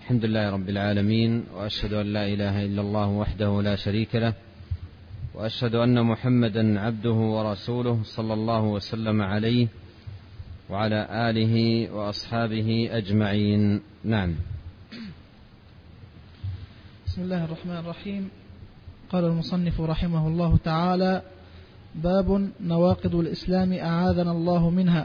الحمد لله رب العالمين، وأشهد أن لا إله إلا الله وحده لا شريك له، وأشهد أن محمدا عبده ورسوله صلى الله وسلم عليه وعلى آله وأصحابه أجمعين. نعم. بسم الله الرحمن الرحيم. قال المصنف رحمه الله تعالى: باب نواقض الإسلام أعاذنا الله منها.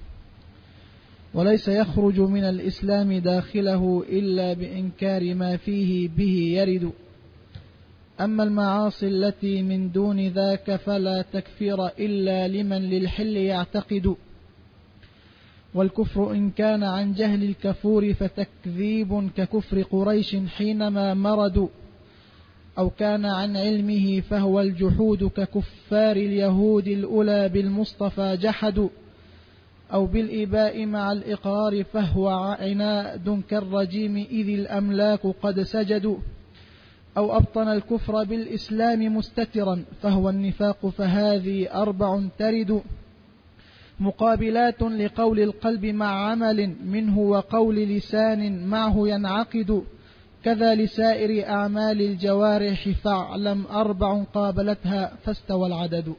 وليس يخرج من الإسلام داخله إلا بإنكار ما فيه به يرد. أما المعاصي التي من دون ذاك فلا تكفير إلا لمن للحل يعتقد. والكفر إن كان عن جهل الكفور فتكذيب ككفر قريش حينما مردوا، أو كان عن علمه فهو الجحود ككفار اليهود الأولى بالمصطفى جحدوا، أو بالإباء مع الإقرار فهو عناد كالرجيم إذ الأملاك قد سجدوا، أو أبطن الكفر بالإسلام مستترا فهو النفاق، فهذه أربع ترد. مقابلات لقول القلب مع عمل منه وقول لسان معه ينعقد، كذا لسائر أعمال الجوارح فاعلم أربع قابلتها فاستوى العدد.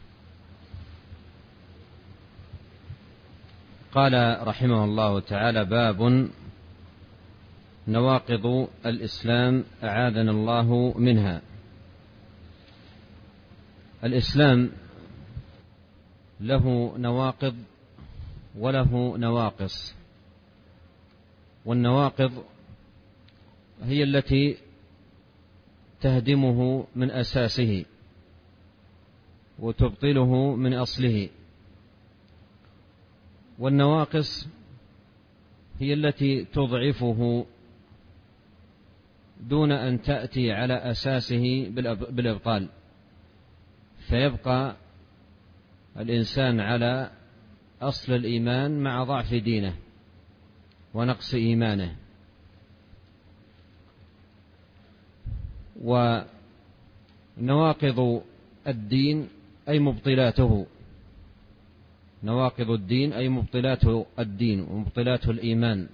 قال رحمه الله تعالى: باب نواقض الإسلام أعاذنا الله منها. الإسلام له نواقض وله نواقص، والنواقض هي التي تهدمه من أساسه وتبطله من أصله، والنواقص هي التي تضعفه دون أن تأتي على أساسه بالإبطال، فيبقى الإنسان على أصل الإيمان مع ضعف دينه ونقص إيمانه. ونواقض الدين أي مبطلاته، نواقض الدين أي مبطلات الدين ومبطلات الإيمان،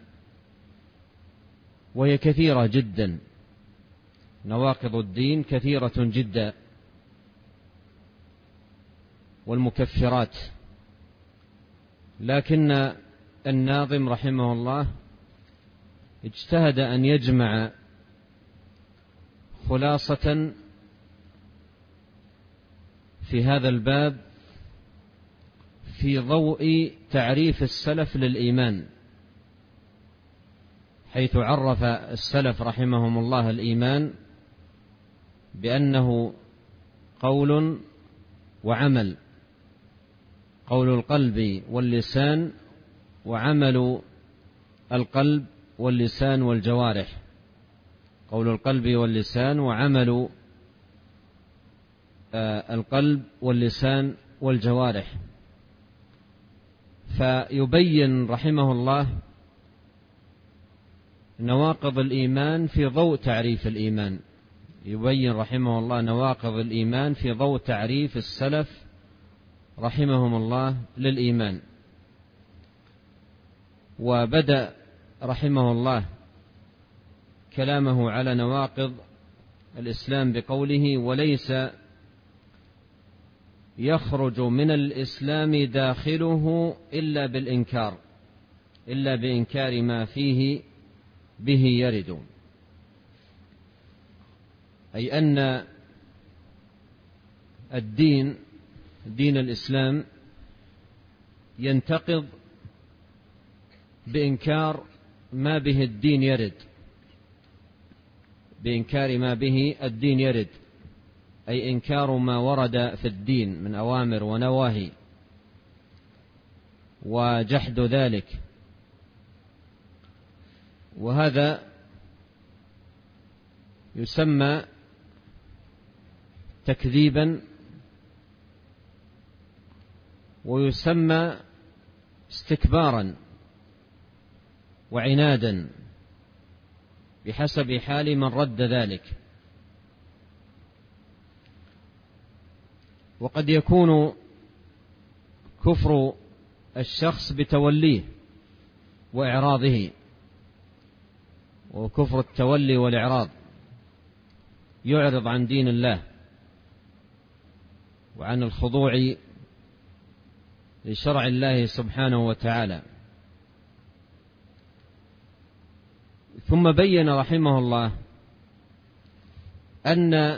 وهي كثيرة جدا. نواقض الدين كثيرة جدا، والمكفرات، لكن الناظم رحمه الله اجتهد أن يجمع خلاصة في هذا الباب في ضوء تعريف السلف للإيمان، حيث عرف السلف رحمهم الله الإيمان بأنه قول وعمل، قول القلب واللسان، وعمل القلب واللسان والجوارح. قول القلب واللسان وعمل القلب واللسان والجوارح. فيبين رحمه الله نواقض الإيمان في ضوء تعريف الإيمان، يبين رحمه الله نواقض الإيمان في ضوء تعريف السلف رحمهم الله للإيمان. وبدأ رحمه الله كلامه على نواقض الإسلام بقوله: وليس يخرج من الإسلام داخله إلا بالإنكار، إلا بإنكار ما فيه به يرد. أي أن الدين، دين الإسلام، ينتقض بإنكار ما به الدين يرد، بإنكار ما به الدين يرد، أي إنكار ما ورد في الدين من أوامر ونواهي، وجحد ذلك. وهذا يسمى تكذيبا، ويسمى استكبارا وعنادا بحسب حال من رد ذلك. وقد يكون كفر الشخص بتوليه وإعراضه، وكفر التولي والإعراض، يعرض عن دين الله وعن الخضوع لشرع الله سبحانه وتعالى. ثم بين رحمه الله أن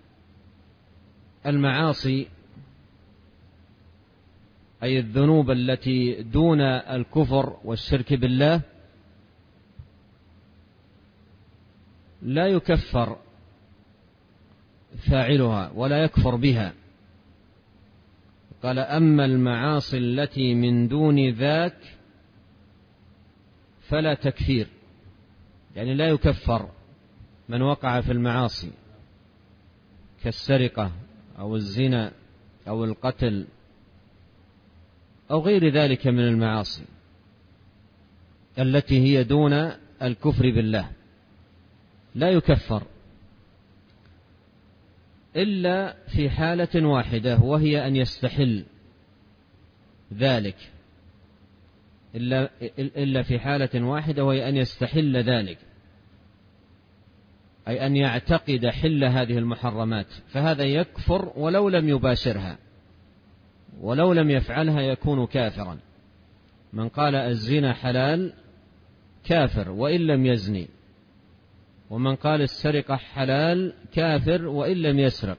المعاصي أي الذنوب التي دون الكفر والشرك بالله لا يكفر فاعلها ولا يكفر بها. قال: أما المعاصي التي من دون ذاك فلا تكفير، يعني لا يكفر من وقع في المعاصي كالسرقة أو الزنا أو القتل أو غير ذلك من المعاصي التي هي دون الكفر بالله، لا يكفر إلا في حالة واحدة، وهي أن يستحل ذلك، إلا في حالة واحدة وهي أن يستحل ذلك، أي أن يعتقد حل هذه المحرمات، فهذا يكفر ولو لم يباشرها، ولو لم يفعلها يكون كافرا. من قال الزنا حلال كافر وإن لم يزني، ومن قال السرقة حلال كافر وإن لم يسرق.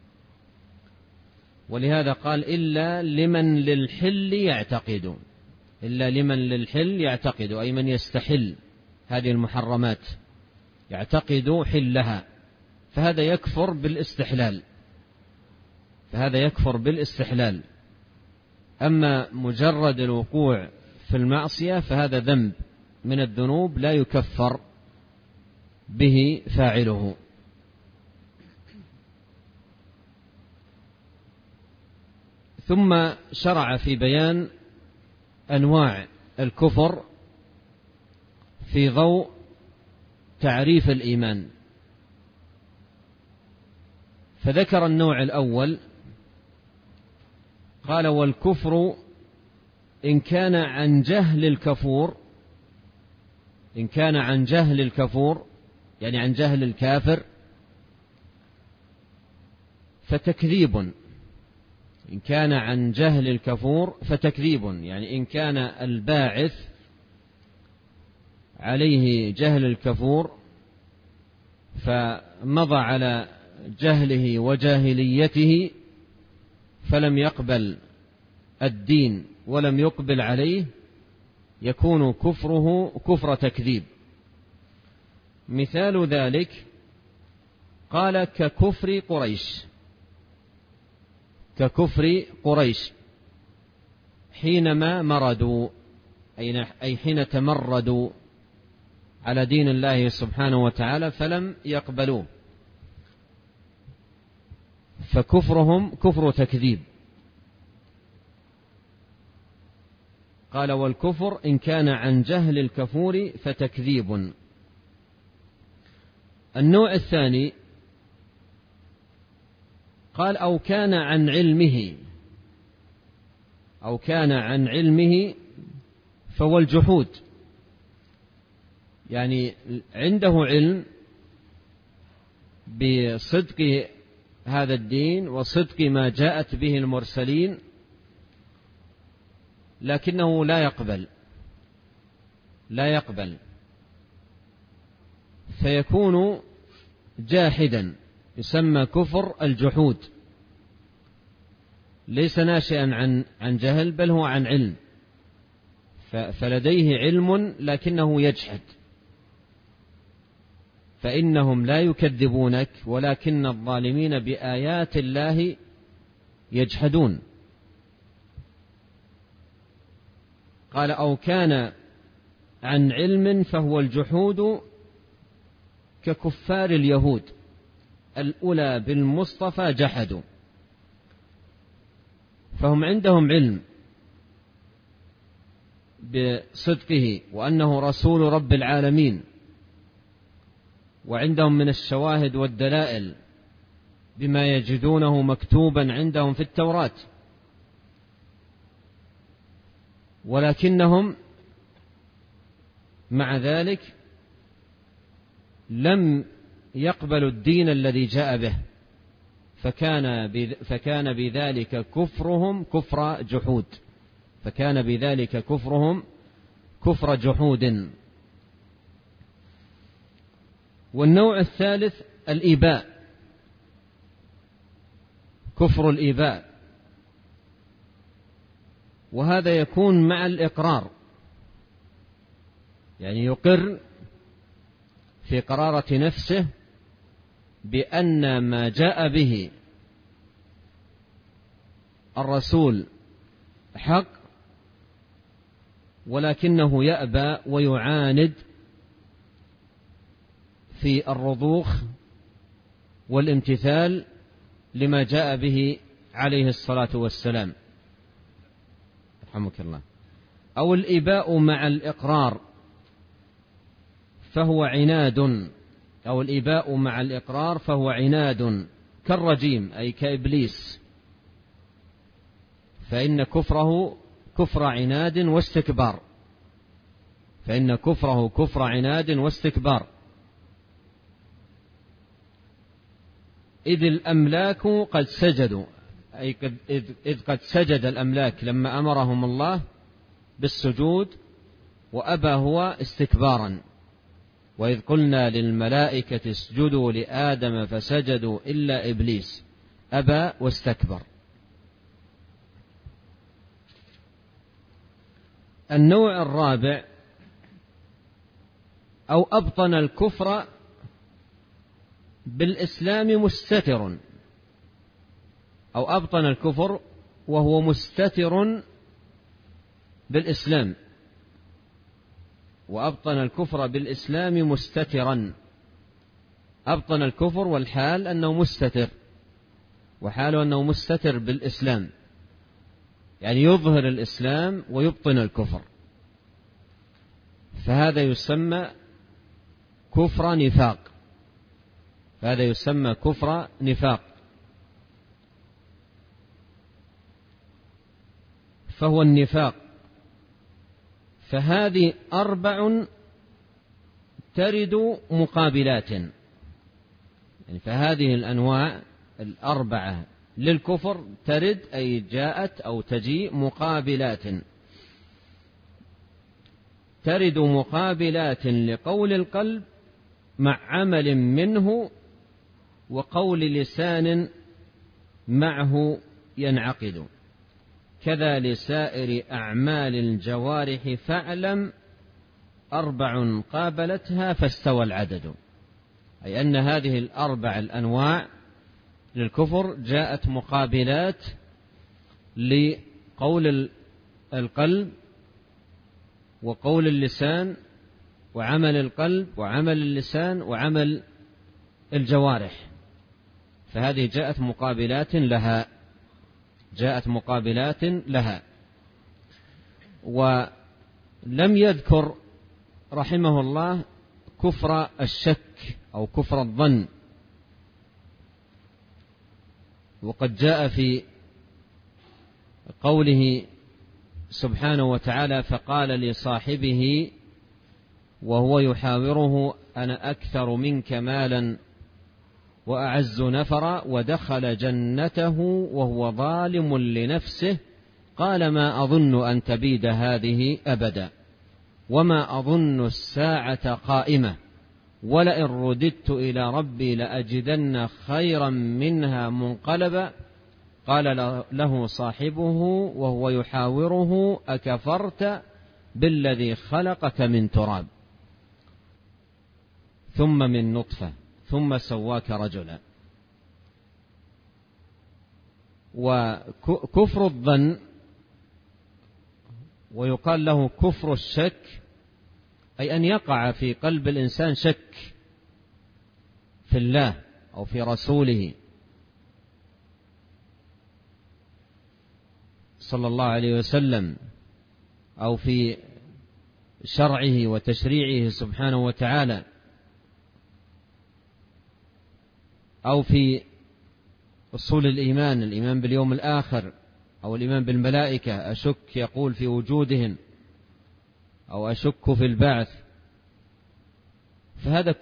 ولهذا قال: إلا لمن للحل يعتقد، إلا لمن للحل يعتقد، أي من يستحل هذه المحرمات يعتقد حلها، فهذا يكفر بالاستحلال، فهذا يكفر بالاستحلال. أما مجرد الوقوع في المعصية فهذا ذنب من الذنوب لا يكفر به فاعله. ثم شرع في بيان أنواع الكفر في ضوء تعريف الإيمان، فذكر النوع الأول قال: والكفر إن كان عن جهل الكفور، إن كان عن جهل الكفور يعني عن جهل الكافر، فتكذيب. إن كان عن جهل الكفور فتكذيب، يعني إن كان الباعث عليه جهل الكفور فمضى على جهله وجاهليته فلم يقبل الدين ولم يقبل عليه، يكون كفره كفر تكذيب. مثال ذلك قال: ككفر قريش، ككفر قريش حينما مردوا، أي حين تمردوا على دين الله سبحانه وتعالى فلم يقبلوه، فكفرهم كفر تكذيب. قال: والكفر إن كان عن جهل الكفور فتكذيب. النوع الثاني قال: أو كان عن علمه، أو كان عن علمه فهو الجحود، يعني عنده علم بصدق هذا الدين وصدق ما جاءت به المرسلين، لكنه لا يقبل فيكون جاحدا، يسمى كفر الجحود، ليس ناشئا عن جهل بل هو عن علم، فلديه علم لكنه يجحد. فإنهم لا يكذبونك ولكن الظالمين بآيات الله يجحدون. قال: أو كان عن علم فهو الجحود ككفار اليهود الأولى بالمصطفى جحدوا، فهم عندهم علم بصدقه وأنه رسول رب العالمين، وعندهم من الشواهد والدلائل بما يجدونه مكتوبا عندهم في التوراة، ولكنهم مع ذلك لم يقبلوا الدين الذي جاء به، فكان بذلك كفرهم كفر جحود، فكان بذلك كفرهم كفر جحود. والنوع الثالث الإيباء، كفر الإيباء، وهذا يكون مع الإقرار، يعني يقر في قرارة نفسه بأن ما جاء به الرسول حق، ولكنه يأبى ويعاند في الرضوخ والامتثال لما جاء به عليه الصلاة والسلام، رحمك الله. أو الإباء مع الإقرار فهو عناد، أو الإباء مع الإقرار فهو عناد كالرجيم أي كإبليس، فإن كفره كفر عناد واستكبار، فإن كفره كفر عناد واستكبار. إذ الأملاك قد سجدوا، أي إذ قد سجد الأملاك لما أمرهم الله بالسجود، وأبى هو استكبارا. وإذ قلنا للملائكة اسجدوا لآدم فسجدوا إلا إبليس أبى واستكبر. النوع الرابع أو أبطن الكفر بالإسلام مستتر، أو أبطن الكفر وهو مستتر بالإسلام، وأبطن الكفر بالإسلام مستترا، أبطن الكفر والحال أنه مستتر، وحاله أنه مستتر بالإسلام، يعني يظهر الإسلام ويبطن الكفر، فهذا يسمى كفر نفاق، هذا يسمى كفر نفاق. فهو النفاق، فهذه 4 ترد مقابلات، يعني فهذه الأنواع 4 للكفر ترد، أي جاءت أو تجيء مقابلات، ترد مقابلات لقول القلب مع عمل منه وقول لسان معه ينعقد، كذا لسائر أعمال الجوارح فاعلم 4 قابلتها فاستوى العدد. أي أن هذه 4 الأنواع للكفر جاءت مقابلات لقول القلب وقول اللسان وعمل القلب وعمل اللسان وعمل الجوارح، فهذه جاءت مقابلات لها، جاءت مقابلات لها. ولم يذكر رحمه الله كفر الشك أو كفر الظن، وقد جاء في قوله سبحانه وتعالى فقال لصاحبه وهو يحاوره أنا أكثر منك مالا وأعز نفرا ودخل جنته وهو ظالم لنفسه قال ما أظن أن تبيد هذه أبدا وما أظن الساعة قائمة ولئن رددت إلى ربي لأجدن خيرا منها منقلبا قال له صاحبه وهو يحاوره أكفرت بالذي خلقك من تراب ثم من نطفة ثم سواك رجلا. وكفر الظن ويقال له كفر الشك، أي أن يقع في قلب الإنسان شك في الله أو في رسوله صلى الله عليه وسلم أو في شرعه وتشريعه سبحانه وتعالى أو في أصول الإيمان، الإيمان باليوم الآخر أو الإيمان بالملائكة، أشك يقول في وجودهم أو أشك في البعث، فهذا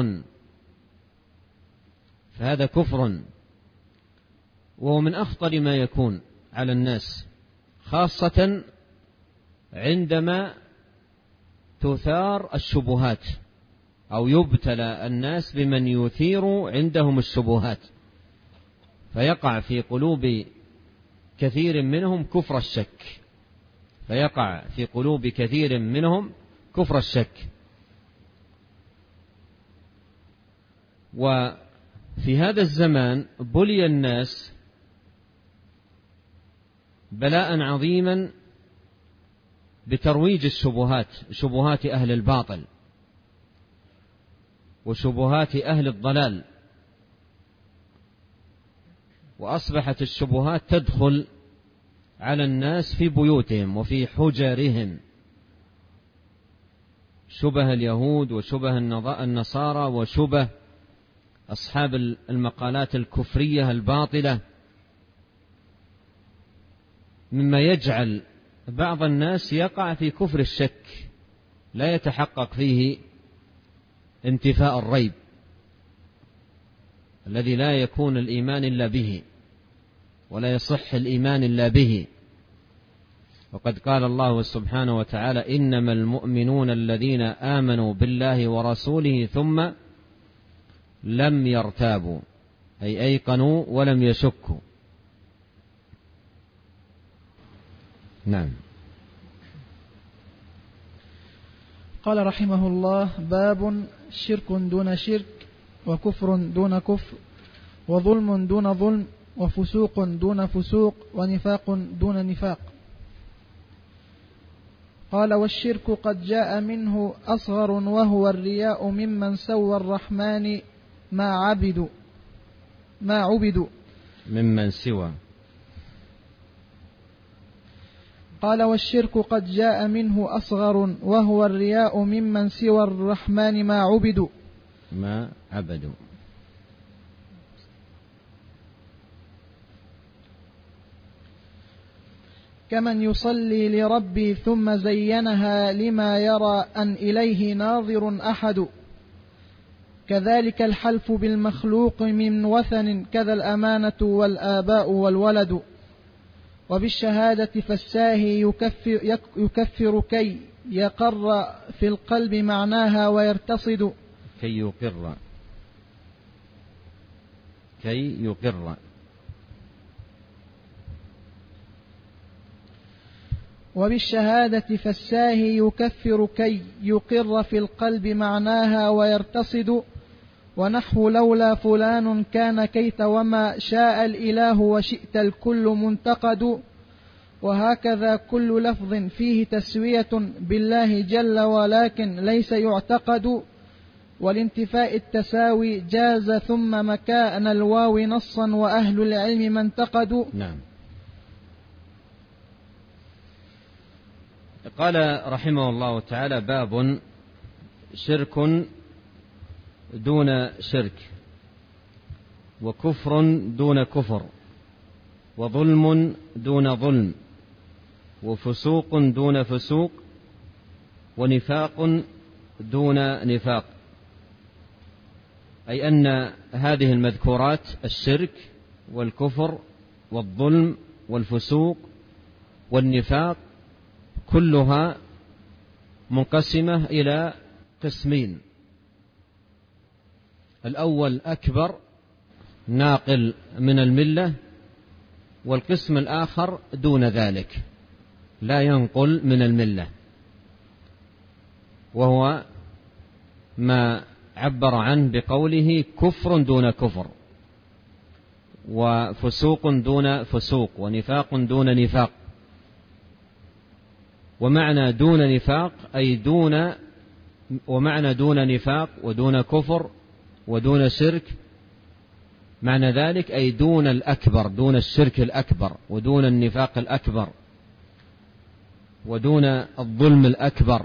كفر، وهو من أخطر ما يكون على الناس، خاصة عندما تثار الشبهات أو يبتلى الناس بمن يثير عندهم الشبهات، فيقع في قلوب كثير منهم كفر الشك. وفي هذا الزمان بلي الناس بلاء عظيما بترويج الشبهات، شبهات أهل الباطل وشبهات أهل الضلال، وأصبحت الشبهات تدخل على الناس في بيوتهم وفي حجرهم، شبه اليهود وشبه النصارى وشبه أصحاب المقالات الكفرية الباطلة، مما يجعل بعض الناس يقع في كفر الشك لا يتحقق فيه انتفاء الريب الذي لا يكون الإيمان إلا به ولا يصح الإيمان إلا به. وقد قال الله سبحانه وتعالى: إنما المؤمنون الذين آمنوا بالله ورسوله ثم لم يرتابوا، أي أيقنوا ولم يشكوا. نعم. قال رحمه الله: باب شرك دون شرك، وكفر دون كفر، وظلم دون ظلم، وفسوق دون فسوق، ونفاق دون نفاق. قال: والشرك قد جاء منه أصغر، وهو الرياء ممن سوى الرحمن ما عبدوا ممن سوى. قال: والشرك قد جاء منه أصغر، وهو الرياء ممن سوى الرحمن ما عبدوا. كمن يصلي لربي ثم زينها لما يرى أن إليه ناظر أحد، كذلك الحلف بالمخلوق من وثن، كذا الأمانة والآباء والولد. وبالشهادة فالساهي يكفر كي يقر في القلب معناها ويرتصد. كي يقر. وبالشهادة فالساهي يكفر كي يقر في القلب معناها ويرتصد. ونحو لولا فلان كان كيت، وما شاء الإله وشئت الكل منتقد. وهكذا كل لفظ فيه تسوية بالله جل ولكن ليس يعتقد. والانتفاء التساوي جاز ثم مكان الواو نصا، وأهل العلم ما انتقدوا. نعم. قال رحمه الله تعالى: باب شرك دون شرك، وكفر دون كفر، وظلم دون ظلم، وفسوق دون فسوق، ونفاق دون نفاق. أي أن هذه المذكورات، الشرك والكفر والظلم والفسوق والنفاق، كلها منقسمة إلى قسمين: الأول أكبر ناقل من الملة، والقسم الآخر دون ذلك لا ينقل من الملة، وهو ما عبر عنه بقوله كفر دون كفر، وفسوق دون فسوق، ونفاق دون نفاق. ومعنى دون نفاق أي ومعنى دون نفاق ودون كفر ودون شرك، معنى ذلك أي دون الأكبر، دون الشرك الأكبر، ودون النفاق الأكبر، ودون الظلم الأكبر.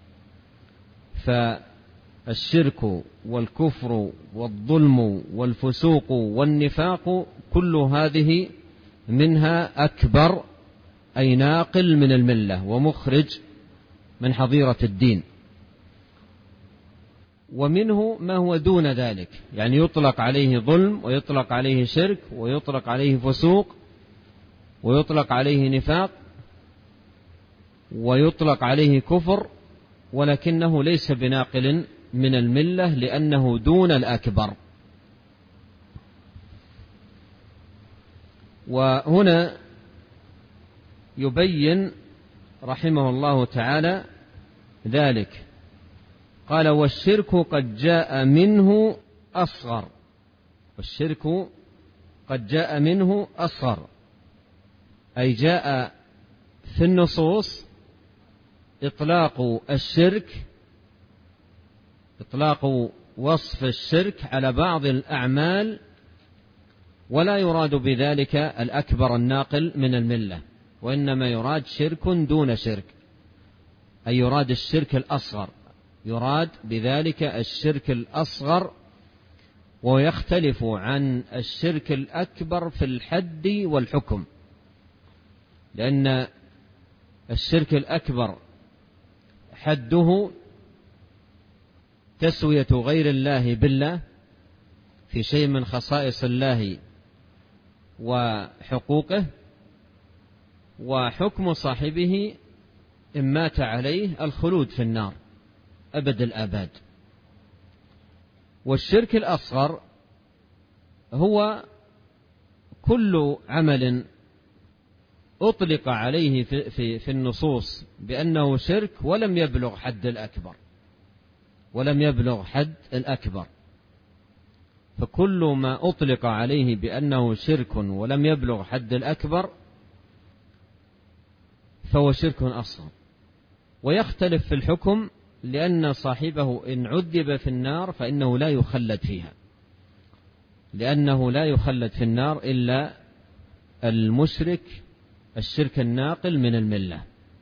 فالشرك والكفر والظلم والفسوق والنفاق كل هذه منها أكبر، أي ناقل من الملة ومخرج من حظيرة الدين. ومنه ما هو دون ذلك، يعني يطلق عليه ظلم ويطلق عليه شرك ويطلق عليه فسوق ويطلق عليه نفاق ويطلق عليه كفر، ولكنه ليس بناقل من الملة لأنه دون الأكبر. وهنا يبين رحمه الله تعالى ذلك، قال: والشرك قد جاء منه أصغر. والشرك قد جاء منه أصغر، أي جاء في النصوص إطلاق الشرك، إطلاق وصف الشرك على بعض الأعمال، ولا يراد بذلك الأكبر الناقل من الملة، وإنما يراد شرك دون شرك، أي يراد الشرك الأصغر، يراد بذلك الشرك الأصغر، ويختلف عن الشرك الأكبر في الحد والحكم، لأن الشرك الأكبر حده تسوية غير الله بالله في شيء من خصائص الله وحقوقه، وحكم صاحبه إن مات عليه الخلود في النار أبد الآباد. والشرك الأصغر هو كل عمل أطلق عليه في النصوص بأنه شرك ولم يبلغ حد الأكبر، ولم يبلغ حد الأكبر، فكل ما أطلق عليه بأنه شرك ولم يبلغ حد الأكبر فهو شرك أصغر. ويختلف في الحكم، لأن صاحبه إن عذب في النار فإنه لا يخلد فيها، لأنه لا يخلد في النار إلا المشرك الشرك الناقل من الملة.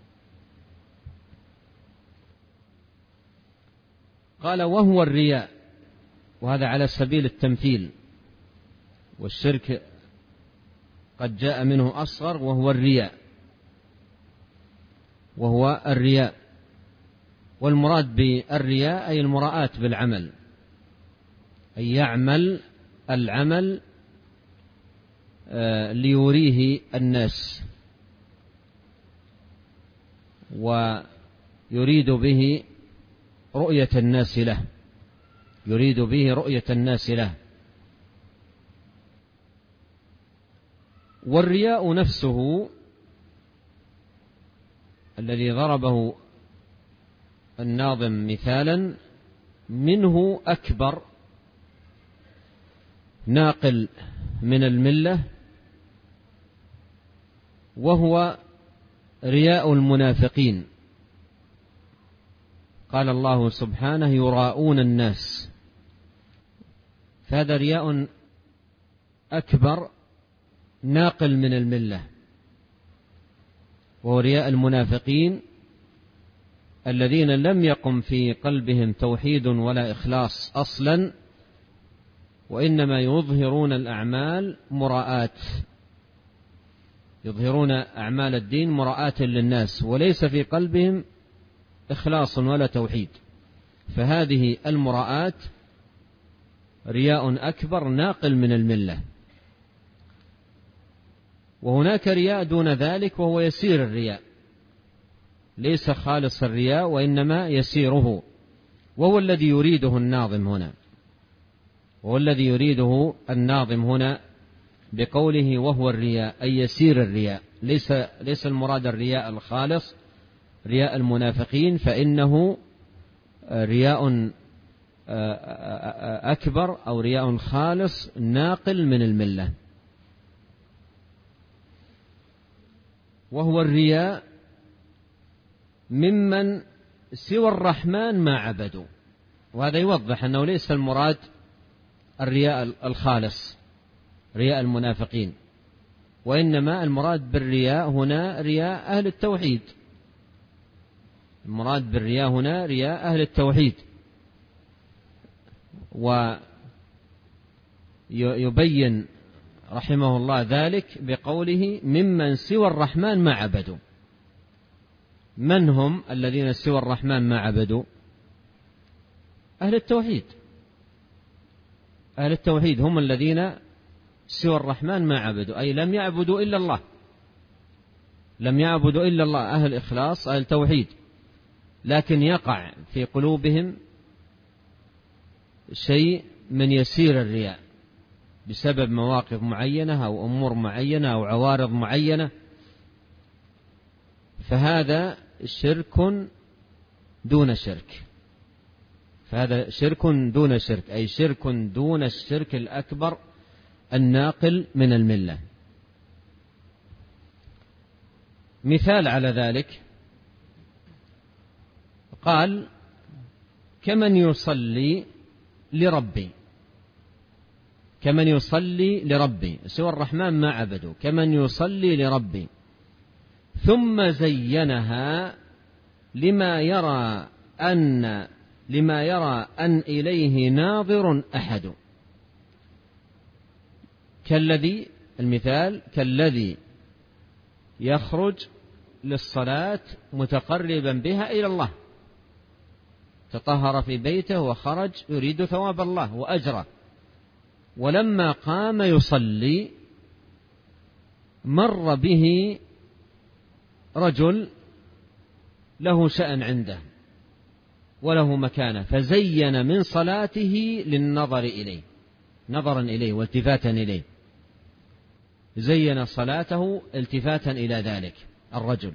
قال: وهو الرياء، وهذا على سبيل التمثيل، والشرك قد جاء منه أصغر وهو الرياء، وهو الرياء. والمراد بالرياء أي المراءة بالعمل، أي يعمل العمل ليريه الناس، ويريد به رؤية الناس له، يريد به رؤية الناس له. والرياء نفسه الذي ضربه الناظم مثالا منه أكبر ناقل من الملة، وهو رياء المنافقين. قال الله سبحانه: يراءون الناس، فهذا رياء أكبر ناقل من الملة، وهو رياء المنافقين الذين لم يقم في قلبهم توحيد ولا إخلاص أصلا، وإنما يظهرون الأعمال مراءة، يظهرون أعمال الدين مراءة للناس، وليس في قلبهم إخلاص ولا توحيد، فهذه المراءة رياء أكبر ناقل من الملة. وهناك رياء دون ذلك وهو يسير الرياء، ليس خالص الرياء وإنما يسيره، وهو الذي يريده الناظم هنا، وهو الذي يريده الناظم هنا بقوله وهو الرياء، أي يسير الرياء، ليس المراد الرياء الخالص رياء المنافقين، فإنه رياء أكبر أو رياء خالص ناقل من الملة. وهو الرياء ممن سوى الرحمن ما عبدوا، وهذا يوضح أنه ليس المراد الرياء الخالص رياء المنافقين، وإنما المراد بالرياء هنا رياء أهل التوحيد، المراد بالرياء هنا رياء أهل التوحيد. ويبين رحمه الله ذلك بقوله ممن سوى الرحمن ما عبدوا. من هم الذين سوى الرحمن ما عبدوا؟ أهل التوحيد. أهل التوحيد هم الذين سوى الرحمن ما عبدوا، أي لم يعبدوا إلا الله، لم يعبدوا إلا الله، أهل إخلاص أهل توحيد. لكن يقع في قلوبهم شيء من يسير الرياء بسبب مواقف معينة أو أمور معينة أو عوارض معينة، فهذا شرك دون شرك، فهذا شرك دون شرك، أي شرك دون الشرك الأكبر الناقل من الملة. مثال على ذلك قال: كمن يصلي لربي، كمن يصلي لربي، سوى الرحمن ما عبدوا، كمن يصلي لربي ثم زينها لما يرى أن إليه ناظر أحد. كالذي، المثال كالذي يخرج للصلاة متقربا بها إلى الله، تطهر في بيته وخرج يريد ثواب الله وأجره، ولما قام يصلي مر به رجل له شأن عنده وله مكانة، فزين من صلاته للنظر إليه، نظرا إليه والتفاتا إليه، زين صلاته التفاتا إلى ذلك الرجل.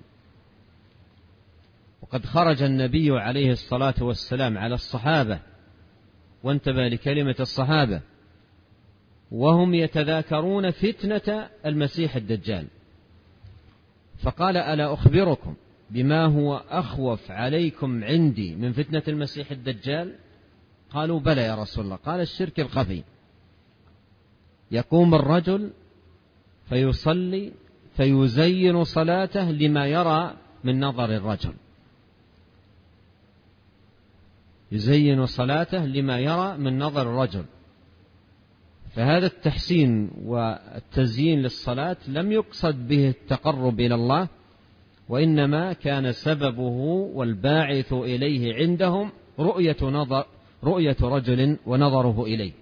وقد خرج النبي عليه الصلاة والسلام على الصحابة، وانتبه لكلمة الصحابة، وهم يتذاكرون فتنة المسيح الدجال، فقال: ألا أخبركم بما هو أخوف عليكم عندي من فتنة المسيح الدجال؟ قالوا: بلى يا رسول الله. قال: الشرك الخفي. يقوم الرجل فيصلي فيزين صلاته لما يرى من نظر الرجل، يزين صلاته لما يرى من نظر الرجل. فهذا التحسين والتزيين للصلاة لم يقصد به التقرب إلى الله، وإنما كان سببه والباعث إليه عندهم رؤية رجل ونظره إليه.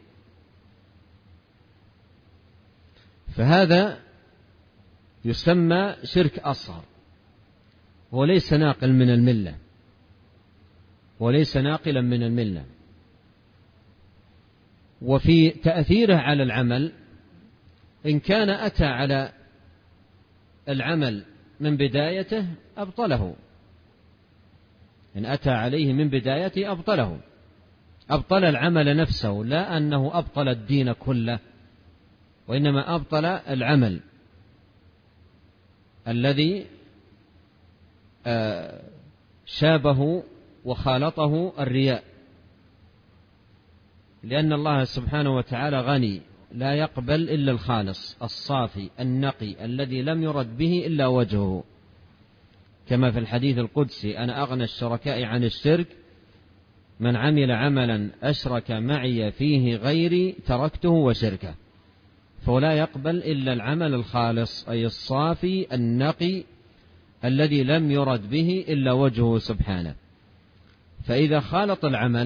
فهذا يسمى شرك أصغر، وليس ناقل من الملة، وليس ناقلا من الملة. وفي تأثيره على العمل، إن كان أتى على العمل من بدايته أبطله، إن أتى عليه من بدايته أبطله، أبطل العمل نفسه، لا أنه أبطل الدين كله، وإنما أبطل العمل الذي شابه وخالطه الرياء، لأن الله سبحانه وتعالى غني لا يقبل إلا الخالص الصافي النقي الذي لم يرد به إلا وجهه، كما في الحديث القدسي: أنا أغنى الشركاء عن الشرك، من عمل عملا أشرك معي فيه غيري تركته وشركه. فلا يقبل إلا العمل الخالص، أي الصافي النقي الذي لم يرد به إلا وجهه سبحانه. فإذا خالط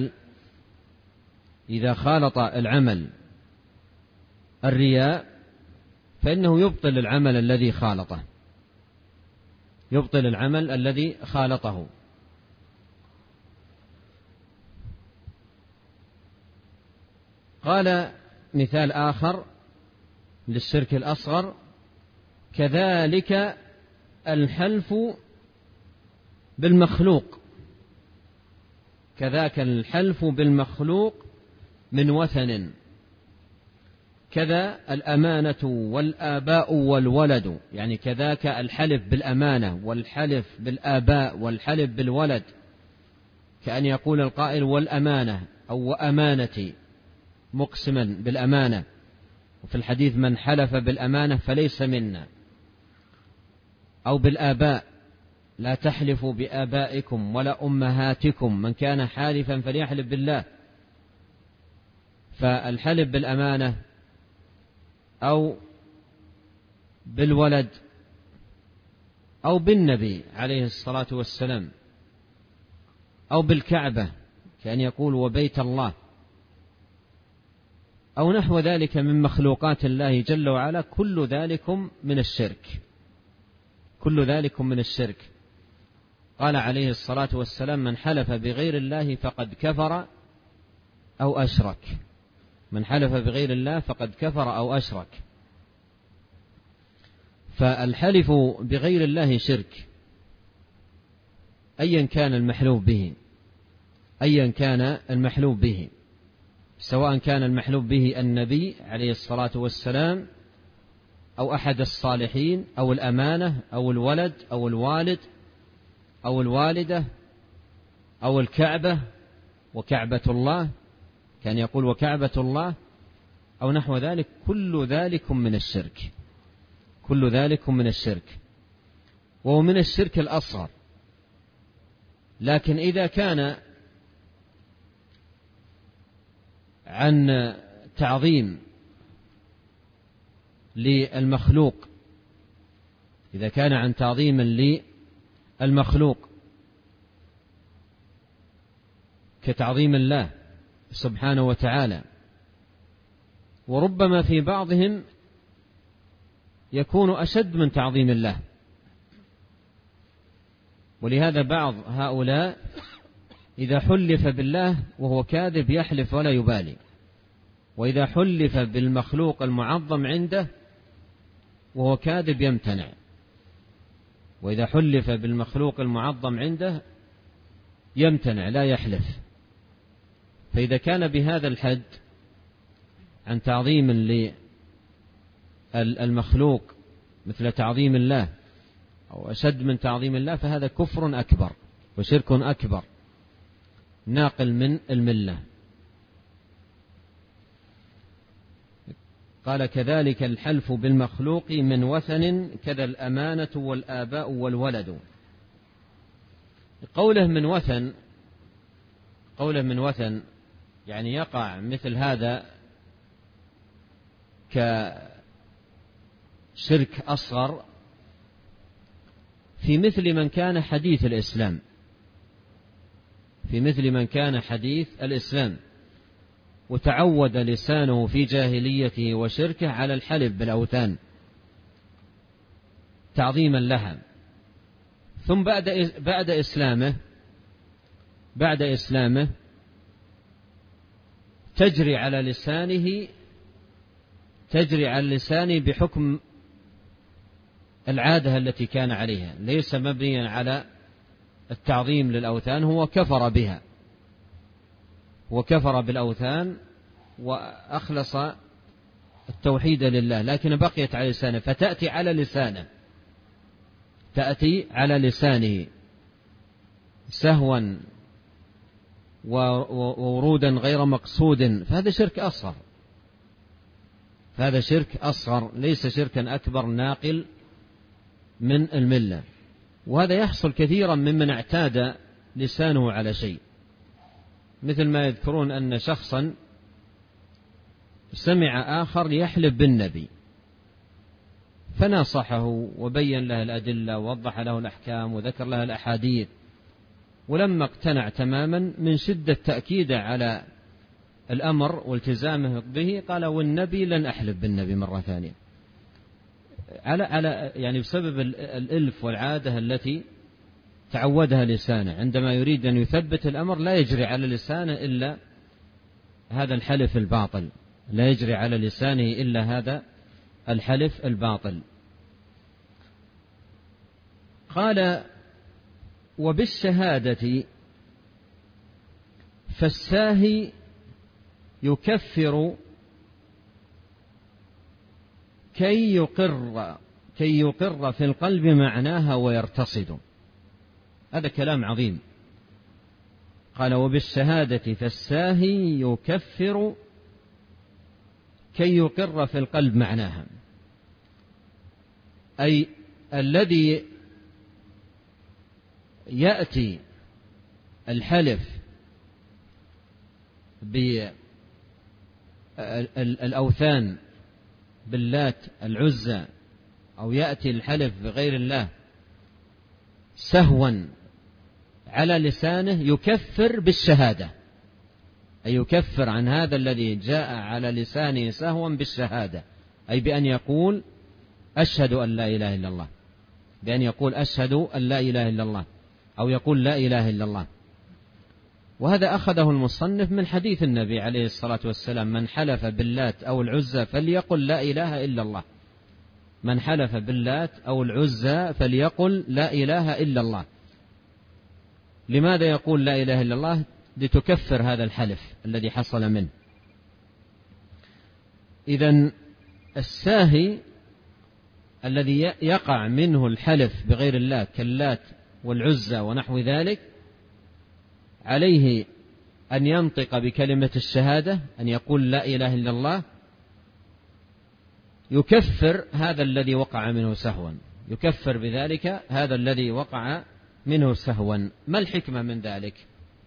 العمل الرياء فإنه يبطل العمل الذي خالطه، يبطل العمل الذي خالطه. قال مثال آخر للشرك الأصغر: كذلك الحلف بالمخلوق، كذاك الحلف بالمخلوق من وثن، كذا الأمانة والآباء والولد، يعني كذاك الحلف بالأمانة والحلف بالآباء والحلف بالولد، كأن يقول القائل: والأمانة أو وأمانتي، مقسما بالأمانة. وفي الحديث: من حلف بالأمانة فليس منا. أو بالآباء: لا تحلفوا بآبائكم ولا أمهاتكم، من كان حالفا فليحلف بالله. فالحلف بالأمانة أو بالولد أو بالنبي عليه الصلاة والسلام أو بالكعبة، كأن يقول وبيت الله أو نحو ذلك من مخلوقات الله جل وعلا، كل ذلكم من الشرك، كل ذلكم من الشرك. قال عليه الصلاة والسلام: من حلف بغير الله فقد كفر أو أشرك. من حلف بغير الله فقد كفر أو أشرك. فالحلف بغير الله شرك أيا كان المحلوف به، أيا كان المحلوف به، سواء كان المحلوف به النبي عليه الصلاة والسلام أو أحد الصالحين أو الأمانة أو الولد أو الوالد أو الوالدة أو الكعبة وكعبة الله، كان يقول وكعبة الله أو نحو ذلك، كل ذلكم من الشرك، كل ذلكم من الشرك، وهو من الشرك الأصغر. لكن إذا كان عن تعظيم للمخلوق، إذا كان عن تعظيم للمخلوق كتعظيم الله سبحانه وتعالى، وربما في بعضهم يكون أشد من تعظيم الله. ولهذا بعض هؤلاء إذا حلف بالله وهو كاذب يحلف ولا يبالي، وإذا حلف بالمخلوق المعظم عنده وهو كاذب يمتنع، وإذا حلف بالمخلوق المعظم عنده يمتنع لا يحلف. فإذا كان بهذا الحد عن تعظيم للمخلوق مثل تعظيم الله أو أشد من تعظيم الله، فهذا كفر أكبر وشرك أكبر ناقل من الملة. قال: كذلك الحلف بالمخلوق من وثن كذا الأمانة والآباء والولد. قوله من وثن يعني يقع مثل هذا كشرك أصغر في مثل من كان حديث الإسلام، في مثل من كان حديث الإسلام وتعود لسانه في جاهليته وشركه على الحلف بالأوثان تعظيما لها، ثم بعد إسلامه تجري على لسانه بحكم العادة التي كان عليها، ليس مبنيا على التعظيم للأوثان، هو كفر بها وكفر بالأوثان وأخلص التوحيد لله، لكن بقيت على لسانه، فتأتي على لسانه سهوا وورودا غير مقصود، فهذا شرك أصغر ليس شركا أكبر ناقل من الملة. وهذا يحصل كثيرا ممن اعتاد لسانه على شيء، مثل ما يذكرون أن شخصا سمع آخر يحلف بالنبي فناصحه وبين له الأدلة ووضح له الأحكام وذكر له الأحاديث، ولما اقتنع تماما من شدة تأكيده على الأمر والتزامه به قال: والنبي لن أحلف بالنبي مرة ثانية، يعني بسبب الإلف والعادة التي تعودها لسانه، عندما يريد أن يثبت الأمر لا يجري على لسانه إلا هذا الحلف الباطل، لا يجري على لسانه إلا هذا الحلف الباطل. قال: وبالشهادة فالساهي يكفر كي يقر في القلب معناها ويرتصد. هذا كلام عظيم. قال: وبالشهادة فالساهي يكفر كي يقر في القلب معناها، أي الذي يأتي الحلف بالأوثان باللات العزى أو يأتي الحلف بغير الله سهوا على لسانه يكفر بالشهادة، أي يكفر عن هذا الذي جاء على لسانه سهوا بالشهادة، أي بأن يقول أشهد أن لا إله إلا الله، بأن يقول أشهد أن لا إله إلا الله، أو يقول لا إله إلا الله. وهذا أخذه المصنف من حديث النبي عليه الصلاة والسلام: من حلف باللات أو العزى فليقل لا إله إلا الله. من حلف باللات أو العزى فليقل لا إله إلا الله. لماذا يقول لا إله إلا الله؟ لتكفر هذا الحلف الذي حصل منه. إذن الساهي الذي يقع منه الحلف بغير الله كاللات والعزى ونحو ذلك، عليه أن ينطق بكلمة الشهادة، أن يقول لا إله إلا الله، يكفر هذا الذي وقع منه سهوا، يكفر بذلك هذا الذي وقع منه سهوا. ما الحكمة من ذلك؟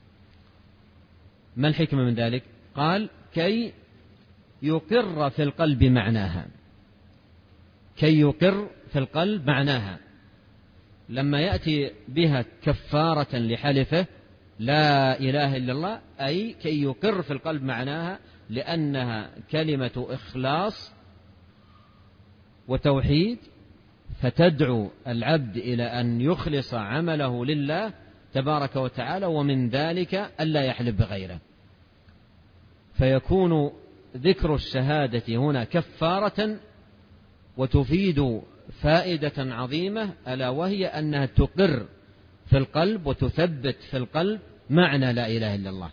ما الحكمة من ذلك؟ قال: كي يقر في القلب معناها، كي يقر في القلب معناها. لما يأتي بها كفارة لحلفه لا إله إلا الله، أي كي يقر في القلب معناها، لأنها كلمة إخلاص وتوحيد، فتدعو العبد إلى أن يخلص عمله لله تبارك وتعالى، ومن ذلك ألا يحلف بغيره. فيكون ذكر الشهادة هنا كفارة، وتفيد فائدة عظيمة، ألا وهي أنها تقر في القلب وتثبت في القلب معنى لا إله إلا الله.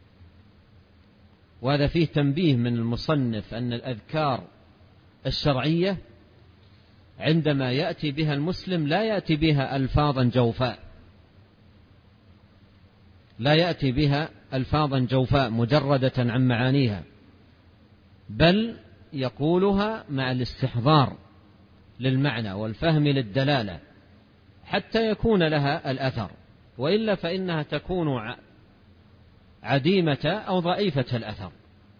وهذا فيه تنبيه من المصنف أن الأذكار الشرعية عندما يأتي بها المسلم لا يأتي بها ألفاظا جوفاء، لا يأتي بها ألفاظا جوفاء مجردة عن معانيها، بل يقولها مع الاستحضار للمعنى والفهم للدلالة حتى يكون لها الأثر، وإلا فإنها تكون عديمة أو ضعيفة الأثر.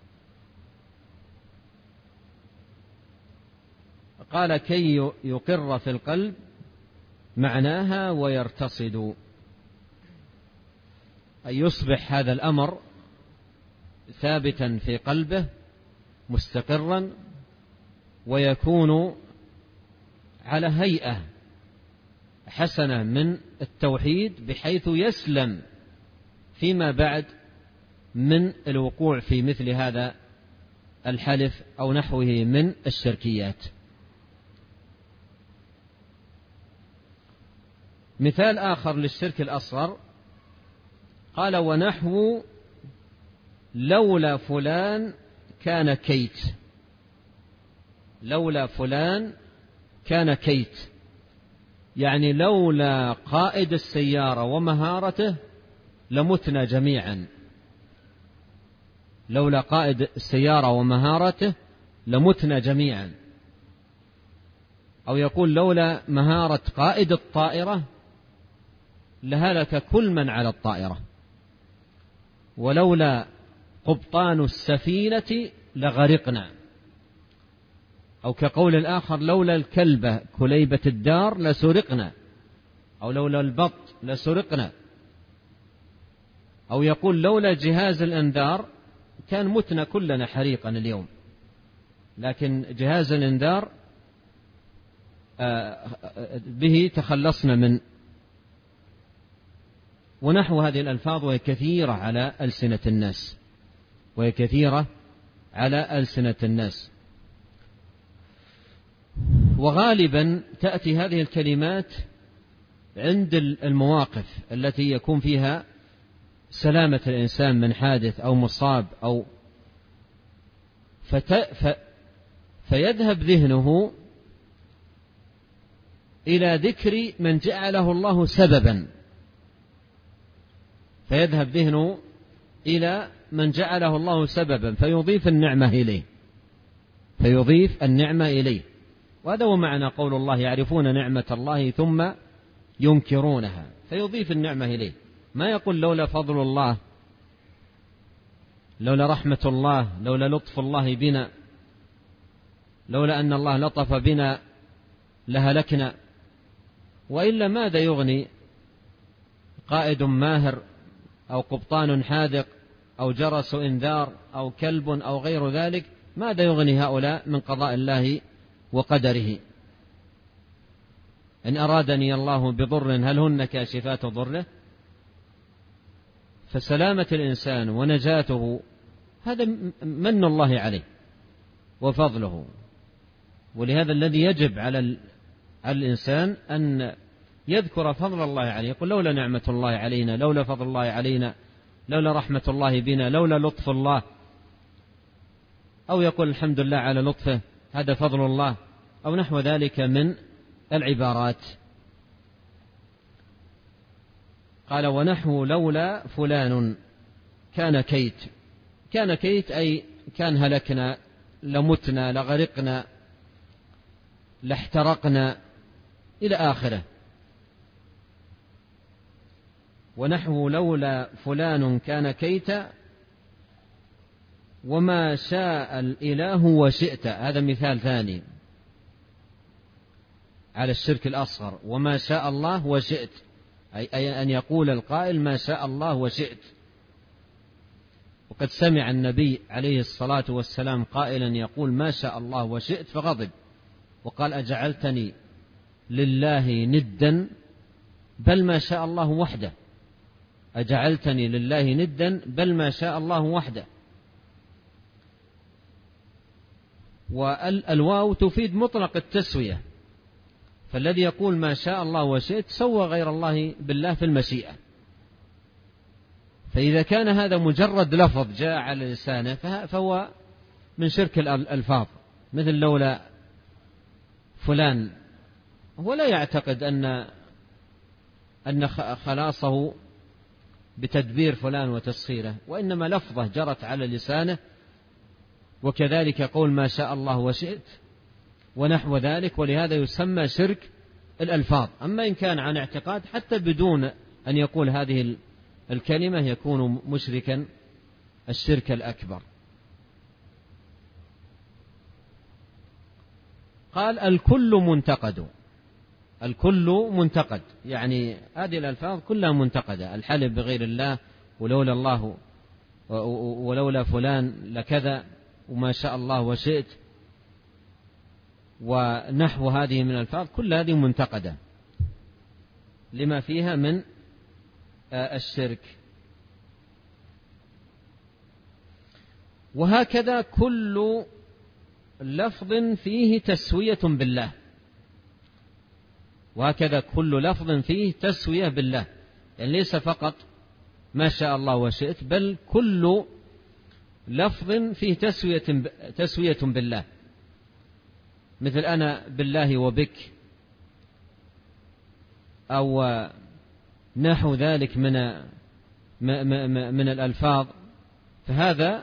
قال: كي يقر في القلب معناها ويرتصد، أي يصبح هذا الأمر ثابتا في قلبه مستقرا، ويكون على هيئة حسنة من التوحيد، بحيث يسلم فيما بعد من الوقوع في مثل هذا الحلف أو نحوه من الشركيات. مثال آخر للشرك الأصغر قال: ونحو لولا فلان كان كيت. لولا فلان كان كيت، يعني لولا قائد السيارة ومهارته لمتنا جميعا. لولا قائد السيارة ومهارته لمتنا جميعا. أو يقول: لولا مهارة قائد الطائرة لهلك كل من على الطائرة. ولولا قبطان السفينة لغرقنا. أو كقول الآخر: لولا الكلبة كليبة الدار لسرقنا. أو لولا البط لسرقنا. أو يقول: لولا جهاز الإنذار كان متنا كلنا حريقا اليوم، لكن جهاز الإنذار به تخلصنا من. ونحو هذه الألفاظ، وهي كثيرة على ألسنة الناس، وهي كثيرة على ألسنة الناس. وغالبا تأتي هذه الكلمات عند المواقف التي يكون فيها سلامة الإنسان من حادث أو مصاب أو فيذهب ذهنه إلى ذكر من جعله الله سببا، فيذهب ذهنه إلى من جعله الله سببا فيضيف النعمة إليه، فيضيف النعمة إليه. وهذا هو معنى قول الله: يعرفون نعمة الله ثم ينكرونها، فيضيف النعمة إليه. ما يقول: لولا فضل الله، لولا رحمة الله، لولا لطف الله بنا، لولا أن الله لطف بنا لهلكنا. وإلا ماذا يغني قائد ماهر أو قبطان حاذق أو جرس إنذار أو كلب أو غير ذلك، ماذا يغني هؤلاء من قضاء الله وقدره؟ إن أرادني الله بضر هل هن كاشفات ضره؟ فسلامة الإنسان ونجاته هذا من الله عليه وفضله. ولهذا الذي يجب على الإنسان أن يذكر فضل الله عليه، يقول لولا نعمة الله علينا، لولا فضل الله علينا، لولا رحمة الله بنا، لولا لطف الله، أو يقول الحمد لله على لطفه، هذا فضل الله، أو نحو ذلك من العبارات. قال ونحو لولا فلان كان كيت. كان كيت أي كان هلكنا، لمتنا، لغرقنا، لاحترقنا، إلى آخره. ونحو لولا فلان كان كيت وما شاء الإله وشئت. هذا مثال ثاني على الشرك الأصغر. وما شاء الله وشئت، أي أن يقول القائل ما شاء الله وشئت. وقد سمع النبي عليه الصلاة والسلام قائلا يقول ما شاء الله وشئت فغضب وقال أجعلتني لله ندا بل ما شاء الله وحده. أجعلتني لله ندا بل ما شاء الله وحده. والواو تفيد مطلق التسوية، فالذي يقول ما شاء الله وشئت سوى غير الله بالله في المشيئة. فإذا كان هذا مجرد لفظ جاء على لسانه فهو من شرك الألفاظ، مثل لولا فلان. هو لا يعتقد أن خلاصه بتدبير فلان وتسخيره، وإنما لفظة جرت على لسانه. وكذلك قول ما شاء الله وشئت ونحو ذلك، ولهذا يسمى شرك الألفاظ. أما إن كان عن اعتقاد حتى بدون أن يقول هذه الكلمة يكون مشركا الشرك الأكبر. قال الكل منتقد. الكل منتقد يعني هذه الألفاظ كلها منتقدة. الحلف بغير الله، ولولا الله، ولولا فلان لكذا، وما شاء الله وشئت، ونحو هذه من الألفاظ، كل هذه منتقدة لما فيها من الشرك. وهكذا كل لفظ فيه تسوية بالله. وهكذا كل لفظ فيه تسوية بالله، يعني ليس فقط ما شاء الله وشئت، بل كل لفظ فيه تسوية بالله، مثل أنا بالله وبك، أو نحو ذلك من الألفاظ. فهذا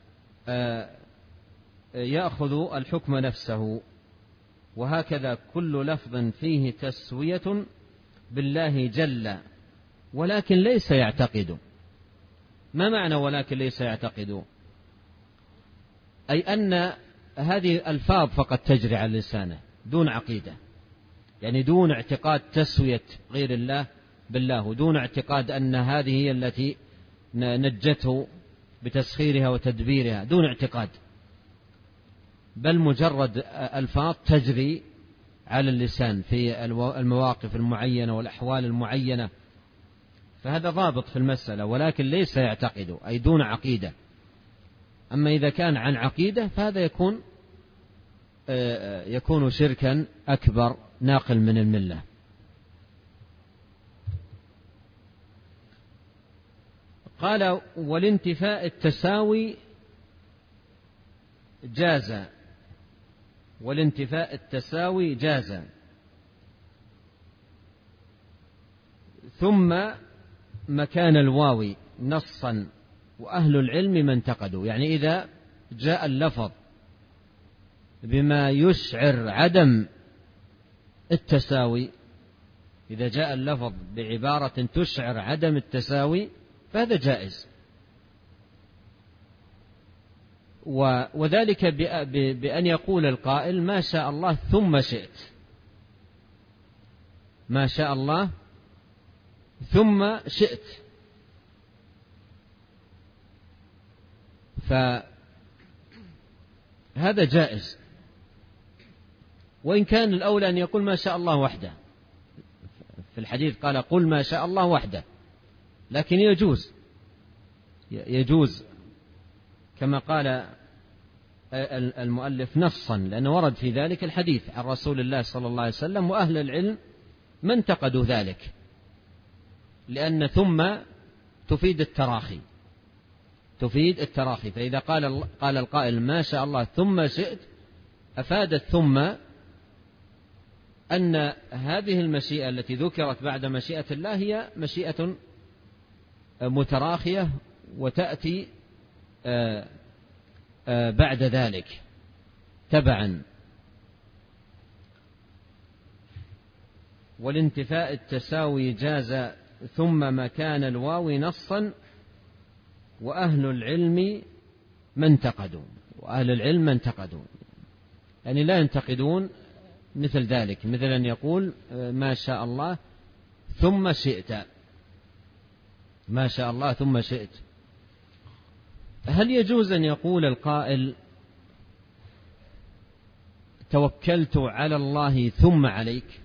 يأخذ الحكم نفسه. وهكذا كل لفظ فيه تسوية بالله جل ولكن ليس يعتقد. ما معنى ولكن ليس يعتقد؟ أي أن هذه الألفاظ فقط تجري على لسانه دون عقيدة، يعني دون اعتقاد تسوية غير الله بالله، ودون اعتقاد أن هذه هي التي نجته بتسخيرها وتدبيرها، دون اعتقاد، بل مجرد ألفاظ تجري على اللسان في المواقف المعينة والأحوال المعينة. فهذا ضابط في المسألة. ولكن ليس يعتقد أي دون عقيدة. أما إذا كان عن عقيدة فهذا يكون شركا أكبر ناقل من الملة. قال والانتفاء التساوي جاز. والانتفاء التساوي جاز. ثم مكان الواو نصا وأهل العلم ما انتقدوا. يعني إذا جاء اللفظ بما يشعر عدم التساوي، إذا جاء اللفظ بعبارة تشعر عدم التساوي فهذا جائز. وذلك بأن يقول القائل ما شاء الله ثم شئت، ما شاء الله ثم شئت. فهذا جائز، وإن كان الأولى أن يقول ما شاء الله وحده. في الحديث قال قل ما شاء الله وحده، لكن يجوز كما قال المؤلف نصا، لأنه ورد في ذلك الحديث عن رسول الله صلى الله عليه وسلم، وأهل العلم ما انتقدوا ذلك، لأن ثم تفيد التراخي، فإذا قال القائل ما شاء الله ثم شئت، أفادت ثم أن هذه المشيئة التي ذكرت بعد مشيئة الله هي مشيئة متراخية وتأتي بعد ذلك تبعا. والانتفاء التساوي جاز ثم مكان الواو نصا، وأهل العلم ما انتقدوا، يعني لا ينتقدون مثل ذلك، مثل أن يقول ما شاء الله ثم شئت، ما شاء الله ثم شئت. هل يجوز أن يقول القائل توكلت على الله ثم عليك؟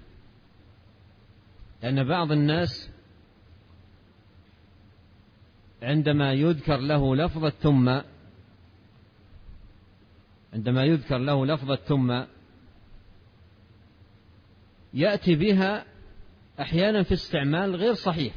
لأن بعض الناس عندما يذكر له لفظة ثم يأتي بها أحيانا في استعمال غير صحيح،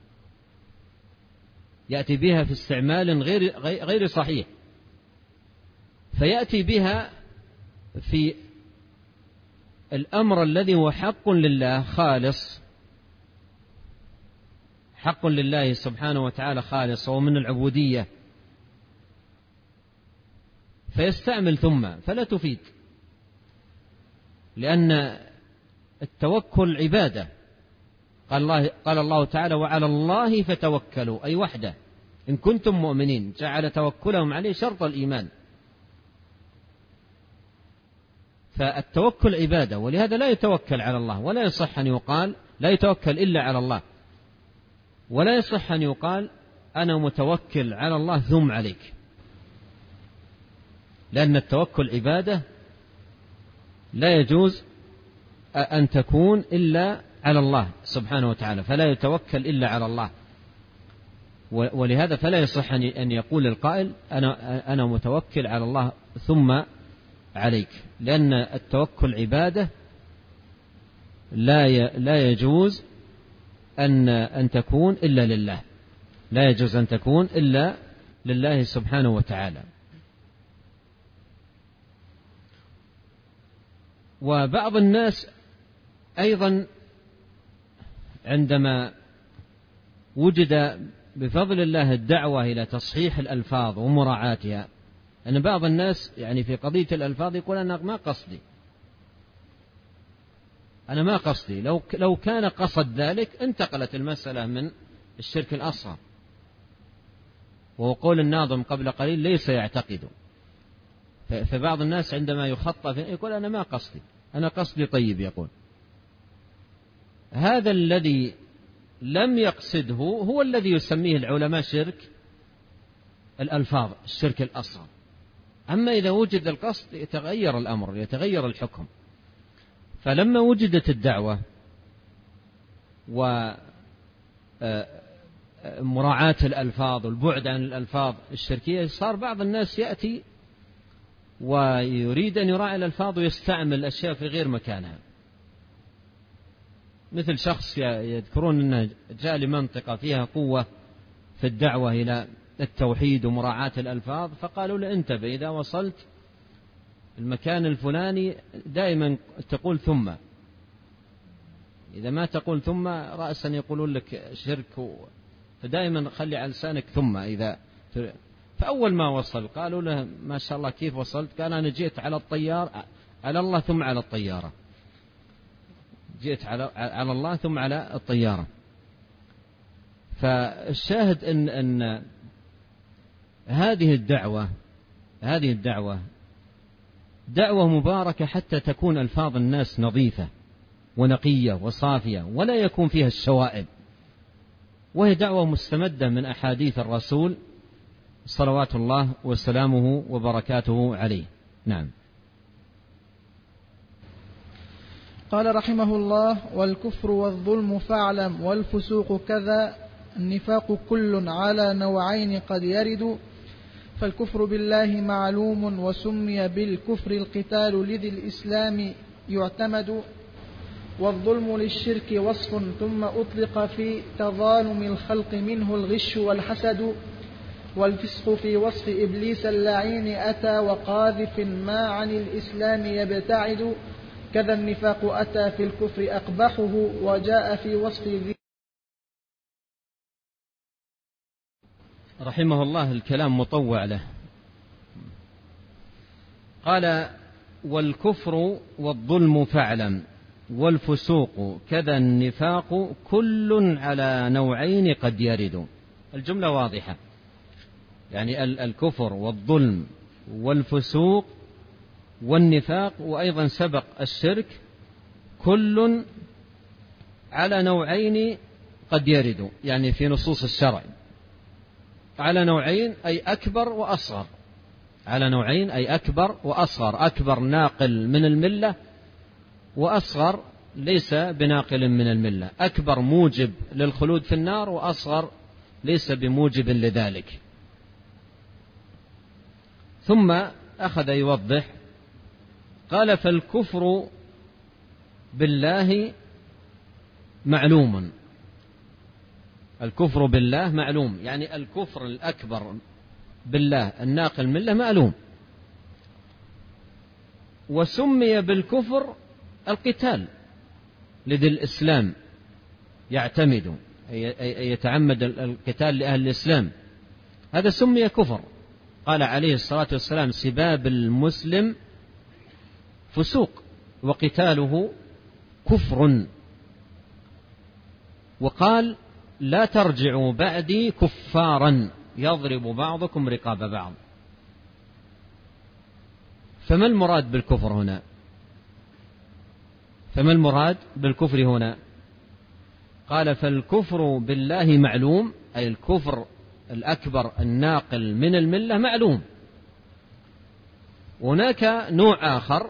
يأتي بها في استعمال غير صحيح، فيأتي بها في الأمر الذي هو حق لله خالص، حق لله سبحانه وتعالى خالص ومن العبودية، فيستعمل ثم فلا تفيد، لأن التوكل عبادة. قال الله تعالى وعلى الله فتوكلوا، أي وحده إن كنتم مؤمنين، جعل توكلهم عليه شرط الإيمان. فالتوكل عبادة، ولهذا لا يتوكل على الله، ولا يصح أن يقال لا يتوكل إلا على الله، ولا يصح أن يقال أنا متوكل على الله ثم عليك، لأن التوكل عبادة لا يجوز أن تكون إلا على الله سبحانه وتعالى، فلا يتوكل إلا على الله. ولهذا فلا يصح أن يقول القائل أنا متوكل على الله ثم عليك، لأن التوكل عبادة لا يجوز أن تكون إلا لله، لا يجوز أن تكون إلا لله سبحانه وتعالى. وبعض الناس أيضا عندما وجد بفضل الله الدعوة إلى تصحيح الألفاظ ومراعاتها، أن بعض الناس يعني في قضية الألفاظ يقول أنا ما قصدي، لو كان قصد ذلك انتقلت المسألة من الشرك الأصغر. وقول الناظم قبل قليل ليس يعتقد. فبعض الناس عندما يخطأ يقول أنا ما قصدي، أنا قصدي طيب. يقول هذا الذي لم يقصده هو الذي يسميه العلماء شرك الألفاظ، الشرك الأصغر. أما إذا وجد القصد يتغير الأمر، يتغير الحكم. فلما وجدت الدعوة ومراعاة الألفاظ والبعد عن الألفاظ الشركية، صار بعض الناس يأتي ويريد أن يراعي الألفاظ ويستعمل الأشياء في غير مكانها. مثل شخص يذكرون أنه جاء لمنطقة فيها قوة في الدعوة إلى التوحيد ومراعاة الألفاظ، فقالوا له انتبه، إذا وصلت المكان الفلاني دائما تقول ثم، إذا ما تقول ثم رأسا يقولون لك شرك، فدائما خلي على لسانك ثم. فأول ما وصل قالوا له ما شاء الله كيف وصلت؟ قال أنا جئت على الطيار، على الله ثم على الطيارة، جئت على الله ثم على الطيارة. فالشاهد أن هذه الدعوة دعوة مباركة حتى تكون ألفاظ الناس نظيفة ونقية وصافية ولا يكون فيها الشوائب، وهي دعوة مستمدة من أحاديث الرسول صلوات الله وسلامه وبركاته عليه. نعم. قال رحمه الله: والكفر والظلم فاعلم، والفسوق كذا، النفاق كل على نوعين قد يرد، فالكفر بالله معلوم، وسمي بالكفر القتال لذي الإسلام يعتمد، والظلم للشرك وصف ثم أطلق في تظالم الخلق منه الغش والحسد، والفسق في وصف إبليس اللعين أتى، وقاذف ما عن الإسلام يبتعد، كذا النفاق أتى في الكفر أقبحه، وجاء في وصف ذي. رحمه الله الكلام مطوع له. قال: والكفر والظلم فاعلم، والفسوق كذا النفاق كل على نوعين قد يرد. الجملة واضحة، يعني الكفر والظلم والفسوق والنفاق وأيضا سبق الشرك كل على نوعين قد يرد، يعني في نصوص الشرع على نوعين أي أكبر وأصغر، على نوعين أي أكبر وأصغر، أكبر ناقل من الملة، وأصغر ليس بناقل من الملة، أكبر موجب للخلود في النار، وأصغر ليس بموجب لذلك. ثم أخذ يوضح، قال: فالكفر بالله معلوم. الكفر بالله معلوم، يعني الكفر الأكبر بالله الناقل من الله معلوم. وسمي بالكفر القتال لذي الإسلام يعتمد، أي يتعمد القتال لأهل الإسلام، هذا سمي كفر. قال عليه الصلاة والسلام: سباب المسلم فسوق وقتاله كفر. وقال: لا ترجعوا بعدي كفارا يضرب بعضكم رقاب بعض. فما المراد بالكفر هنا؟ فما المراد بالكفر هنا؟ قال: فالكفر بالله معلوم، أي الكفر الأكبر الناقل من الملة معلوم. هناك نوع آخر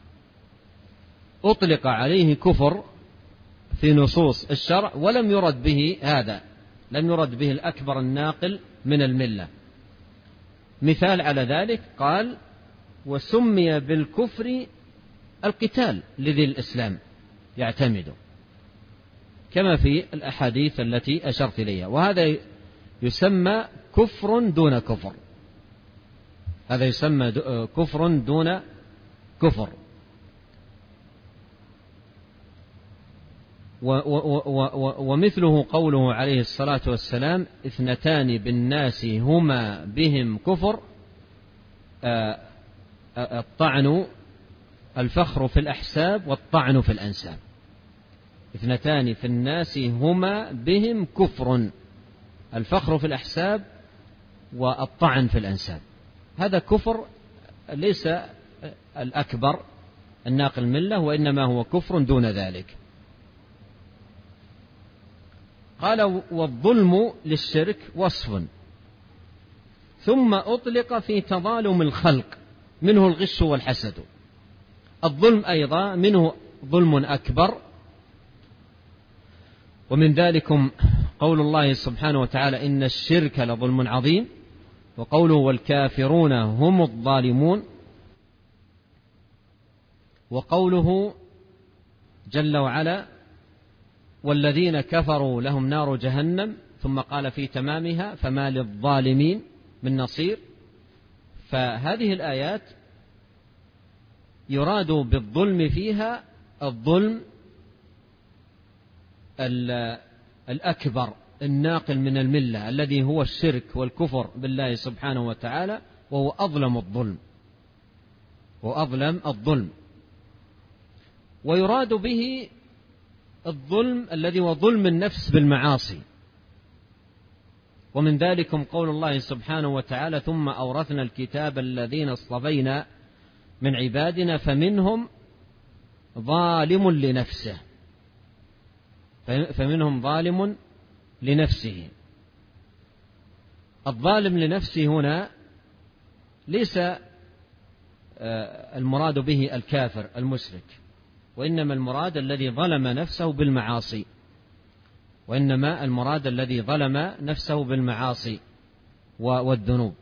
أطلق عليه كفر في نصوص الشرع ولم يرد به هذا، لم يرد به الأكبر الناقل من الملة. مثال على ذلك قال: وسمي بالكفر القتال لذي الإسلام يعتمد، كما في الأحاديث التي أشرت إليها. وهذا يسمى كفر دون كفر، هذا يسمى كفر دون كفر. ومثله قوله عليه الصلاة والسلام: اثنتان بالناس هما بهم كفر، الطعن الفخر في الأحساب والطعن في الأنساب. اثنتان في الناس هما بهم كفر، الفخر في الأحساب والطعن في الأنساب. هذا كفر ليس الأكبر الناقل ملة، وإنما هو كفر دون ذلك. قال: والظلم للشرك وصف ثم أطلق في تظالم الخلق منه الغش والحسد. الظلم أيضا منه ظلم أكبر، ومن ذلكم قول الله سبحانه وتعالى: إن الشرك لظلم عظيم، وقوله: والكافرون هم الظالمون، وقوله جل وعلا: والذين كفروا لهم نار جهنم، ثم قال في تمامها: فما للظالمين من نصير. فهذه الآيات يراد بالظلم فيها الظلم الأكبر الناقل من الملة، الذي هو الشرك والكفر بالله سبحانه وتعالى، وهو أظلم الظلم، وأظلم الظلم. ويراد به الظلم الذي هو ظلم النفس بالمعاصي. ومن ذلكم قول الله سبحانه وتعالى: ثم أورثنا الكتاب الذين اصطفينا من عبادنا فمنهم ظالم لنفسه، فمنهم ظالم لنفسه. الظالم لنفسه هنا ليس المراد به الكافر المشرك، وإنما المراد الذي ظلم نفسه بالمعاصي، وإنما المراد الذي ظلم نفسه بالمعاصي والذنوب.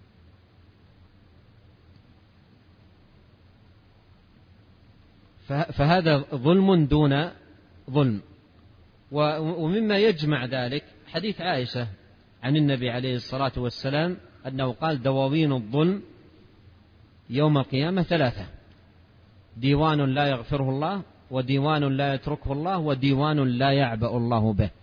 فهذا ظلم دون ظلم. ومما يجمع ذلك حديث عائشة عن النبي عليه الصلاة والسلام أنه قال: دواوين الظلم يوم القيامة 3: ديوان لا يغفره الله، وديوان لا يتركه الله، وديوان لا يعبأ الله به.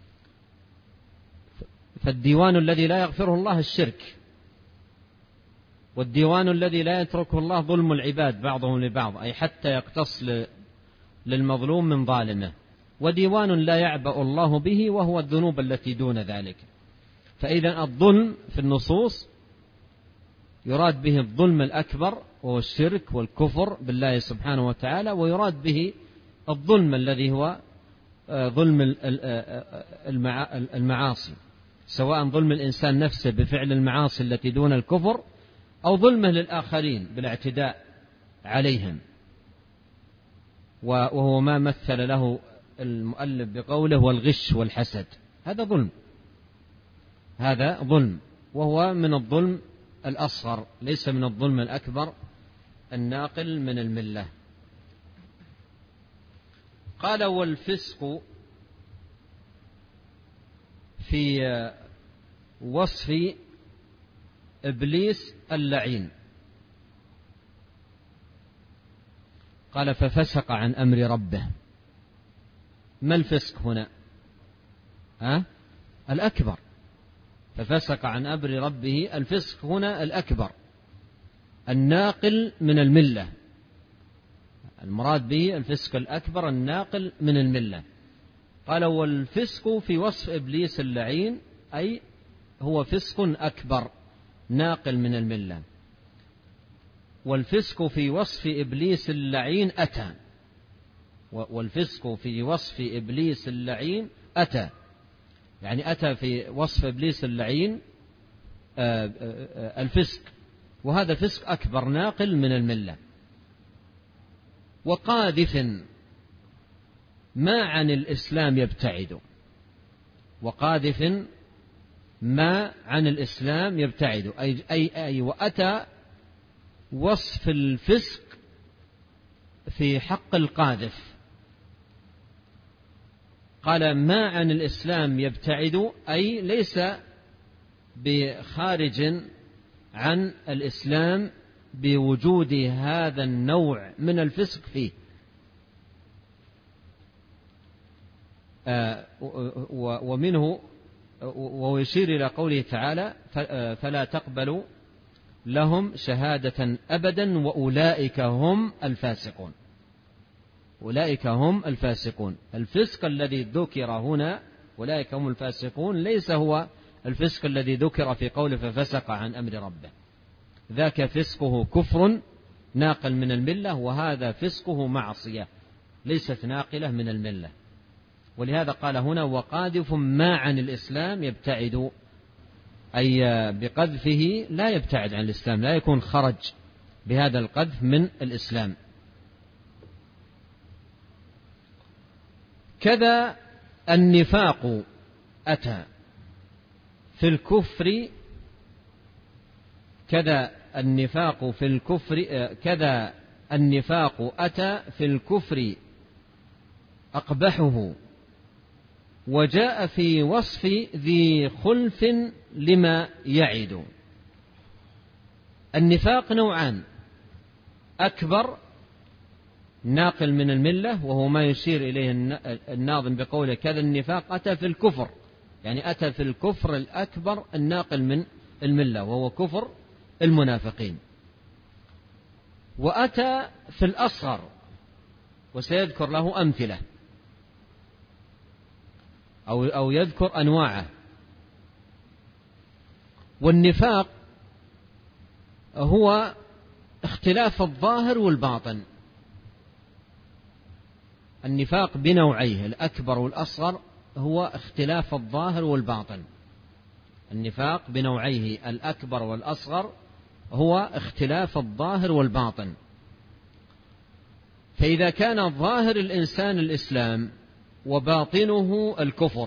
فالديوان الذي لا يغفره الله الشرك، والديوان الذي لا يتركه الله ظلم العباد بعضهم لبعض، أي حتى يقتص للمظلوم من ظالمه، وديوان لا يعبأ الله به وهو الذنوب التي دون ذلك. فإذا الظلم في النصوص يراد به الظلم الأكبر وهو الشرك والكفر بالله سبحانه وتعالى، ويراد به الظلم الذي هو ظلم المعاصي، سواء ظلم الإنسان نفسه بفعل المعاصي التي دون الكفر، أو ظلمه للآخرين بالاعتداء عليهم، وهو ما مثل له المؤلف بقوله: والغش والحسد. هذا ظلم، هذا ظلم، وهو من الظلم الأصغر، ليس من الظلم الأكبر الناقل من الملة. قال: والفسق في وصف إبليس اللعين. قال: ففسق عن أمر ربه. ما الفسق هنا؟ الأكبر. ففسق عن أمر ربه، الفسق هنا الأكبر الناقل من الملة، المراد به الفسق الأكبر الناقل من الملة. قال: والفسق في وصف إبليس اللعين، أي هو فسق أكبر ناقل من الملة. والفسق في وصف إبليس اللعين أتى، والفسق في وصف إبليس اللعين أتى، يعني أتى في وصف إبليس اللعين الفسق، وهذا فسق أكبر ناقل من الملة. وقاذف ما عن الإسلام يبتعد، وقاذف ما عن الإسلام يبتعد، أي وأتى وصف الفسق في حق القاذف. قال: ما عن الإسلام يبتعد، أي ليس بخارج عن الإسلام بوجود هذا النوع من الفسق فيه. ومنه ويشير إلى قوله تعالى: فلا تقبلوا لهم شهادة أبدا وأولئك هم الفاسقون. أولئك هم الفاسقون. الفسق الذي ذكر هنا أولئك هم الفاسقون ليس هو الفسق الذي ذكر في قوله ففسق عن أمر ربه، ذاك فسقه كفر ناقل من الملة، وهذا فسقه معصية ليست ناقلة من الملة. ولهذا قال هنا: وقاذف ما عن الإسلام يبتعد، أي بقذفه لا يبتعد عن الإسلام، لا يكون خرج بهذا القذف من الإسلام. كذا النفاق أتى في الكفر، كذا النفاق في الكفر، كذا النفاق أتى في الكفر أقبحه، وجاء في وصف ذي خلف لما يعد. النفاق نوعان: أكبر ناقل من الملة، وهو ما يشير إليه الناظم بقوله: كذا النفاق أتى في الكفر، يعني أتى في الكفر الأكبر الناقل من الملة، وهو كفر المنافقين. وأتى في الأصغر، وسيذكر له أمثلة أو يذكر أنواعه. والنفاق هو اختلاف الظاهر والباطن. النفاق بنوعيه الأكبر والأصغر هو اختلاف الظاهر والباطن. النفاق بنوعيه الأكبر والأصغر هو اختلاف الظاهر والباطن. فإذا كان ظاهر الإنسان الإسلام وباطنه الكفر،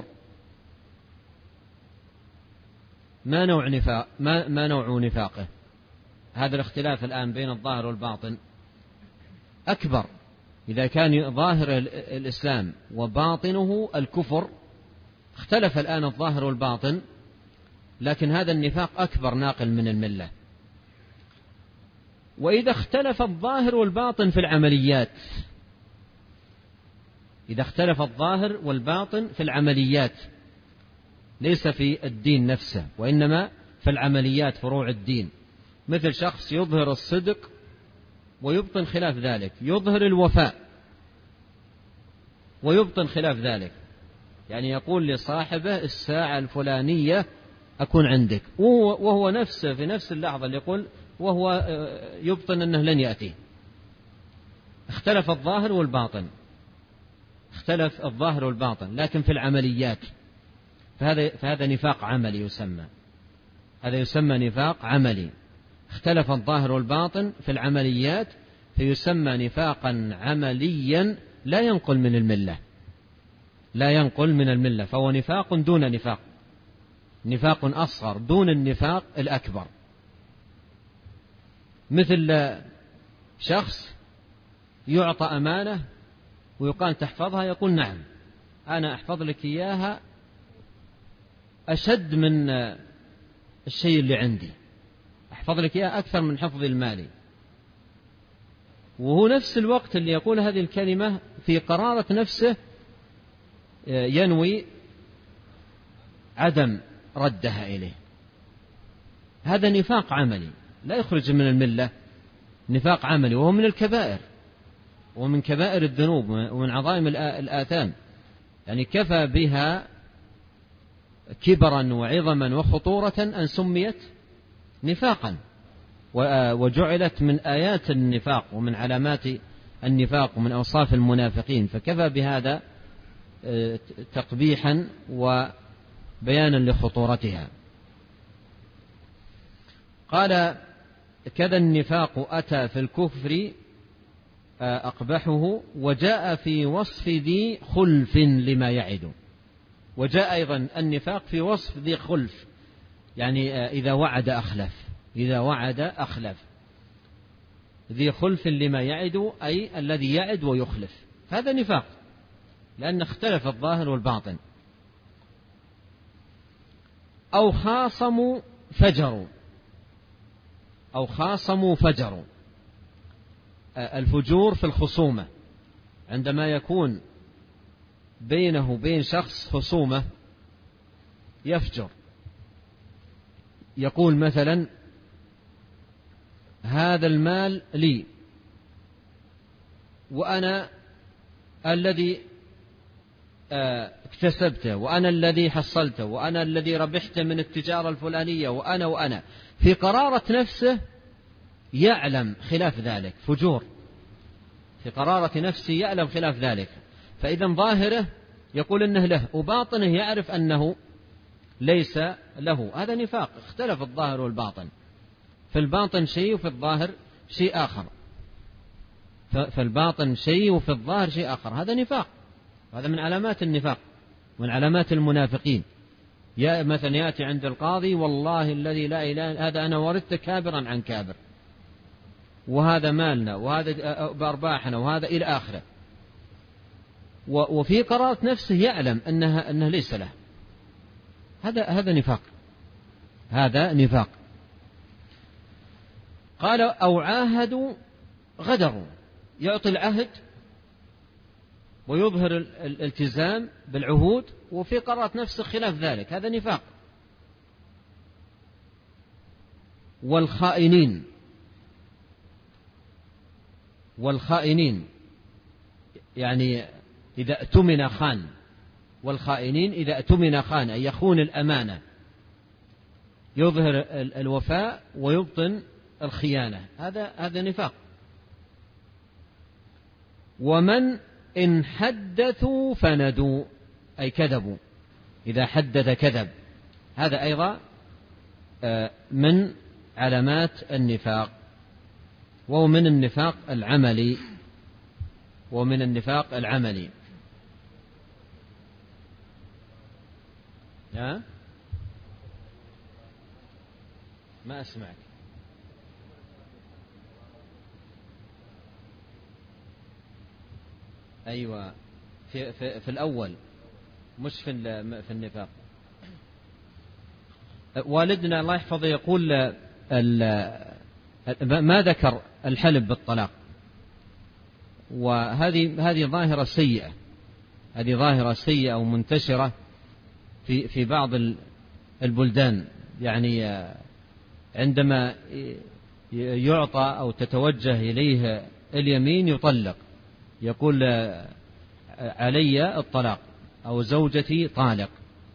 ما نوع نفاقه؟ هذا الاختلاف الآن بين الظاهر والباطن أكبر. إذا كان ظاهر الإسلام وباطنه الكفر، اختلف الآن الظاهر والباطن، لكن هذا النفاق أكبر ناقل من الملة. وإذا اختلف الظاهر والباطن في العمليات، إذا اختلف الظاهر والباطن في العمليات ليس في الدين نفسه وإنما في العمليات فروع الدين، مثل شخص يظهر الصدق ويبطن خلاف ذلك، يظهر الوفاء ويبطن خلاف ذلك، يعني يقول لصاحبه الساعة الفلانية أكون عندك، وهو نفسه في نفس اللحظة اللي يقول وهو يبطن أنه لن يأتي. اختلف الظاهر والباطن، اختلف الظاهر والباطن، لكن في العمليات فهذا نفاق عملي يسمى، هذا يسمى نفاق عملي. اختلف الظاهر والباطن في العمليات فيسمى نفاقا عمليا لا ينقل من الملة، لا ينقل من الملة، فهو نفاق دون نفاق، نفاق أصغر دون النفاق الأكبر. مثل شخص يعطى أمانة ويقال تحفظها، يقول نعم أنا أحفظ لك إياها أشد من الشيء اللي عندي، أحفظ لك إياها أكثر من حفظي المالي، وهو نفس الوقت اللي يقول هذه الكلمة في قرارة نفسه ينوي عدم ردها إليه. هذا نفاق عملي لا يخرج من الملة، نفاق عملي، وهو من الكبائر ومن كبائر الذنوب ومن عظائم الآثام، يعني كفى بها كبرا وعظما وخطورة أن سميت نفاقا، وجعلت من آيات النفاق ومن علامات النفاق ومن أوصاف المنافقين، فكفى بهذا تقبيحا وبيانا لخطورتها. قال كذا النفاق أتى في الكفر أقبحه، وجاء في وصف ذي خلف لما يعد. وجاء أيضا النفاق في وصف ذي خلف، يعني إذا وعد أخلف، إذا وعد أخلف، ذي خلف لما يعد أي الذي يعد ويخلف، هذا نفاق لأن اختلف الظاهر والباطن. أو خاصموا فجروا، أو خاصموا فجروا، الفجور في الخصومة، عندما يكون بينه وبين شخص خصومة يفجر، يقول مثلا هذا المال لي وأنا الذي اكتسبته وأنا الذي حصلته وأنا الذي ربحت من التجارة الفلانية وأنا في قرارة نفسه يعلم خلاف ذلك، فجور في قرارة نفسه يعلم خلاف ذلك، فإذا ظاهره يقول إنه له وباطنه يعرف أنه ليس له، هذا نفاق. اختلف الظاهر والباطن، في الباطن شيء وفي الظاهر شيء آخر، فالباطن شيء وفي الظاهر شيء آخر، هذا نفاق، هذا من علامات النفاق، من علامات المنافقين. مثلا يأتي عند القاضي والله الذي لا إله، هذا أنا ورثت كابرا عن كابر، وهذا مالنا وهذا بأرباحنا وهذا إلى آخره، وفي قرارة نفسه يعلم أنه ليس له، هذا نفاق، هذا نفاق. قال أو عاهدوا غدروا، يعطي العهد ويظهر الالتزام بالعهود وفي قرارة نفسه خلاف ذلك، هذا نفاق. والخائنين يعني إذا اؤتمن خان، والخائنين إذا اؤتمن خان، أي يخون الأمانة، يظهر الوفاء ويبطن الخيانة، هذا نفاق. ومن إن حدثوا فندوا، أي كذبوا، إذا حدث كذب، هذا أيضا من علامات النفاق، وهو من النفاق العملي. ما أسمعك. أيوة، في الأول، مش في النفاق. والدنا الله يحفظه يقول ما ذكر الحلف بالطلاق، وهذه ظاهرة سيئة، هذه ظاهرة سيئة ومنتشرة في بعض البلدان. يعني عندما يعطى أو تتوجه إليه اليمين يطلق، يقول علي الطلاق أو زوجتي طالق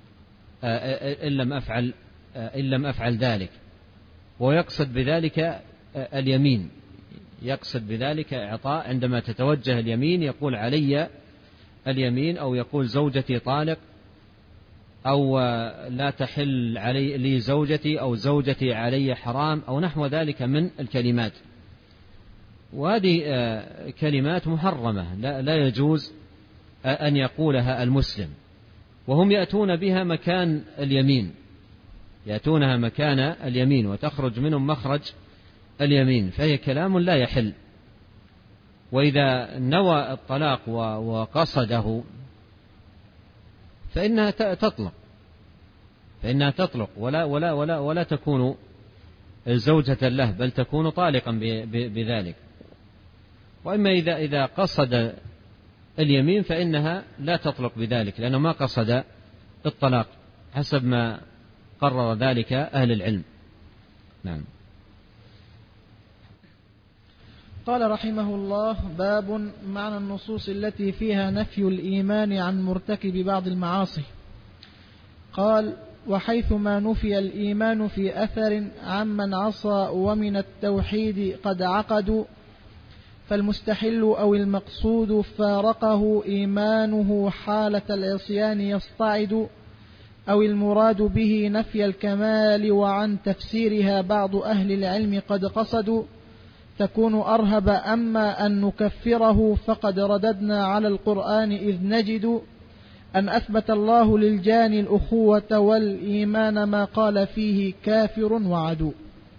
إن لم أفعل ذلك، ويقصد بذلك اليمين، يقصد بذلك إعطاء. عندما تتوجه اليمين يقول علي اليمين، أو يقول زوجتي طالق، أو لا تحل لي زوجتي، أو زوجتي علي حرام، أو نحو ذلك من الكلمات. وهذه كلمات محرمة لا يجوز أن يقولها المسلم، وهم يأتون بها مكان اليمين، يأتونها مكان اليمين وتخرج منهم مخرج اليمين، فهي كلام لا يحل. وإذا نوى الطلاق وقصده فإنها تطلق ولا تكون زوجة له، بل تكون طالقا بذلك. وإما إذا قصد اليمين فإنها لا تطلق بذلك، لأنه ما قصد الطلاق حسب ما قرر ذلك أهل العلم. نعم. قال رحمه الله: باب معنى النصوص التي فيها نفي الإيمان عن مرتكب بعض المعاصي. قال: وحيثما نفي الإيمان في أثر عمن عصى ومن التوحيد قد عقدوا، فالمستحل أو المقصود فارقه إيمانه حالة العصيان يصطعد، أو المراد به نفي الكمال وعن تفسيرها بعض أهل العلم قد قصدوا، تكون أرهب. أما أن نكفره فقد رددنا على القرآن إذ نجد أن أثبت الله للجاني الأخوة والإيمان ما قال فيه كافر وعدو.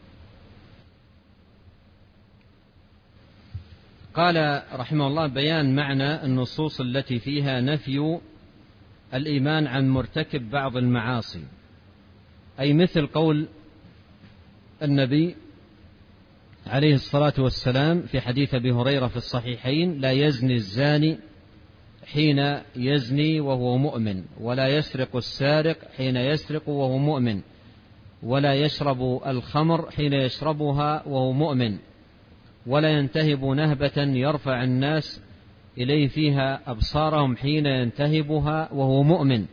قال رحمه الله: بيان معنى النصوص التي فيها نفي الإيمان عن مرتكب بعض المعاصي، أي مثل قول النبي عليه الصلاة والسلام في حديث أبي هريرة في الصحيحين: لا يزني الزاني حين يزني وهو مؤمن، ولا يسرق السارق حين يسرق وهو مؤمن، ولا يشرب الخمر حين يشربها وهو مؤمن، ولا ينتهب نهبة يرفع الناس إليه فيها أبصارهم حين ينتهبها وهو مؤمن.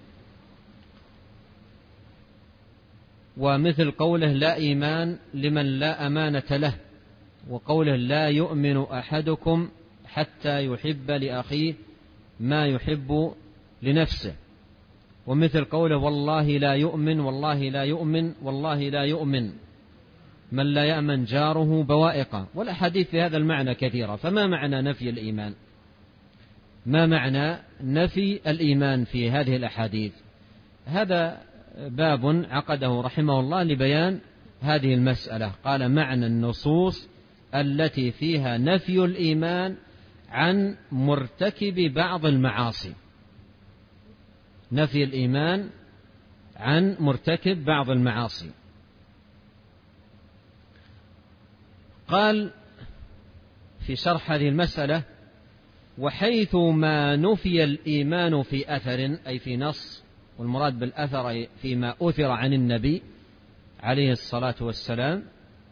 ومثل قوله: لا إيمان لمن لا أمانة له، وقوله: لا يؤمن أحدكم حتى يحب لأخيه ما يحب لنفسه. ومثل قوله: والله لا يؤمن، والله لا يؤمن، والله لا يؤمن من لا يأمن جاره بوائقه. والأحاديث في هذا المعنى كثيرة. فما معنى نفي الإيمان؟ ما معنى نفي الإيمان في هذه الأحاديث؟ هذا باب عقده رحمه الله لبيان هذه المسألة. قال: معنى النصوص التي فيها نفي الإيمان عن مرتكب بعض المعاصي. نفي الإيمان عن مرتكب بعض المعاصي. قال في شرح هذه المسألة: وحيث ما نفي الإيمان في أثر، أي في نص، والمراد بالأثر فيما أثر عن النبي عليه الصلاة والسلام.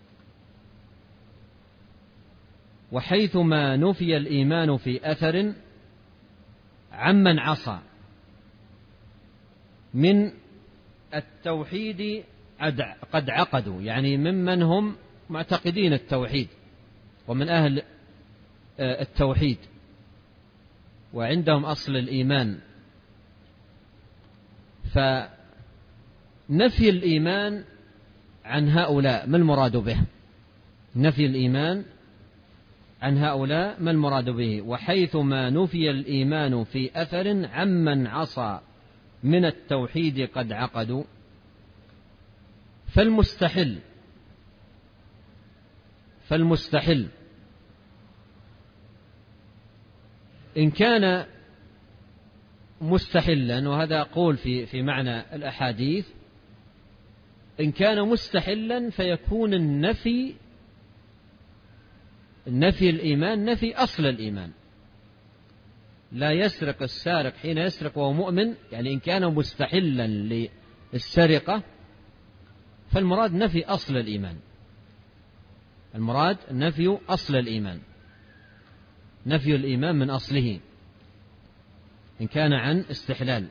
وحيث ما نفي الإيمان في أثر عمن عصى من التوحيد قد عقدوا، يعني ممن هم معتقدين التوحيد ومن أهل التوحيد وعندهم أصل الإيمان، نفي الإيمان عن هؤلاء ما المراد به؟ نفي الإيمان عن هؤلاء ما المراد به؟ وحيثما نفي الإيمان في أثر عمن عصى من التوحيد قد عقدوا، فالمستحل إن كان مستحلا، وهذا قول في معنى الأحاديث، إن كان مستحلا فيكون النفي الإيمان نفي أصل الإيمان. لا يسرق السارق حين يسرق وهو مؤمن، يعني إن كان مستحلا للسرقة فالمراد نفي أصل الإيمان، المراد نفي أصل الإيمان، نفي الإيمان من أصله إن كان عن استحلال.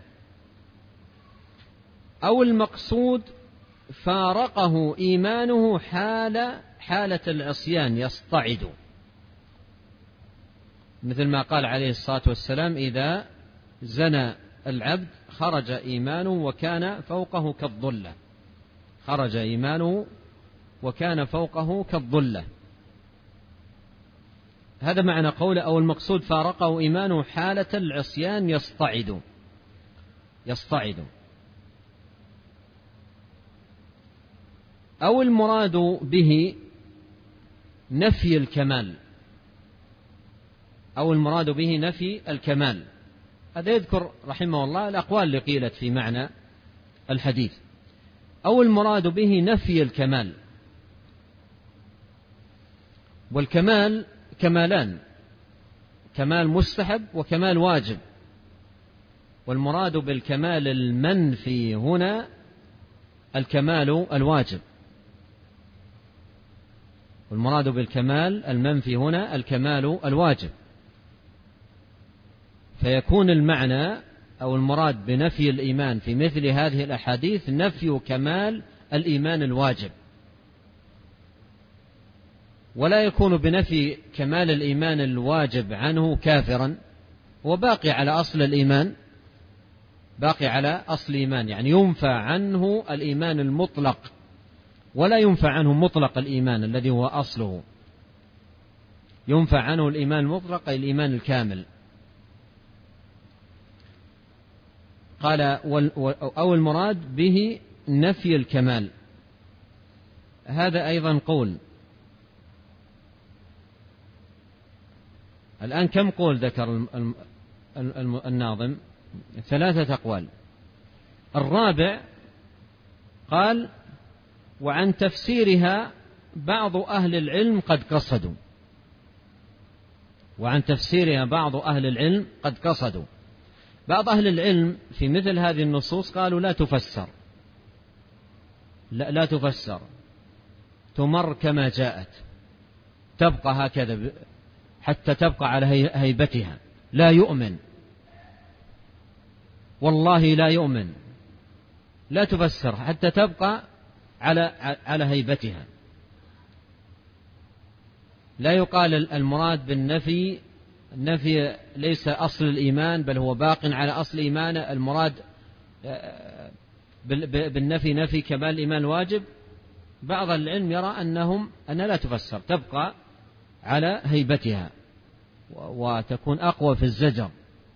أو المقصود فارقه إيمانه حالة العصيان يصطعد، مثل ما قال عليه الصلاة والسلام: إذا زنى العبد خرج إيمانه وكان فوقه كالظلة، خرج إيمانه وكان فوقه كالظلة. هذا معنى قوله: أو المقصود فارقه إيمانه حالة العصيان يصطعد. أو المراد به نفي الكمال، أو المراد به نفي الكمال. هذا يذكر رحمه الله الأقوال اللي قيلت في معنى الحديث. أو المراد به نفي الكمال، والكمال كمالان: كمال مستحب وكمال واجب، والمراد بالكمال المنفي هنا الكمال الواجب، والمراد بالكمال المنفي هنا الكمال الواجب. فيكون المعنى أو المراد بنفي الإيمان في مثل هذه الأحاديث نفي كمال الإيمان الواجب، ولا يكون بنفي كمال الإيمان الواجب عنه كافرا، وباقي على أصل الإيمان، باقي على أصل الإيمان، يعني ينفى عنه الإيمان المطلق ولا ينفى عنه مطلق الإيمان الذي هو أصله، ينفى عنه الإيمان المطلق أي الإيمان الكامل. قال: أو المراد به نفي الكمال. هذا أيضا قول. الآن كم قول ذكر الناظم؟ 3 أقوال. الرابع قال: وعن تفسيرها بعض أهل العلم قد قصدوا. وعن تفسيرها بعض أهل العلم قد قصدوا. بعض أهل العلم في مثل هذه النصوص قالوا لا تفسر، لا تفسر، تمر كما جاءت، تبقى هكذا حتى تبقى على هيبتها، لا يؤمن، والله لا يؤمن، لا تفسر حتى تبقى على هيبتها. لا يقال المراد بالنفي النفي ليس أصل الإيمان بل هو باق على أصل إيمانه، المراد بالنفي نفي كمال الإيمان الواجب. بعض العلم يرى أنها لا تفسر، تبقى على هيبتها وتكون أقوى في الزجر.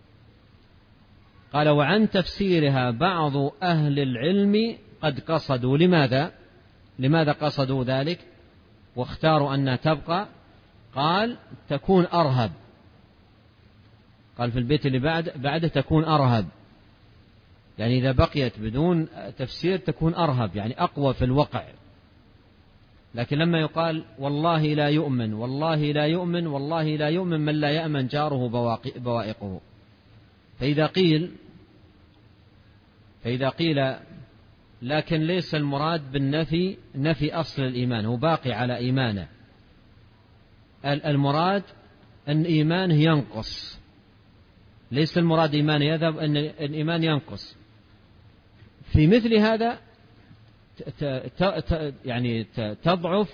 قال: وعن تفسيرها بعض أهل العلم قد قصدوا. لماذا قصدوا ذلك واختاروا أنها تبقى؟ قال: تكون أرهب. قال في البيت اللي بعده تكون أرهب، يعني إذا بقيت بدون تفسير تكون أرهب، يعني أقوى في الوقع. لكن لما يقال والله لا يؤمن، والله لا يؤمن، والله لا يؤمن من لا يأمن جاره بوائقه. فإذا قيل لكن ليس المراد بالنفي نفي أصل الإيمان، هو باقي على إيمانه، المراد أن إيمانه ينقص، ليس المراد إيمان يذهب، أن الإيمان ينقص. في مثل هذا يعني تضعف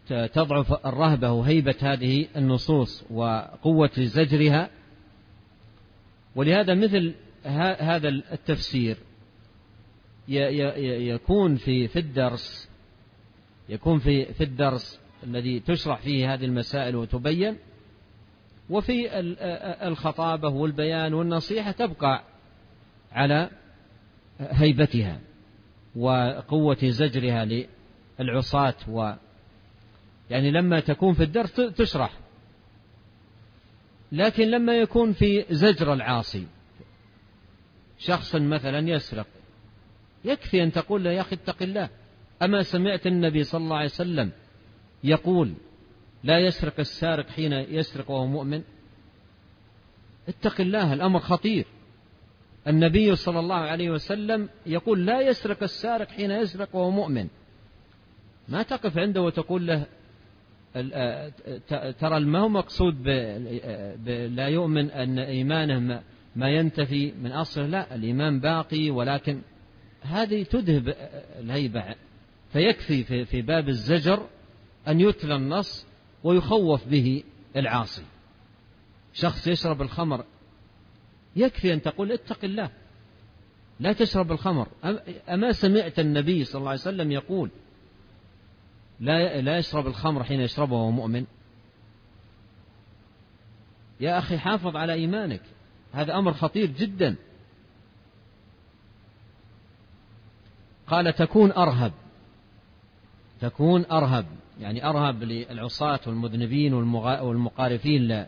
تضعف الرهبة وهيبة هذه النصوص وقوة زجرها. ولهذا مثل هذا التفسير يكون في الدرس، يكون في الدرس الذي تشرح فيه هذه المسائل وتبين، وفي الخطابة والبيان والنصيحة تبقى على هيبتها وقوة زجرها للعصاة. يعني لما تكون في الدرس تشرح، لكن لما يكون في زجر العاصي، شخص مثلا يسرق، يكفي أن تقول له: يا أخي اتق الله، أما سمعت النبي صلى الله عليه وسلم يقول: لا يسرق السارق حين يسرق وهو مؤمن؟ اتق الله، الأمر خطير. النبي صلى الله عليه وسلم يقول: لا يسرق السارق حين يسرق وهو مؤمن. ما تقف عنده وتقول له ترى ما هو مقصود لا يؤمن أن إيمانه ما ينتفي من أصله، لا، الإيمان باقي، ولكن هذه تذهب الهيبة. فيكفي في باب الزجر أن يتلى النص ويخوف به العاصي. شخص يشرب الخمر، يكفي أن تقول: اتق الله، لا تشرب الخمر. أما سمعت النبي صلى الله عليه وسلم يقول: لا يشرب الخمر حين يشربه وهو مؤمن؟ يا أخي حافظ على إيمانك، هذا أمر خطير جدا. قال: تكون أرهب، يعني أرهب للعصاة والمذنبين والمقارفين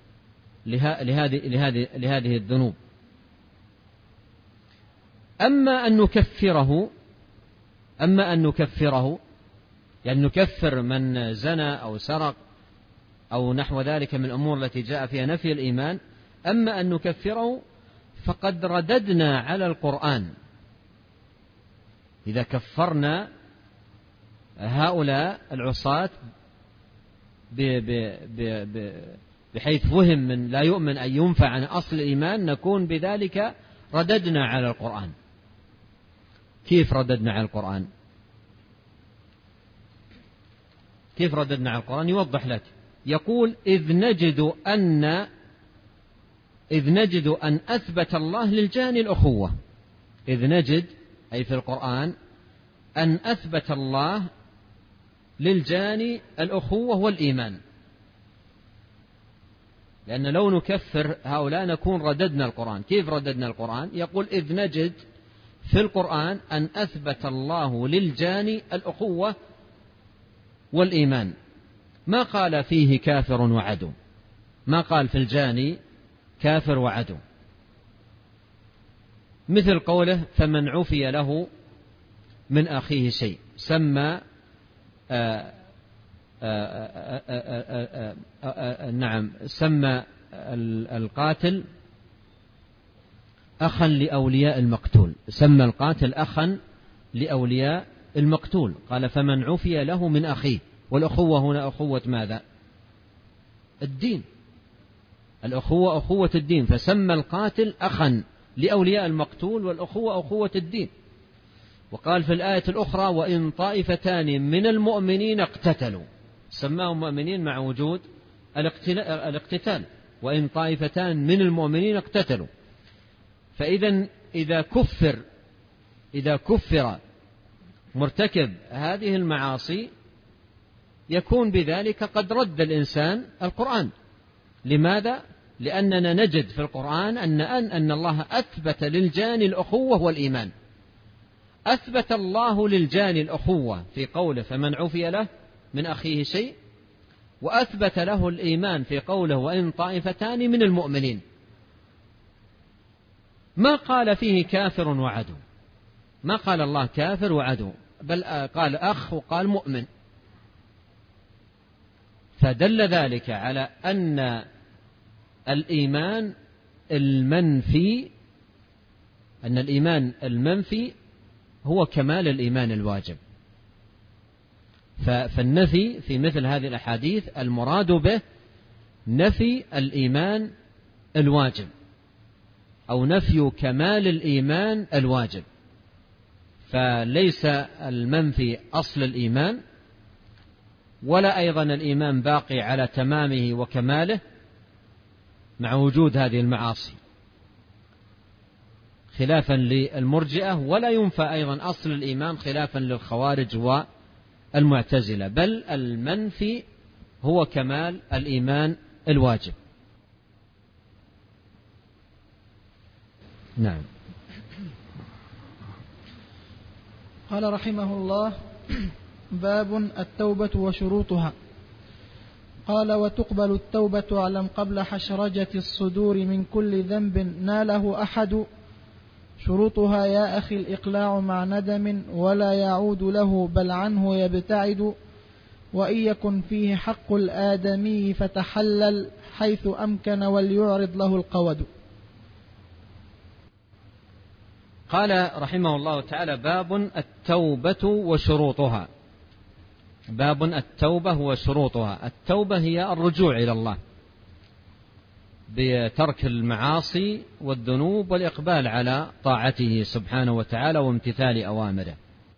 لهذه الذنوب. أما أن نكفره، يعني نكفر من زنى أو سرق أو نحو ذلك من الأمور التي جاء فيها نفي الإيمان، أما أن نكفره فقد رددنا على القرآن. إذا كفرنا هؤلاء العصاة بحيث فهم من لا يؤمن أن ينفع عن أصل الإيمان، نكون بذلك رددنا على القرآن. كيف رددنا على القرآن؟ كيف رددنا على القرآن؟ يوضح لك، يقول: إذ نجد أن أثبت الله للجاني الأخوة. إذ نجد، أي في القرآن، أن أثبت الله للجاني الأخوة والإيمان. لأن لو نكفر هؤلاء نكون رددنا القرآن. كيف رددنا القرآن؟ يقول: إذ نجد في القرآن أن أثبت الله للجاني الأخوة والإيمان. ما قال فيه كافر وعدو، ما قال في الجاني كافر وعدو، مثل قوله: فمن عفي له من أخيه شيء. سمى سمى القاتل أخا لأولياء المقتول، سمى القاتل أخا لأولياء المقتول. قال: فمن عفي له من أخيه. والأخوة هنا أخوة ماذا؟ الدين، الأخوة أخوة الدين، فسمى القاتل أخا لأولياء المقتول، والأخوة أخوة الدين. وقال في الآية الأخرى: وإن طائفتان من المؤمنين اقتتلوا، سماهم مؤمنين مع وجود الاقتتال، وإن طائفتان من المؤمنين اقتتلوا. فإذا إذا كفر مرتكب هذه المعاصي يكون بذلك قد رد الإنسان القرآن. لماذا؟ لأننا نجد في القرآن أن الله أثبت للجاني الأخوة والإيمان. أثبت الله للجاني الأخوة في قوله: فمن عفي له من أخيه شيء، وأثبت له الإيمان في قوله: وإن طائفتان من المؤمنين. ما قال فيه كافر وعدو، ما قال الله كافر وعدو، بل قال أخ وقال مؤمن. فدل ذلك على أن الإيمان المنفي هو كمال الإيمان الواجب. فالنفي في مثل هذه الأحاديث المراد به نفي الإيمان الواجب، أو نفي كمال الإيمان الواجب. فليس المنفي أصل الإيمان، ولا أيضا الإيمان باقي على تمامه وكماله مع وجود هذه المعاصي، خلافا للمرجئة، ولا ينفى أيضا أصل الإيمان خلافا للخوارج والمعتزلة، بل المنفي هو كمال الإيمان الواجب. نعم. قال رحمه الله: باب التوبة وشروطها. قال: وتقبل التوبة اعلم قبل حشرجة الصدور من كل ذنب ناله أحد. شروطها يا أخي الإقلاع مع ندم ولا يعود له بل عنه يبتعد، وإن يكن فيه حق الآدمي فتحلل حيث أمكن وليعرض له القود. قال رحمه الله تعالى: باب التوبة وشروطها. باب التوبة وشروطها. التوبة هي الرجوع إلى الله بترك المعاصي والذنوب والإقبال على طاعته سبحانه وتعالى وامتثال أوامره.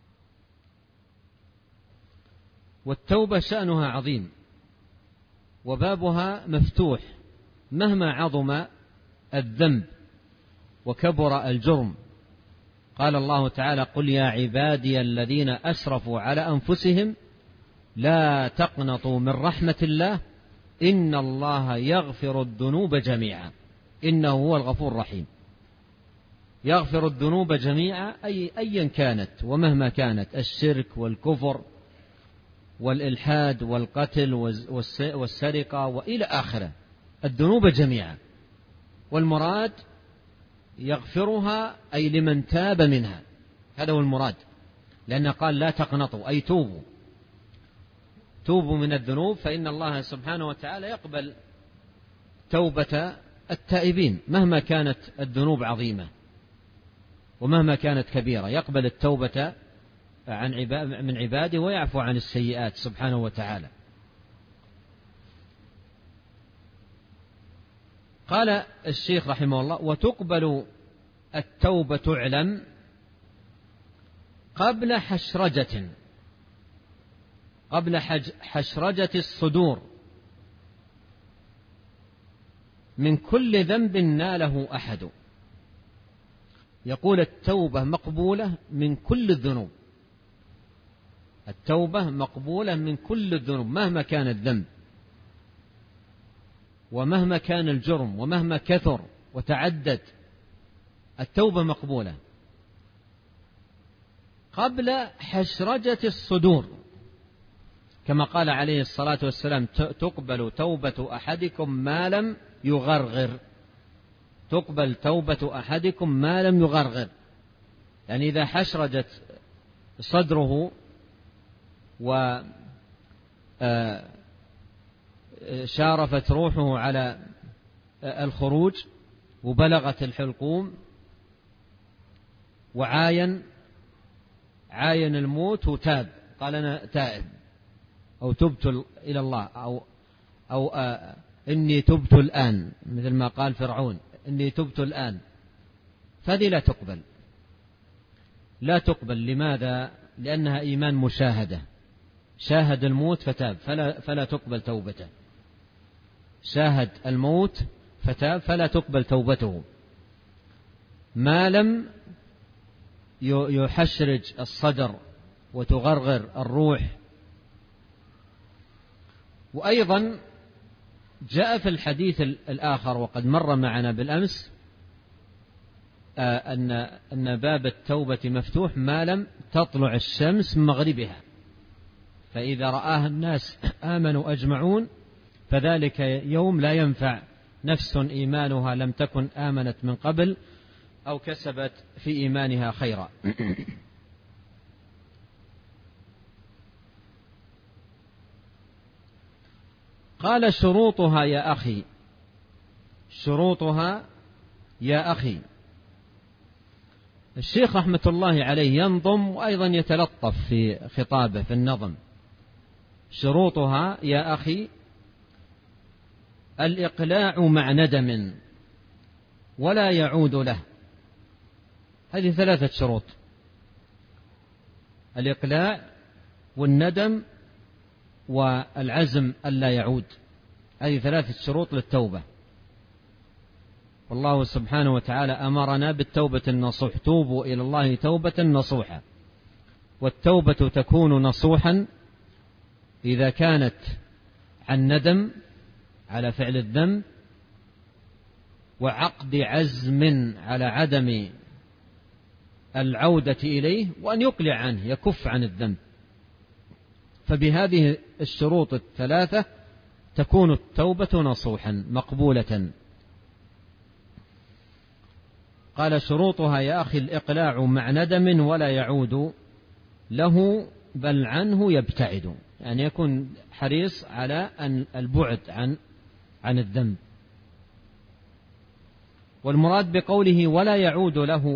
والتوبة شأنها عظيم وبابها مفتوح مهما عظم الذنب وكبر الجرم. قال الله تعالى: قل يا عبادي الذين أسرفوا على أنفسهم لا تقنطوا من رحمة الله إن الله يغفر الذنوب جميعا إنه هو الغفور الرحيم. يغفر الذنوب جميعا أيا كانت ومهما كانت، الشرك والكفر والإلحاد والقتل والسرقة وإلى آخره، الذنوب جميعا. والمراد يغفرها أي لمن تاب منها، هذا هو المراد، لأنه قال لا تقنطوا أي توبوا من الذنوب، فإن الله سبحانه وتعالى يقبل توبة التائبين مهما كانت الذنوب عظيمة ومهما كانت كبيرة، يقبل التوبة من عباده ويعفو عن السيئات سبحانه وتعالى. قال الشيخ رحمه الله: وتقبل التوبة اعلم قبل حشرجة الصدور من كل ذنب ناله أحد. يقول التوبة مقبولة من كل الذنوب، التوبة مقبولة من كل الذنوب مهما كان الذنب ومهما كان الجرم ومهما كثر وتعدد، التوبة مقبولة قبل حشرجة الصدور، كما قال عليه الصلاة والسلام: تقبل توبة أحدكم ما لم يغرغر. تقبل توبة أحدكم ما لم يغرغر، يعني إذا حشرجت صدره وشارفت روحه على الخروج وبلغت الحلقوم وعاين الموت وتاب، قال أنا تائب أو تبت إلى الله أو إني تبت الآن، مثل ما قال فرعون إني تبت الآن، فهذه لا تقبل. لماذا؟ لأنها إيمان مشاهدة، شاهد الموت فتاب فلا تقبل توبته، شاهد الموت فتاب فلا تقبل توبته ما لم يحشرج الصدر وتغرغر الروح. وأيضا جاء في الحديث الآخر وقد مر معنا بالأمس أن باب التوبة مفتوح ما لم تطلع الشمس من مغربها، فإذا رآها الناس آمنوا أجمعون فذلك يوم لا ينفع نفس إيمانها لم تكن آمنت من قبل أو كسبت في إيمانها خيرا. قال: شروطها يا أخي. شروطها يا أخي. الشيخ رحمة الله عليه ينظم وأيضا يتلطف في خطابه في النظم. شروطها يا أخي: الإقلاع مع ندم ولا يعود له. هذه 3 شروط: الإقلاع والندم والعزم ألا يعود. هذه 3 شروط للتوبة. والله سبحانه وتعالى أمرنا بالتوبة النصوح: توبوا إلى الله توبة نصوحا. والتوبة تكون نصوحا إذا كانت عن ندم على فعل الذنب، وعقد عزم على عدم العودة إليه، وأن يقلع عنه، يكف عن الذنب. فبهذه الشروط 3 تكون التوبة نصوحا مقبولة. قال: شروطها يا أخي الإقلاع مع ندم ولا يعود له بل عنه يبتعد، يعني يكون حريص على أن البعد عن الذنب. والمراد بقوله ولا يعود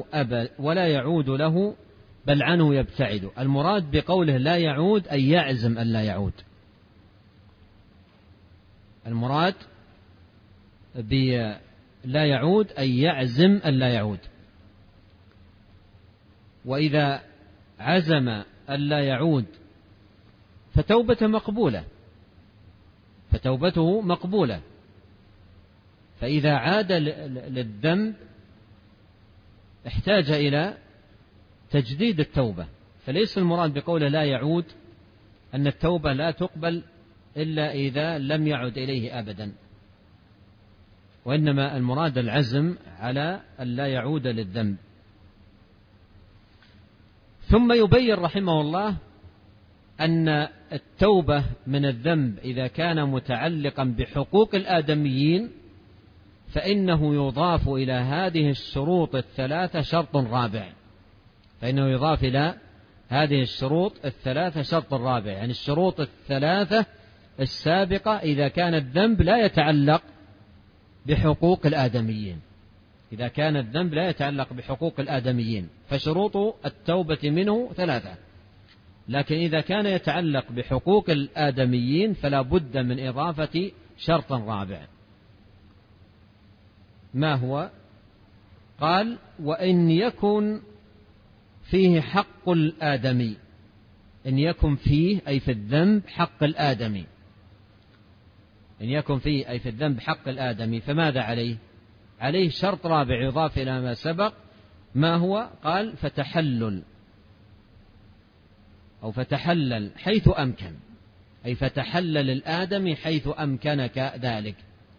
له بل عنه يبتعد، المراد بقوله لا يعود أي يعزم أن لا يعود. المراد لا يعود أي يعزم أن لا يعود. وإذا عزم أن لا يعود فتوبته مقبولة. فإذا عاد للذنب احتاج إلى تجديد التوبة. فليس المراد بقوله لا يعود أن التوبة لا تقبل إلا إذا لم يعد إليه أبدا، وإنما المراد العزم على أن لا يعود للذنب. ثم يبين رحمه الله أن التوبة من الذنب إذا كان متعلقا بحقوق الآدميين فإنه يضاف إلى هذه الشروط 3 شرط رابع. شرط رابع، يعني الشروط 3 السابقة إذا كان الذنب لا يتعلق بحقوق الآدميين، فشروط التوبة منه 3. لكن إذا كان يتعلق بحقوق الآدميين فلا بد من إضافة شرط رابع. ما هو؟ قال: وإن يكن فيه حق الآدمي. إن يكن فيه أي في الذنب حق الآدمي. فماذا عليه؟ عليه شرط رابع يضاف إلى ما سبق. ما هو؟ قال: فتحلل حيث أمكن، أي فتحلل الآدمي حيث أمكنك ذلك.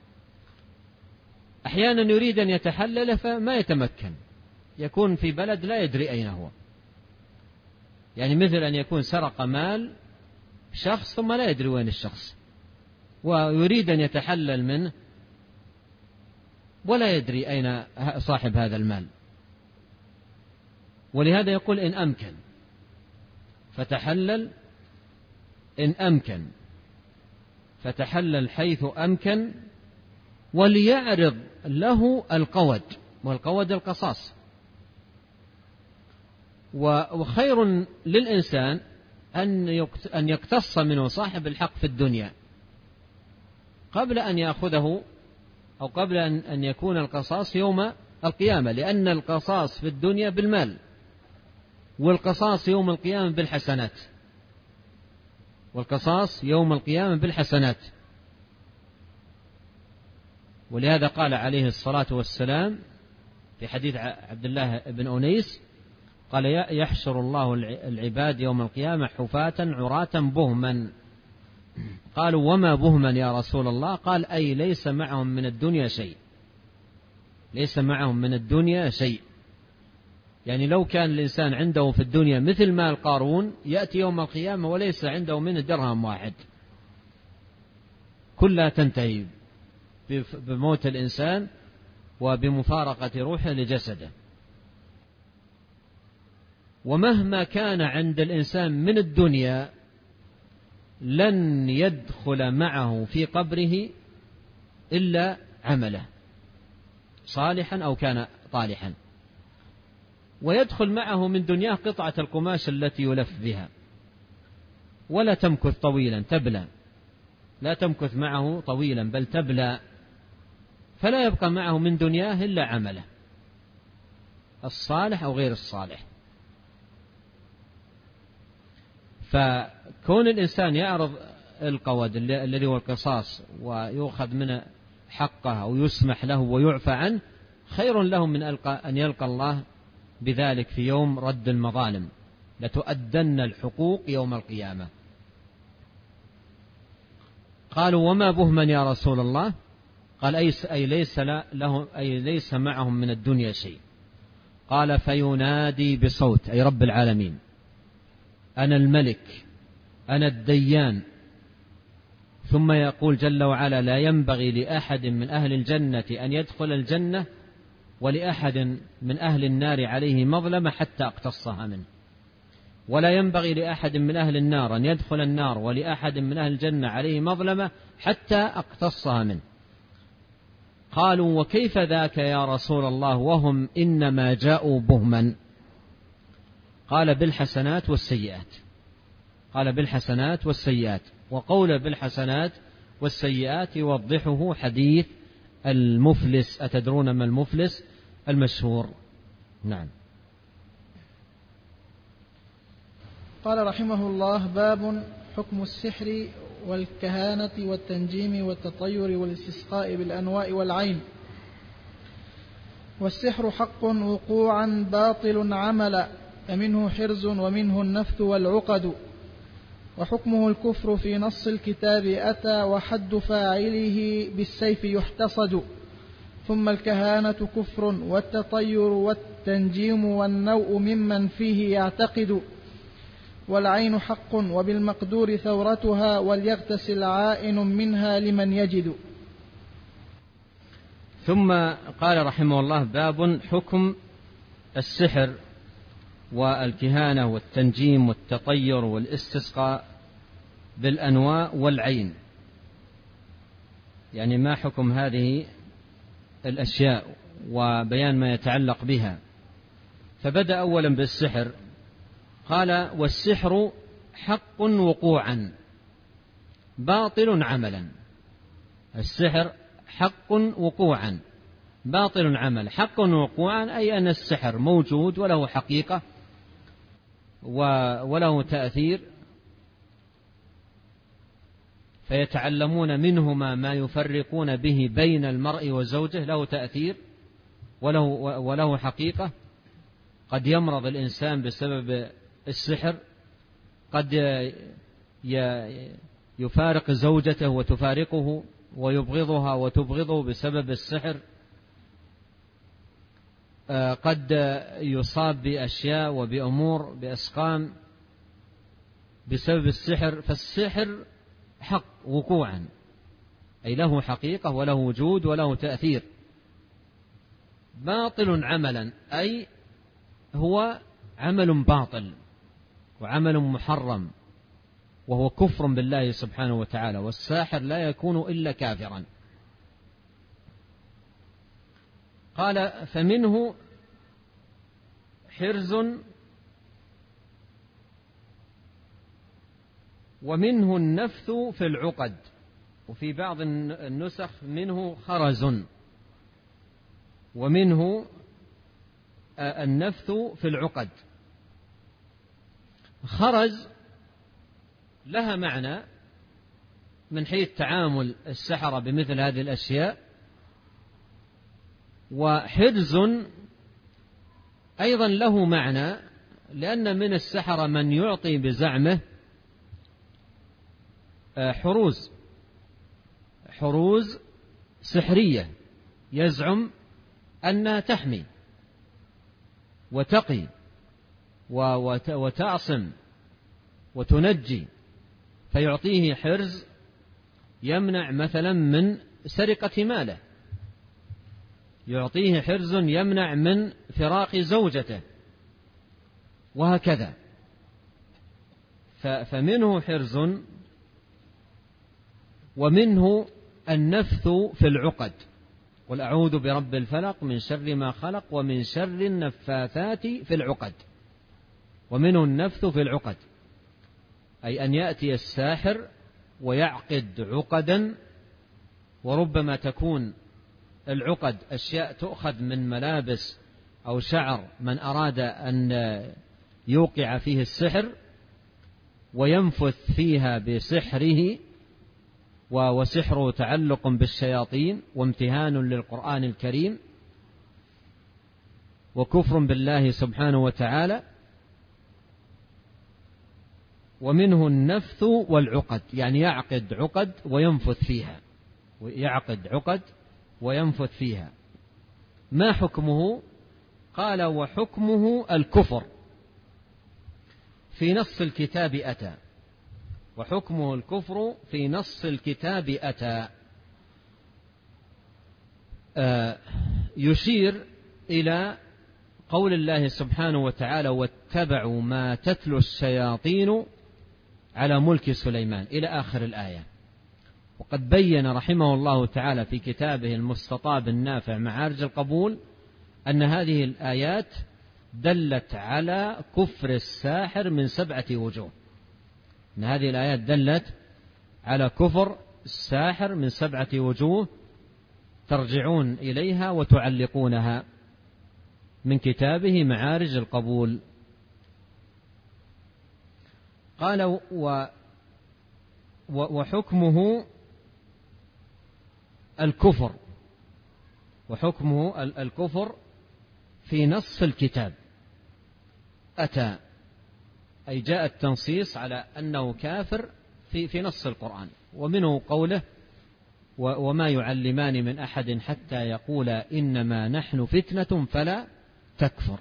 أحيانا يريد أن يتحلل فما يتمكن، يكون في بلد لا يدري أين هو، يعني مثل أن يكون سرق مال شخص ثم لا يدري وين الشخص، ويريد أن يتحلل منه ولا يدري أين صاحب هذا المال. ولهذا يقول إن أمكن، فتحلل إن أمكن، فتحلل حيث أمكن، وليعرض له القود، والقود القصاص. وخير للإنسان أن يقتص منه صاحب الحق في الدنيا قبل أن يأخذه، أو قبل أن يكون القصاص يوم القيامة، لأن القصاص في الدنيا بالمال، والقصاص يوم القيامة بالحسنات. ولهذا قال عليه الصلاة والسلام في حديث عبد الله بن أنيس قال: يحشر الله العباد يوم القيامة حفاة عراة بهما. قالوا: وما بهما يا رسول الله؟ قال: أي ليس معهم من الدنيا شيء. يعني لو كان الإنسان عنده في الدنيا مثل مال قارون، يأتي يوم القيامة وليس عنده منه درهم واحد، كلها تنتهي بموت الإنسان وبمفارقة روحه لجسده. ومهما كان عند الإنسان من الدنيا لن يدخل معه في قبره إلا عمله صالحا أو كان طالحا، ويدخل معه من دنياه قطعة القماش التي يلف بها، ولا تمكث طويلا، تبلى، لا تمكث معه طويلا بل تبلى، فلا يبقى معه من دنياه إلا عمله الصالح أو غير الصالح. فكون الإنسان يعرض القود الذي هو القصاص ويؤخذ منه حقه أو يسمح له ويعفى عنه خير له من أن يلقى الله بذلك في يوم رد المظالم. لتؤدن الحقوق يوم القيامة. قالوا وما بهما يا رسول الله؟ قال أي ليس معهم من الدنيا شيء. قال فينادي بصوت، أي رب العالمين، أنا الملك أنا الديان. ثم يقول جل وعلا لا ينبغي لأحد من أهل الجنة أن يدخل الجنة ولأحد من أهل النار عليه مظلمة حتى أقتصها منه، ولا ينبغي لأحد من أهل النار أن يدخل النار ولأحد من أهل الجنة عليه مظلمة حتى أقتصها منه. قالوا وكيف ذاك يا رسول الله وهم إنما جاءوا بهما؟ قال بالحسنات والسيئات. قال بالحسنات والسيئات. وقول بالحسنات والسيئات يوضحه حديث المفلس. أتدرون ما المفلس؟ المشهور. نعم. قال رحمه الله باب حكم السحر والكهانة والتنجيم والتطير والاستسقاء بالأنواء والعين. والسحر حق وقوعا باطل عملا، فمنه حرز ومنه النفث والعقد، وحكمه الكفر في نص الكتاب أتى، وحد فاعله بالسيف يحتصد. ثم الكهانة كفر والتطير والتنجيم والنوء ممن فيه يعتقد. والعين حق وبالمقدور ثورتها، وليغتسل عائن منها لمن يجد. ثم قال رحمه الله باب حكم السحر والكهانة والتنجيم والتطير والاستسقاء بالأنواء والعين، يعني ما حكم هذه الأشياء وبيان ما يتعلق بها. فبدأ أولا بالسحر. قال والسحر حق وقوعا باطل عملا. السحر حق وقوعا باطل عمل. حق وقوعا أي أن السحر موجود وله حقيقة وله تأثير، فيتعلمون منهما ما يفرقون به بين المرء وزوجه، له تأثير وله حقيقة. قد يمرض الإنسان بسبب السحر، قد يفارق زوجته وتفارقه، ويبغضها وتبغضه بسبب السحر. قد يصاب بأشياء وبأمور بأسقام بسبب السحر. فالسحر حق وقوعا، أي له حقيقة وله وجود وله تأثير. باطل عملا، أي هو عمل باطل وعمل محرم، وهو كفر بالله سبحانه وتعالى. والساحر لا يكون إلا كافرا. قال فمنه حرز ومنه النفث في العقد، وفي بعض النسخ منه خرز ومنه النفث في العقد. خرز لها معنى من حيث تعامل السحرة بمثل هذه الأشياء، وحرز أيضا له معنى، لأن من السحرة من يعطي بزعمه حروز سحرية يزعم أنها تحمي وتقي وتعصم وتنجي، فيعطيه حرز يمنع مثلا من سرقة ماله، يعطيه حرز يمنع من فراق زوجته، وهكذا. فمنه حرز ومنه النفث في العقد. قل أعوذ برب الفلق من شر ما خلق ومن شر النفاثات في العقد. ومنه النفث في العقد، أي أن يأتي الساحر ويعقد عقدا، وربما تكون العقد أشياء تؤخذ من ملابس أو شعر من أراد أن يوقع فيه السحر، وينفث فيها بسحره وسحره تعلق بالشياطين وامتهان للقرآن الكريم وكفر بالله سبحانه وتعالى. ومنه النفث والعقد، يعني يعقد عقد وينفث فيها، يعقد عقد وينفث فيها. ما حكمه؟ قال: وحكمه الكفر في نص الكتاب أتى. وحكمه الكفر في نص الكتاب أتى. يشير إلى قول الله سبحانه وتعالى: واتبعوا ما تتلو الشياطين على ملك سليمان، إلى آخر الآية. وقد بين رحمه الله تعالى في كتابه المستطاب النافع معارج القبول أن هذه الآيات دلت على كفر الساحر من 7 وجوه. أن هذه الآيات دلت على كفر الساحر من 7 وجوه ترجعون إليها وتعلقونها من كتابه معارج القبول. قال: وحكمه الكفر، وحكمه الكفر في نص الكتاب أتى، أي جاء التنصيص على أنه كافر في نص القرآن. ومنه قوله: وما يعلمان من أحد حتى يقولا إنما نحن فتنة فلا تكفر.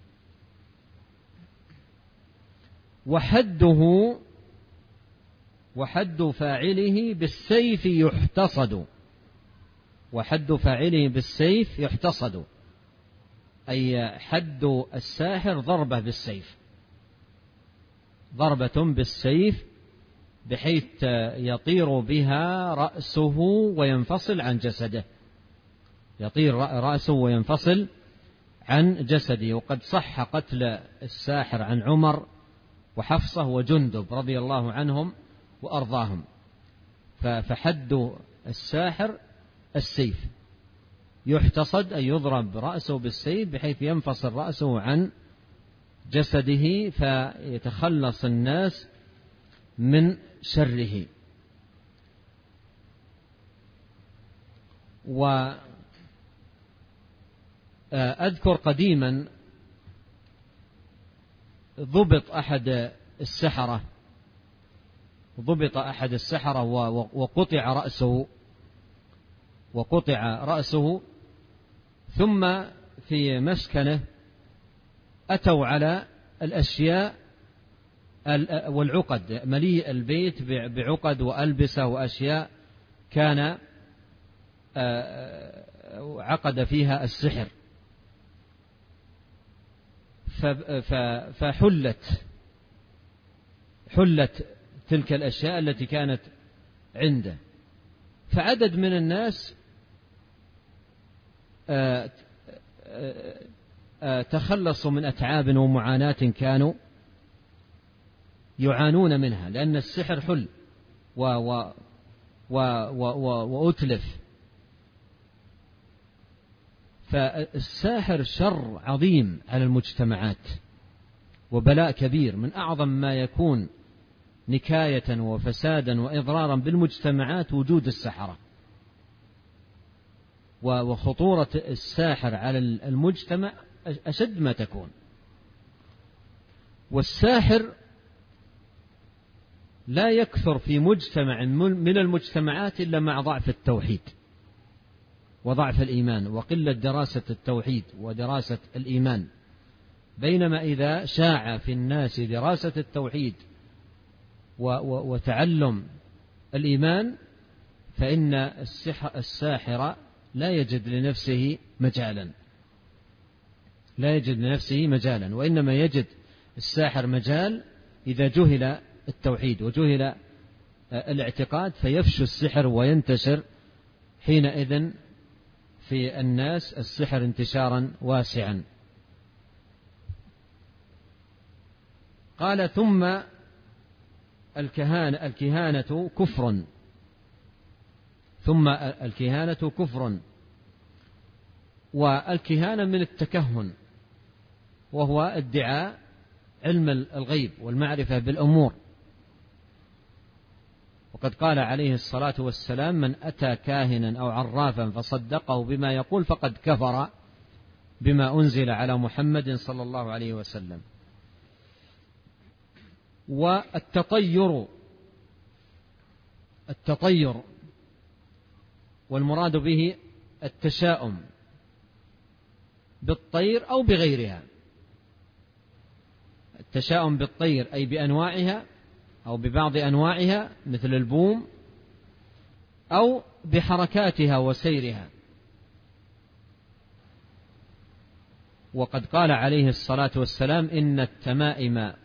وحد فاعله بالسيف يحتصد. وحد فاعله بالسيف يحتصد، أي حد الساحر ضربة بالسيف، ضربة بالسيف بحيث يطير بها رأسه وينفصل عن جسده، يطير رأسه وينفصل عن جسده. وقد صح قتل الساحر عن عمر وحفصة وجندب رضي الله عنهم وأرضاهم. فحد الساحر السيف، يحتصد أن يضرب رأسه بالسيف بحيث ينفصل رأسه عن جسده فيتخلص الناس من شره. وأذكر قديما ضبط أحد السحرة وقطع رأسه، ثم في مسكنه أتوا على الأشياء والعقد، مليء البيت بعقد وألبسة وأشياء كان عقد فيها السحر، فحلت تلك الأشياء التي كانت عنده. فعدد من الناس تخلصوا من أتعاب ومعاناة كانوا يعانون منها، لأن السحر حل وأتلف. فالساحر شر عظيم على المجتمعات وبلاء كبير، من أعظم ما يكون نكاية وفسادا وإضرارا بالمجتمعات وجود السحرة، وخطورة الساحر على المجتمع أشد ما تكون. والساحر لا يكثر في مجتمع من المجتمعات إلا مع ضعف التوحيد وضعف الإيمان وقلة دراسة التوحيد ودراسة الإيمان. بينما إذا شاع في الناس دراسة التوحيد وتعلم الإيمان فإن الساحر لا يجد لنفسه مجالا، وإنما يجد الساحر مجال إذا جهل التوحيد وجهل الاعتقاد، فيفشو السحر وينتشر حينئذ في الناس السحر انتشارا واسعا. قال: ثم الكهانة كفر. والكهانة من التكهن، وهو ادعاء علم الغيب والمعرفة بالأمور. وقد قال عليه الصلاة والسلام: من أتى كاهنا أو عرافا فصدقه بما يقول فقد كفر بما أنزل على محمد صلى الله عليه وسلم. والتطير والمراد به التشاؤم بالطير أو بغيرها. التشاؤم بالطير أي بأنواعها أو ببعض أنواعها مثل البوم، أو بحركاتها وسيرها. وقد قال عليه الصلاة والسلام: إن التمائم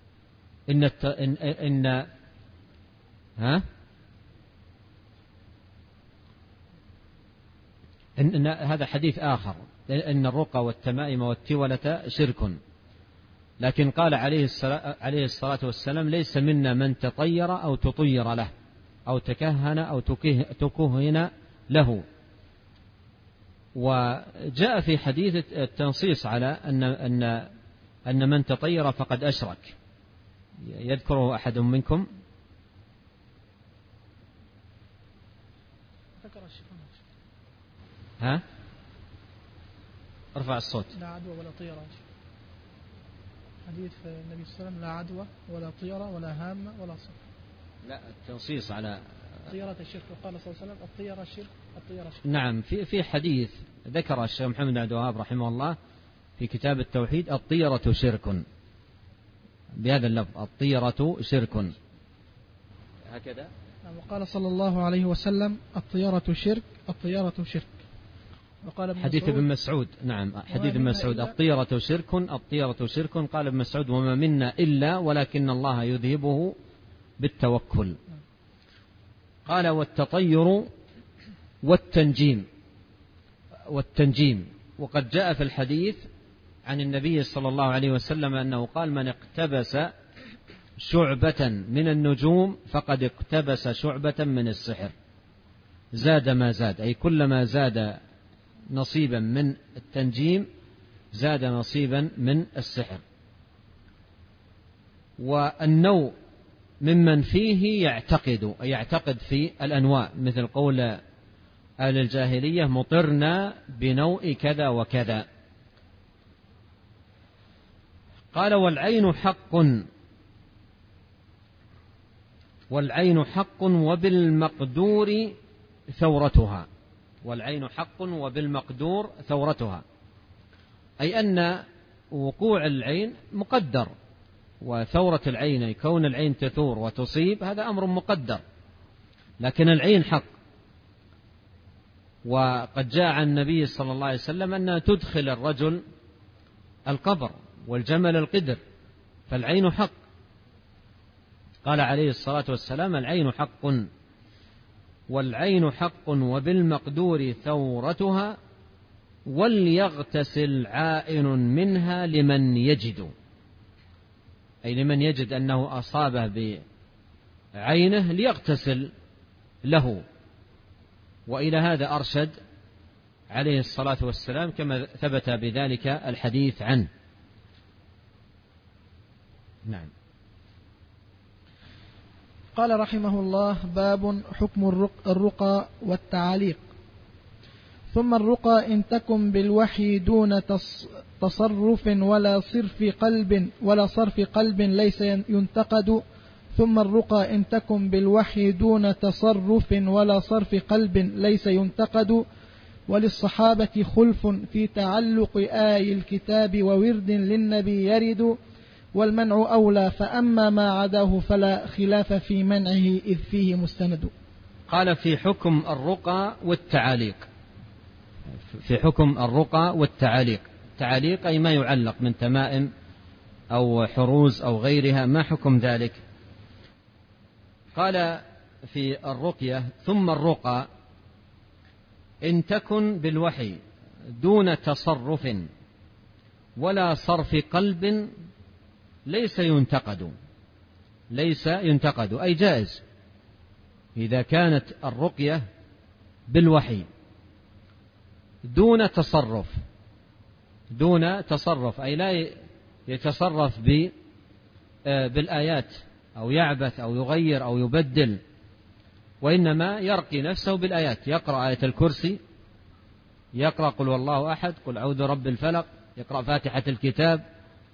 إن هذا حديث آخر، إن الرقى والتمائم والتولة شرك. لكن قال عليه الصلاة والسلام: ليس منا من تطير أو تطير له أو تكهن أو تكهن له. وجاء في حديث التنصيص على أن من تطير فقد أشرك. يذكره أحد منكم؟ ها؟ ارفع الصوت. لا عدوى ولا طيرة. حديث النبي صلى الله عليه وسلم: لا عدوى ولا طيرة ولا هامة ولا صف. لا، التنصيص على طيرة الشرك. وقال صلى الله عليه وسلم: الطيرة شرك. نعم، في حديث ذكر الشيخ محمد بن عبد الوهاب رحمه الله في كتاب التوحيد: الطيرة شرك، بهذا اللفظ: الطيرة شرك، هكذا. وقال صلى الله عليه وسلم: الطيرة شرك. وقال حديث ابن مسعود. نعم، حديث ابن مسعود: الطيرة شرك. قال ابن مسعود: وما منا إلا ولكن الله يذهبه بالتوكل. قال: والتطير والتنجيم. وقد جاء في الحديث عن النبي صلى الله عليه وسلم أنه قال: من اقتبس شعبة من النجوم فقد اقتبس شعبة من السحر، زاد ما زاد، أي كلما زاد نصيبا من التنجيم زاد نصيبا من السحر. والنوء ممن فيه يعتقد في الأنواء، مثل قول أهل الجاهلية: مطرنا بنوء كذا وكذا. قال: والعين حق وبالمقدور ثورتها. والعين حق وبالمقدور ثورتها، أي أن وقوع العين مقدر، وثورة العين كون العين تثور وتصيب هذا أمر مقدر، لكن العين حق. وقد جاء عن النبي صلى الله عليه وسلم أنها تدخل الرجل القبر والجمل القدر، فالعين حق. قال عليه الصلاة والسلام: العين حق. والعين حق وبالمقدور ثورتها، وليغتسل عائن منها لمن يجد، أي لمن يجد أنه أصابه بعينه ليغتسل له. وإلى هذا أرشد عليه الصلاة والسلام كما ثبت بذلك الحديث عنه. نعم. قال رحمه الله: باب حكم الرقى والتعاليق. ثم الرقى إن تكن بالوحي دون تصرف ولا صرف قلب ليس ينتقد. ثم الرقى إن تكن بالوحي دون تصرف ولا صرف قلب ليس ينتقد. وللصحابة خلف في تعلق آي الكتاب وورد للنبي يرد. والمنع أولى، فأما ما عداه فلا خلاف في منعه إذ فيه مستند. قال: في حكم الرقى والتعاليق. في حكم الرقى والتعاليق. تعاليق أي ما يعلق من تمائم أو حروز أو غيرها، ما حكم ذلك؟ قال في الرقية: ثم الرقى إن تكن بالوحي دون تصرف ولا صرف قلب ليس ينتقد، أي جائز. إذا كانت الرقية بالوحي دون تصرف أي لا يتصرف بالآيات أو يعبث أو يغير أو يبدل وإنما يرقي نفسه بالآيات، يقرأ آية الكرسي، يقرأ قل والله أحد، قل أعوذ برب الفلق، يقرأ فاتحة الكتاب.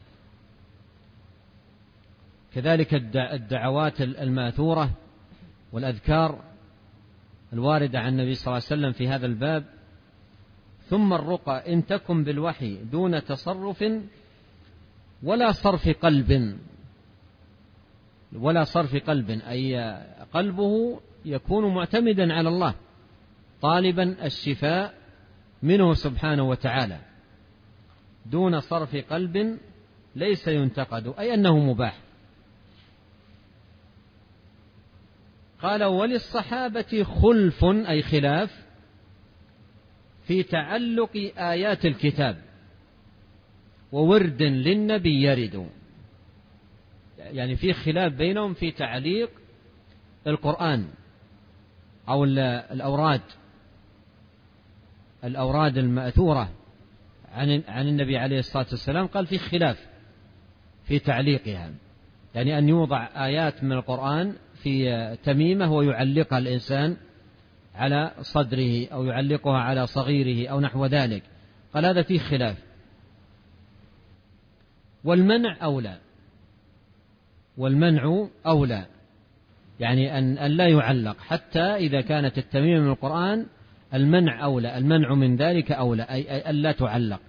كذلك الدعوات الماثورة والأذكار الواردة عن النبي صلى الله عليه وسلم في هذا الباب. ثم الرقى إن تكن بالوحي دون تصرف ولا صرف قلب، ولا صرف قلب، أي قلبه يكون معتمدا على الله طالبا الشفاء منه سبحانه وتعالى، دون صرف قلب ليس ينتقد، أي أنه مباح. قال وللصحابة خلف أي خلاف في تعلق آيات الكتاب وورد للنبي يرد، يعني في خلاف بينهم في تعليق القرآن أو الأوراد المأثورة عن النبي عليه الصلاة والسلام. قال في خلاف في تعليقها، يعني أن يوضع آيات من القرآن في تميمة ويعلقها الإنسان على صدره أو يعلقها على صغيره أو نحو ذلك. قال هذا فيه خلاف. والمنع أولى، والمنع أولى، يعني أن لا يعلق حتى إذا كانت التميمة من القرآن، المنع أولى، المنع من ذلك أولى، أي أن لا تعلق.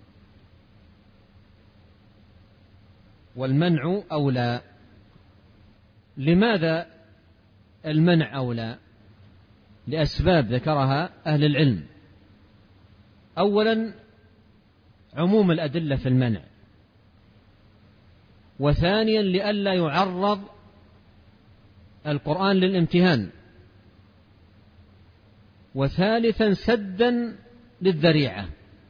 والمنع أولى. لماذا المنع أولى؟ لأسباب ذكرها أهل العلم. أولا عموم الأدلة في المنع، وثانيا لئلا يعرض القرآن للامتهان، وثالثا سدا للذريعة،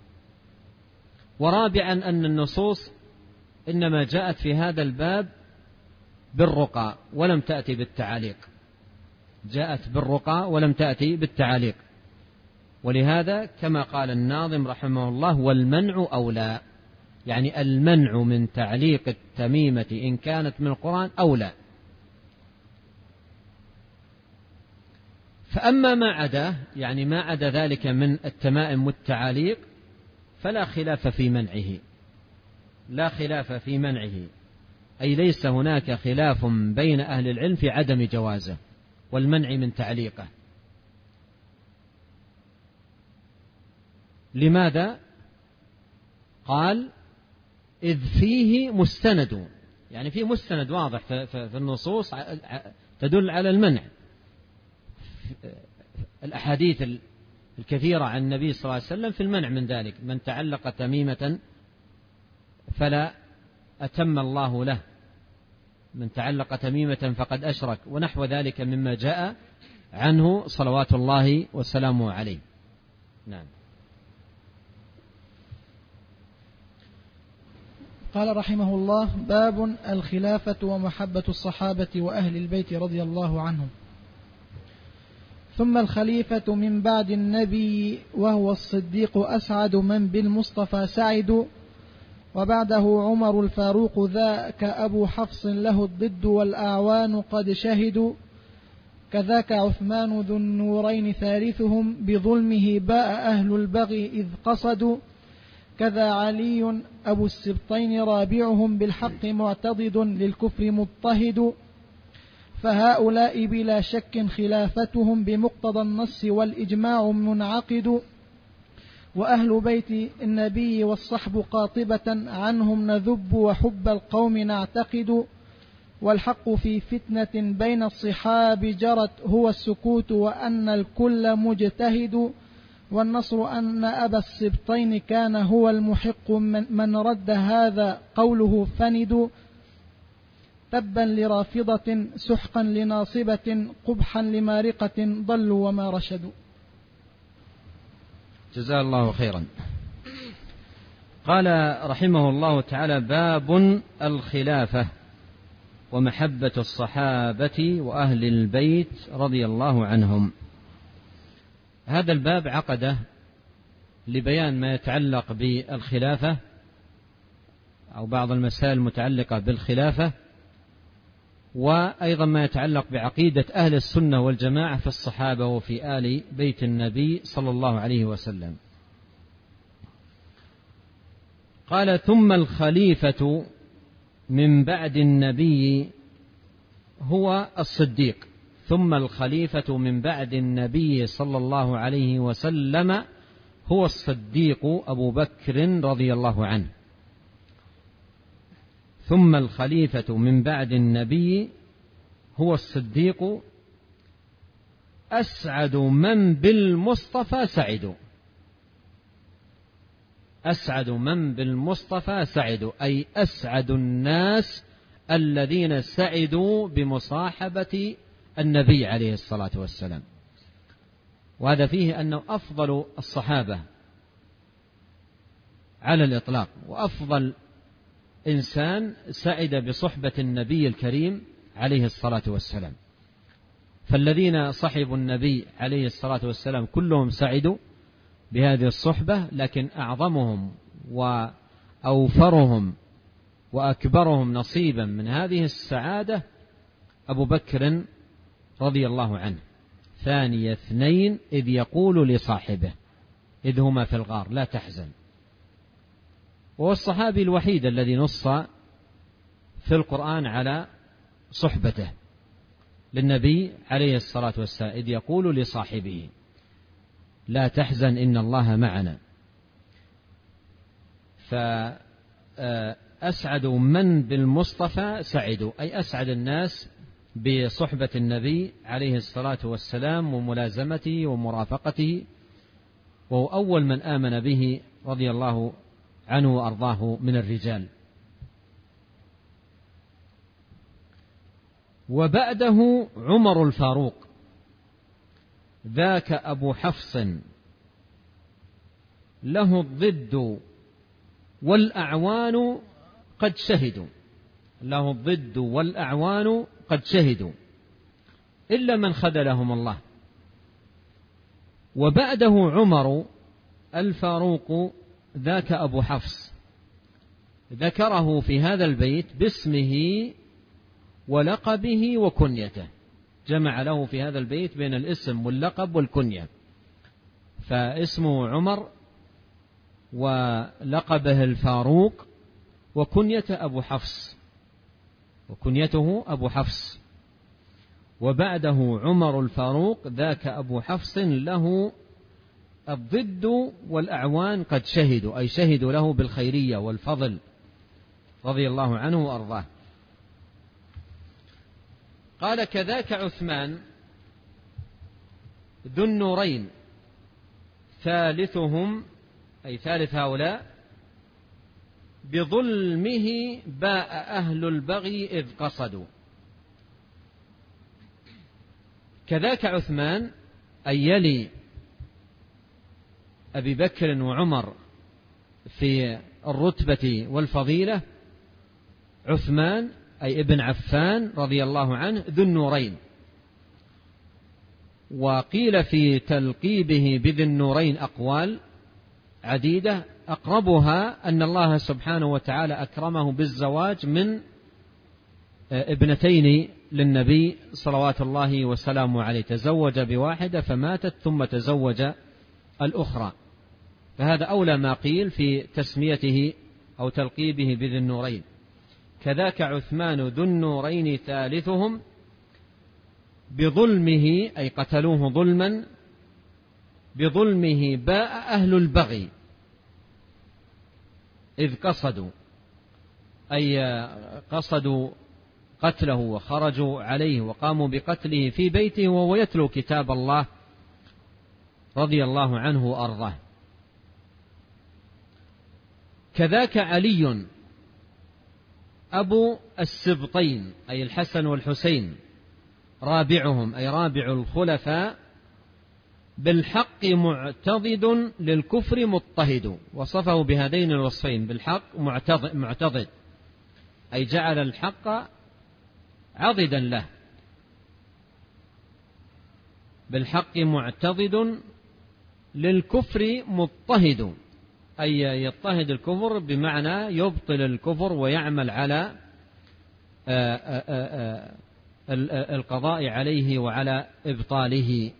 ورابعا أن النصوص إنما جاءت في هذا الباب بالرقى ولم تأتي بالتعاليق، جاءت بالرقى ولم تأتي بالتعاليق. ولهذا كما قال الناظم رحمه الله والمنع أولى، يعني المنع من تعليق التميمة إن كانت من القرآن أولى. فأما ما عدا، يعني ما عدا ذلك من التمائم والتعاليق، فلا خلاف في منعه، لا خلاف في منعه، أي ليس هناك خلاف بين أهل العلم في عدم جوازه والمنع من تعليقه. لماذا؟ قال إذ فيه مستند، يعني فيه مستند واضح في النصوص تدل على المنع. الأحاديث الكثيرة عن النبي صلى الله عليه وسلم في المنع من ذلك، من تعلق تميمة فلا أتم الله له، من تعلق تميمة فقد أشرك، ونحو ذلك مما جاء عنه صلوات الله وسلامه عليه. نعم. قال رحمه الله باب الخلافة ومحبة الصحابة وأهل البيت رضي الله عنهم. ثم الخليفة من بعد النبي وهو الصديق أسعد من بالمصطفى سعد، وبعده عمر الفاروق ذاك أبو حفص له الضد والأعوان قد شهدوا، كذاك عثمان ذو النورين ثالثهم بظلمه باء أهل البغي إذ قصدوا، كذا علي أبو السبطين رابعهم بالحق معتضد للكفر مضطهد، فهؤلاء بلا شك خلافتهم بمقتضى النص والإجماع منعقد، وأهل بيت النبي والصحب قاطبة عنهم نذب وحب القوم نعتقد، والحق في فتنة بين الصحاب جرت هو السكوت وأن الكل مجتهد، والنصر أن أبا السبطين كان هو المحق من رد هذا قوله فند، تبا لرافضة سحقا لناصبة قبحا لمارقة ضلوا وما رشدوا. جزاه الله خيرا. قال رحمه الله تعالى باب الخلافة ومحبة الصحابة وأهل البيت رضي الله عنهم. هذا الباب عقده لبيان ما يتعلق بالخلافة أو بعض المسائل المتعلقة بالخلافة، وأيضا ما يتعلق بعقيدة أهل السنة والجماعة في الصحابة وفي آل بيت النبي صلى الله عليه وسلم. قال: ثم الخليفة من بعد النبي هو الصديق. ثم الخليفة من بعد النبي صلى الله عليه وسلم هو الصديق أبو بكر رضي الله عنه. ثم الخليفة من بعد النبي هو الصديق أسعد من بالمصطفى سعد. أسعد من بالمصطفى سعد، أي أسعد الناس الذين سعدوا بمصاحبة النبي عليه الصلاة والسلام. وهذا فيه أنه أفضل الصحابة على الإطلاق، وأفضل إنسان سعد بصحبة النبي الكريم عليه الصلاة والسلام. فالذين صحبوا النبي عليه الصلاة والسلام كلهم سعدوا بهذه الصحبة، لكن أعظمهم وأوفرهم وأكبرهم نصيبا من هذه السعادة أبو بكر رضي الله عنه، ثاني اثنين إذ يقول لصاحبه إذ هما في الغار لا تحزن. وهو الصحابي الوحيد الذي نص في القرآن على صحبته للنبي عليه الصلاة والسلام، إذ يقول لصاحبه لا تحزن إن الله معنا. فأسعد من بالمصطفى سعدوا، أي أسعد الناس بصحبة النبي عليه الصلاة والسلام وملازمته ومرافقته، وهو أول من آمن به رضي الله عنه وأرضاه من الرجال. وبعده عمر الفاروق ذاك أبو حفص له الضد والأعوان قد شهدوا. له الضد والأعوان قد شهدوا إلا من خذلهم الله. وبعده عمر الفاروق ذاك أبو حفص، ذكره في هذا البيت باسمه ولقبه وكنيته، جمع له في هذا البيت بين الاسم واللقب والكنية. فاسمه عمر ولقبه الفاروق وكنيته أبو حفص، وكنيته أبو حفص. وبعده عمر الفاروق ذاك أبو حفص له الضد والأعوان قد شهدوا، أي شهدوا له بالخيرية والفضل رضي الله عنه وأرضاه. قال: كذاك عثمان ذو النورين ثالثهم، أي ثالث هؤلاء، بظلمه باء أهل البغي إذ قصدوا. كذاك عثمان أي يلي أبي بكر وعمر في الرتبة والفضيلة عثمان أي ابن عفان رضي الله عنه ذو النورين. وقيل في تلقيبه بذي النورين أقوال عديدة، أقربها أن الله سبحانه وتعالى أكرمه بالزواج من ابنتين للنبي صلوات الله وسلامه عليه، تزوج بواحدة فماتت ثم تزوج الأخرى، فهذا أولى ما قيل في تسميته أو تلقيبه بذي النورين. كذاك عثمان ذو النورين ثالثهم بظلمه أي قتلوه ظلما، بظلمه باء أهل البغي إذ قصدوا، أي قصدوا قتله وخرجوا عليه وقاموا بقتله في بيته وهو يتلو كتاب الله رضي الله عنه وأرضاه. كذاك علي أبو السبطين أي الحسن والحسين رابعهم أي رابع الخلفاء، بالحق معتضد للكفر مضطهد. وصفه بهذين الوصفين، بالحق معتضد أي جعل الحق عضدا له، بالحق معتضد للكفر مضطهد أي يضطهد الكفر بمعنى يبطل الكفر ويعمل على القضاء عليه وعلى إبطاله.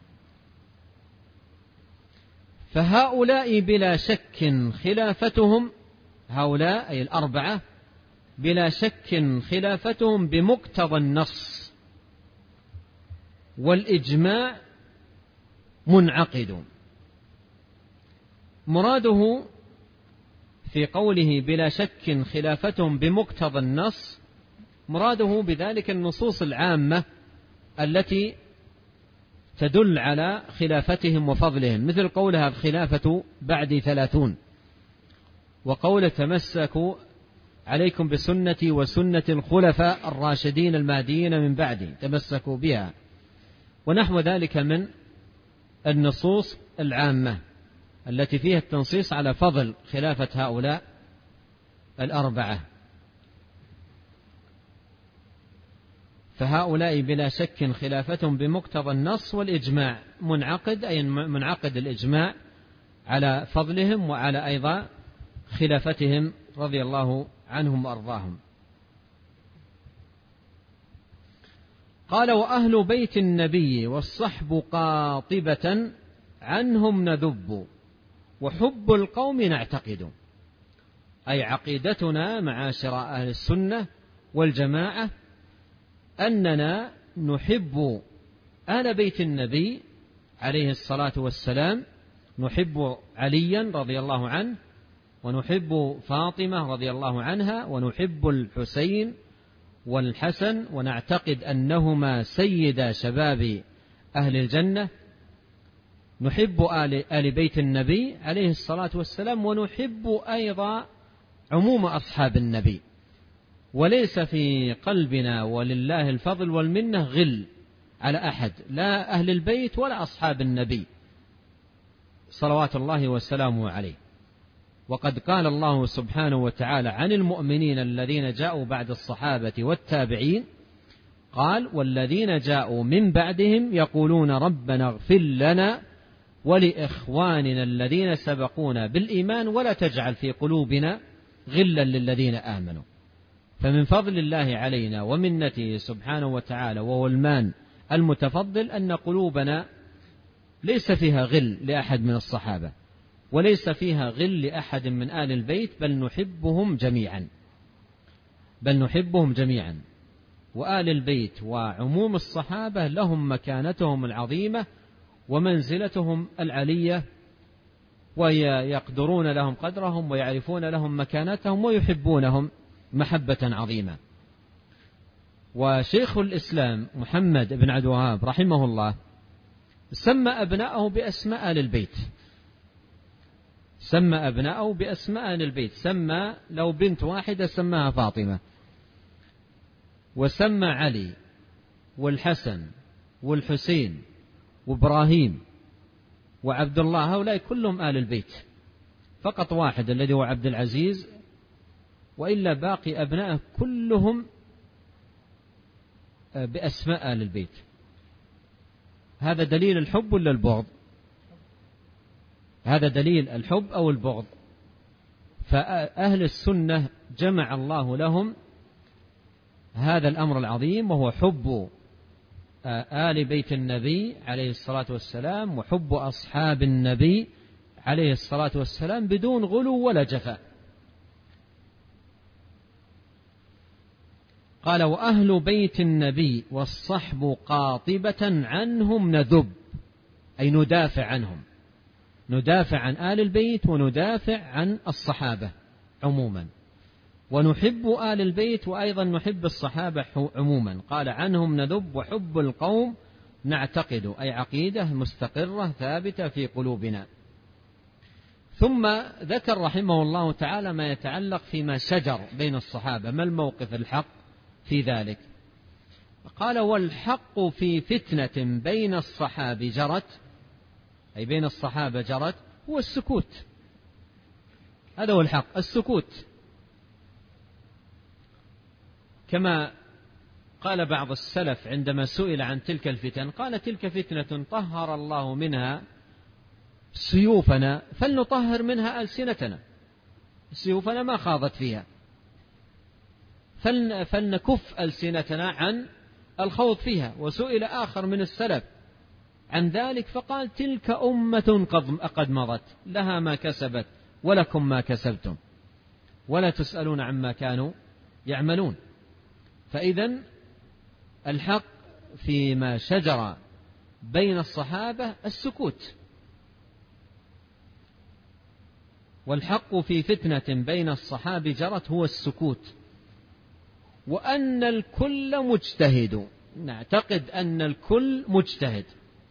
فهؤلاء بلا شك خلافتهم، هؤلاء أي الأربعة بلا شك خلافتهم بمقتضى النص والإجماع منعقد. مراده في قوله بلا شك خلافتهم بمقتضى النص، مراده بذلك النصوص العامة التي تدل على خلافتهم وفضلهم، مثل قولها الخلافة بعد 30، وقول تمسكوا عليكم بسنتي وسنة الخلفاء الراشدين المهديين من بعدي تمسكوا بها، ونحو ذلك من النصوص العامة التي فيها التنصيص على فضل خلافة هؤلاء الأربعة. فهؤلاء بلا شك خلافتهم بمقتضى النص والإجماع منعقد، أي منعقد الإجماع على فضلهم وعلى أيضا خلافتهم رضي الله عنهم وأرضاهم. قال وأهل بيت النبي والصحب قاطبة عنهم نذب وحب القوم نعتقد، أي عقيدتنا معاشر أهل السنة والجماعة أننا نحب أهل بيت النبي عليه الصلاة والسلام، نحب عليا رضي الله عنه، ونحب فاطمة رضي الله عنها، ونحب الحسين والحسن، ونعتقد أنهما سيدا شباب أهل الجنة. نحب آل بيت النبي عليه الصلاة والسلام، ونحب أيضا عموم أصحاب النبي، وليس في قلبنا ولله الفضل والمنة غل على أحد، لا أهل البيت ولا أصحاب النبي صلوات الله وسلامه عليه. وقد قال الله سبحانه وتعالى عن المؤمنين الذين جاءوا بعد الصحابة والتابعين، قال والذين جاءوا من بعدهم يقولون ربنا اغفر لنا ولإخواننا الذين سبقونا بالإيمان ولا تجعل في قلوبنا غلا للذين آمنوا. فمن فضل الله علينا ومنته سبحانه وتعالى وهو المان المتفضل أن قلوبنا ليس فيها غل لأحد من الصحابة، وليس فيها غل لأحد من آل البيت، بل نحبهم جميعا. وآل البيت وعموم الصحابة لهم مكانتهم العظيمة ومنزلتهم العلية، ويقدرون لهم قدرهم ويعرفون لهم مكانتهم ويحبونهم محبة عظيمة. وشيخ الإسلام محمد بن عبد الوهاب رحمه الله سمى أبناءه بأسماء آل البيت، سمى أبناءه بأسماء آل البيت، سمى لو بنت واحدة سماها فاطمة، وسمى علي والحسن والحسين وإبراهيم وعبد الله، هؤلاء كلهم آل البيت، فقط واحد الذي هو عبد العزيز، وإلا باقي أبنائه كلهم بأسماء آل البيت. هذا دليل الحب ولا البغض؟ هذا دليل الحب أو البغض؟ فأهل السنة جمع الله لهم هذا الأمر العظيم، وهو حب آل بيت النبي عليه الصلاة والسلام وحب أصحاب النبي عليه الصلاة والسلام بدون غلو ولا جفاء. قال وأهل بيت النبي والصحب قاطبة عنهم نذب، أي ندافع عنهم، ندافع عن آل البيت وندافع عن الصحابة عموما، ونحب آل البيت وأيضا نحب الصحابة عموما. قال عنهم نذب وحب القوم نعتقد، أي عقيدة مستقرة ثابتة في قلوبنا. ثم ذكر رحمه الله تعالى ما يتعلق فيما شجر بين الصحابة، ما الموقف الحق في ذلك. قال والحق في فتنة بين الصحابة جرت، أي بين الصحابة جرت، هو السكوت، هذا هو الحق، السكوت. كما قال بعض السلف عندما سئل عن تلك الفتن، قال تلك فتنة طهر الله منها سيوفنا فلنطهر منها ألسنتنا، سيوفنا ما خاضت فيها، فلنكف ألسنتنا عن الخوض فيها. وسئل آخر من السلف عن ذلك فقال: تلك أمة قد مضت، لها ما كسبت ولكم ما كسبتم ولا تسألون عما كانوا يعملون. فإذن الحق فيما شجر بين الصحابة السكوت، والحق في فتنة بين الصحابة جرت هو السكوت، وأن الكل مجتهد، نعتقد أن الكل مجتهد،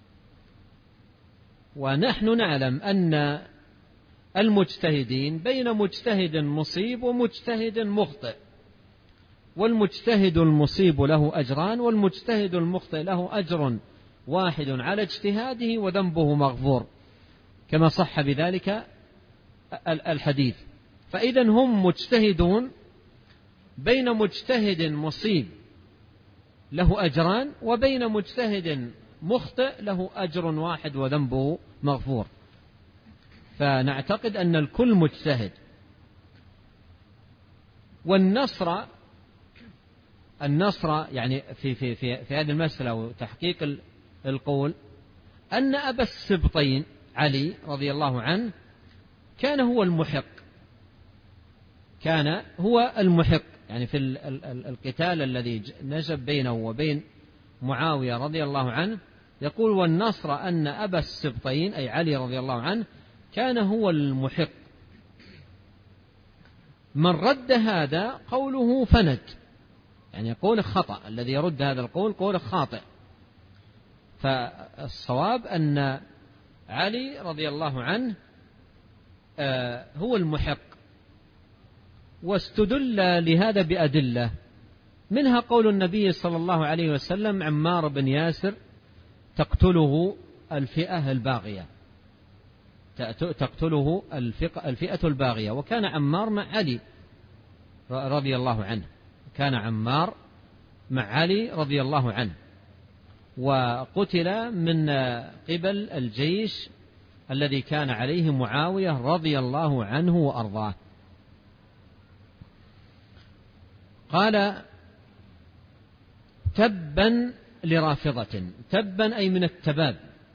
ونحن نعلم أن المجتهدين بين مجتهد مصيب ومجتهد مخطئ، والمجتهد المصيب له أجران، والمجتهد المخطئ له أجر واحد على اجتهاده وذنبه مغفور، كما صح بذلك الحديث. فإذا هم مجتهدون بين مجتهد مصيب له أجران، وبين مجتهد مخطئ له أجر واحد وذنبه مغفور. فنعتقد أن الكل مجتهد. والنصر يعني في هذه المسألة وتحقيق القول أن أبا السبطين علي رضي الله عنه كان هو المحق، كان هو المحق، يعني في القتال الذي نجب بينه وبين معاوية رضي الله عنه، يقول: والنصر أن أبا السبطين أي علي رضي الله عنه كان هو المحق. من رد هذا قوله فند، يعني قول خطأ، الذي يرد هذا القول قول خاطئ. فالصواب أن علي رضي الله عنه هو المحق. واستدل لهذا بأدلة، منها قول النبي صلى الله عليه وسلم: عمار بن ياسر تقتله الفئة الباغية، تقتله الفئة الباغية. وكان عمار مع علي رضي الله عنه، كان عمار مع علي رضي الله عنه، وقتل من قبل الجيش الذي كان عليه معاوية رضي الله عنه وأرضاه. قال: تبا لرافضة. تبا أي من التباب،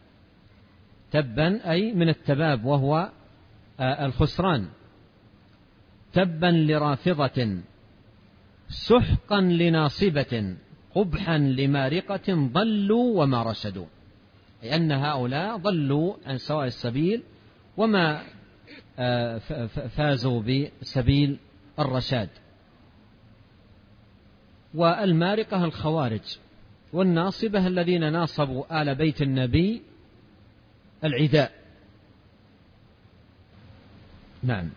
تبا أي من التباب وهو الخسران. تبا لرافضة سحقا لناصبة قبحا لمارقة ضلوا وما رشدوا، أي أن هؤلاء ضلوا عن سواء السبيل وما فازوا بسبيل الرشاد. والمارقة الخوارج، والناصبة الذين ناصبوا آل بيت النبي العداء. نعم.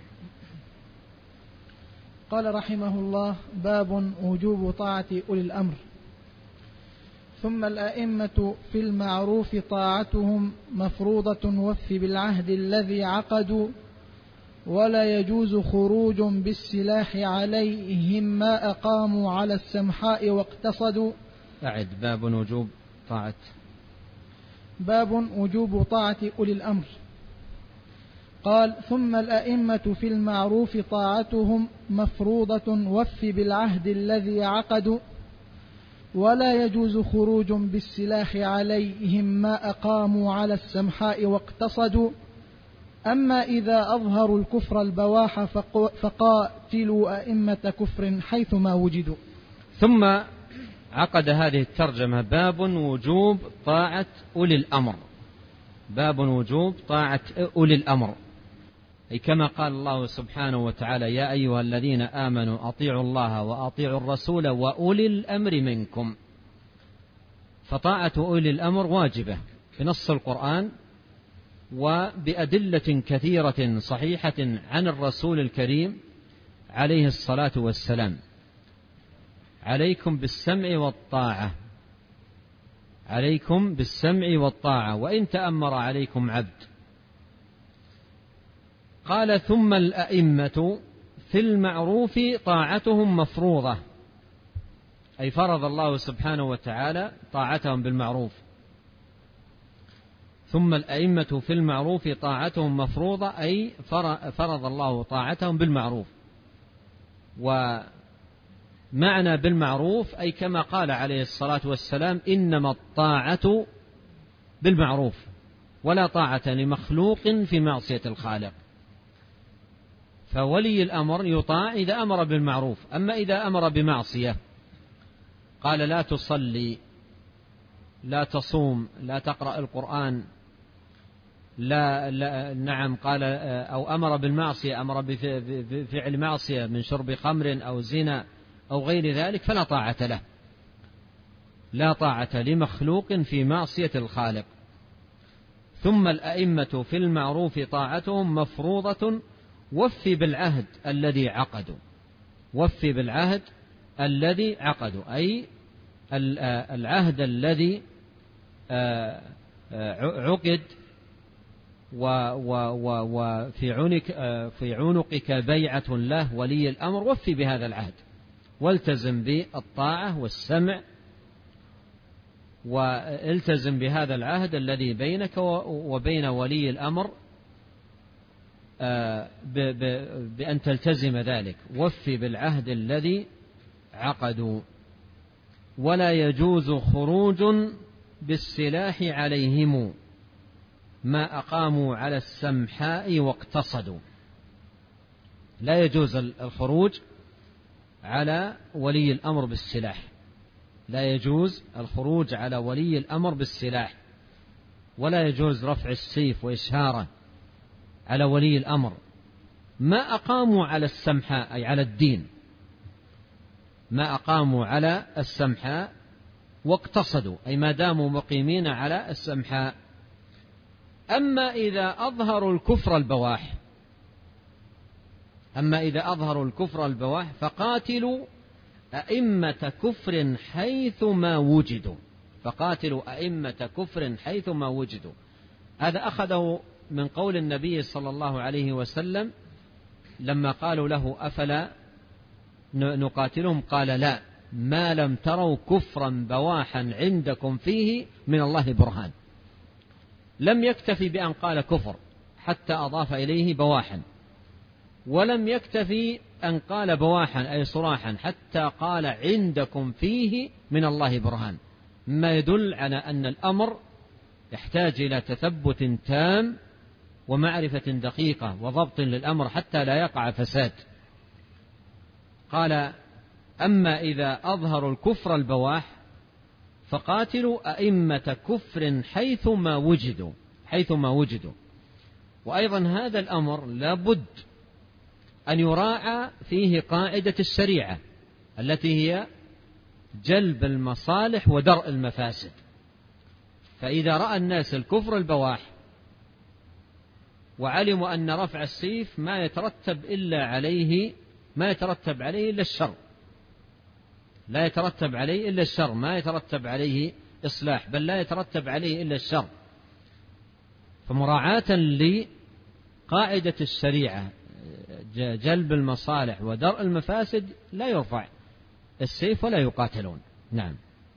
قال رحمه الله: باب وجوب طاعة أولي الأمر. ثم الأئمة في المعروف طاعتهم مفروضة وف بالعهد الذي عقدوا، ولا يجوز خروج بالسلاح عليهم ما أقاموا على السمحاء واقتصدوا. أعد. باب وجوب طاعة. باب وجوب طاعة أولي الأمر. قال: ثم الأئمة في المعروف طاعتهم مفروضة وف بالعهد الذي عقدوا، ولا يجوز خروج بالسلاح عليهم ما أقاموا على السمحاء واقتصدوا. أما إذا أظهروا الكفر البواح فقاتلوا أئمة كفر حيثما وجدوا. ثم عقد هذه الترجمة: باب وجوب طاعة أولي الأمر. باب وجوب طاعة أولي الأمر، أي كما قال الله سبحانه وتعالى: يا أيها الذين آمنوا أطيعوا الله وأطيعوا الرسول وأولي الأمر منكم. فطاعة أولي الأمر واجبة بنص القرآن وبأدلة كثيرة صحيحة عن الرسول الكريم عليه الصلاة والسلام. عليكم بالسمع والطاعة، عليكم بالسمع والطاعة وإن تأمر عليكم عبد. قال: ثم الأئمة في المعروف طاعتهم مفروضة، أي فرض الله سبحانه وتعالى طاعتهم بالمعروف. ثم الأئمة في المعروف طاعتهم مفروضة، أي فرض الله طاعتهم بالمعروف. معنى بالمعروف أي كما قال عليه الصلاة والسلام: إنما الطاعة بالمعروف ولا طاعة لمخلوق في معصية الخالق. فولي الأمر يطاع إذا أمر بالمعروف. أما إذا أمر بمعصية، قال لا تصلي، لا تصوم، لا تقرأ القرآن، نعم قال، أو أمر بالمعصية، أمر بفعل معصية من شرب خمر أو زنا أو غير ذلك، فلا طاعة له. لا طاعة لمخلوق في معصية الخالق. ثم الأئمة في المعروف طاعتهم مفروضة. وفي بالعهد الذي عقدوا. وفي بالعهد الذي عقدوا، أي العهد الذي عقد وفي عنقك بيعة له ولي الأمر، وفي بهذا العهد والتزم بالطاعة والسمع، والتزم بهذا العهد الذي بينك وبين ولي الأمر بأن تلتزم ذلك. وفي بالعهد الذي عقدوا. ولا يجوز خروج بالسلاح عليهم ما أقاموا على السمحاء واقتصدوا. لا يجوز الخروج على ولي الأمر بالسلاح. لا يجوز الخروج على ولي الأمر بالسلاح، ولا يجوز رفع السيف وإشهاره على ولي الأمر ما أقاموا على السمحاء، أي على الدين، ما أقاموا على السمحاء واقتصدوا، أي ما داموا مقيمين على السمحاء. أما إذا أظهروا الكفر البواح، فقاتلوا أئمة كفر حيثما وجدوا. فقاتلوا أئمة كفر حيثما وجدوا. هذا أخذه من قول النبي صلى الله عليه وسلم لما قالوا له: أفلا نقاتلهم؟ قال: لا، ما لم تروا كفرا بواحا عندكم فيه من الله برهان. لم يكتفي بأن قال كفر حتى أضاف إليه بواحا، ولم يكتفي أن قال بواحا أي صراحا حتى قال: عندكم فيه من الله برهان، ما يدل على أن الأمر يحتاج إلى تثبت تام ومعرفة دقيقة وضبط للأمر حتى لا يقع فساد. قال: أما إذا أظهروا الكفر البواح فقاتلوا أئمة كفر حيثما وجدوا. وأيضا هذا الأمر لابد أن يراعى فيه قاعدة الشريعة التي هي جلب المصالح ودرء المفاسد. فإذا رأى الناس الكفر البواح وعلموا أن رفع السيف ما يترتب عليه إلا الشر، لا يترتب عليه إلا الشر، ما يترتب عليه إصلاح، بل لا يترتب عليه إلا الشر. فمراعاة لقاعدة الشريعة جلب المصالح ودرء المفاسد لا يرفع السيف ولا يقاتلون. نعم.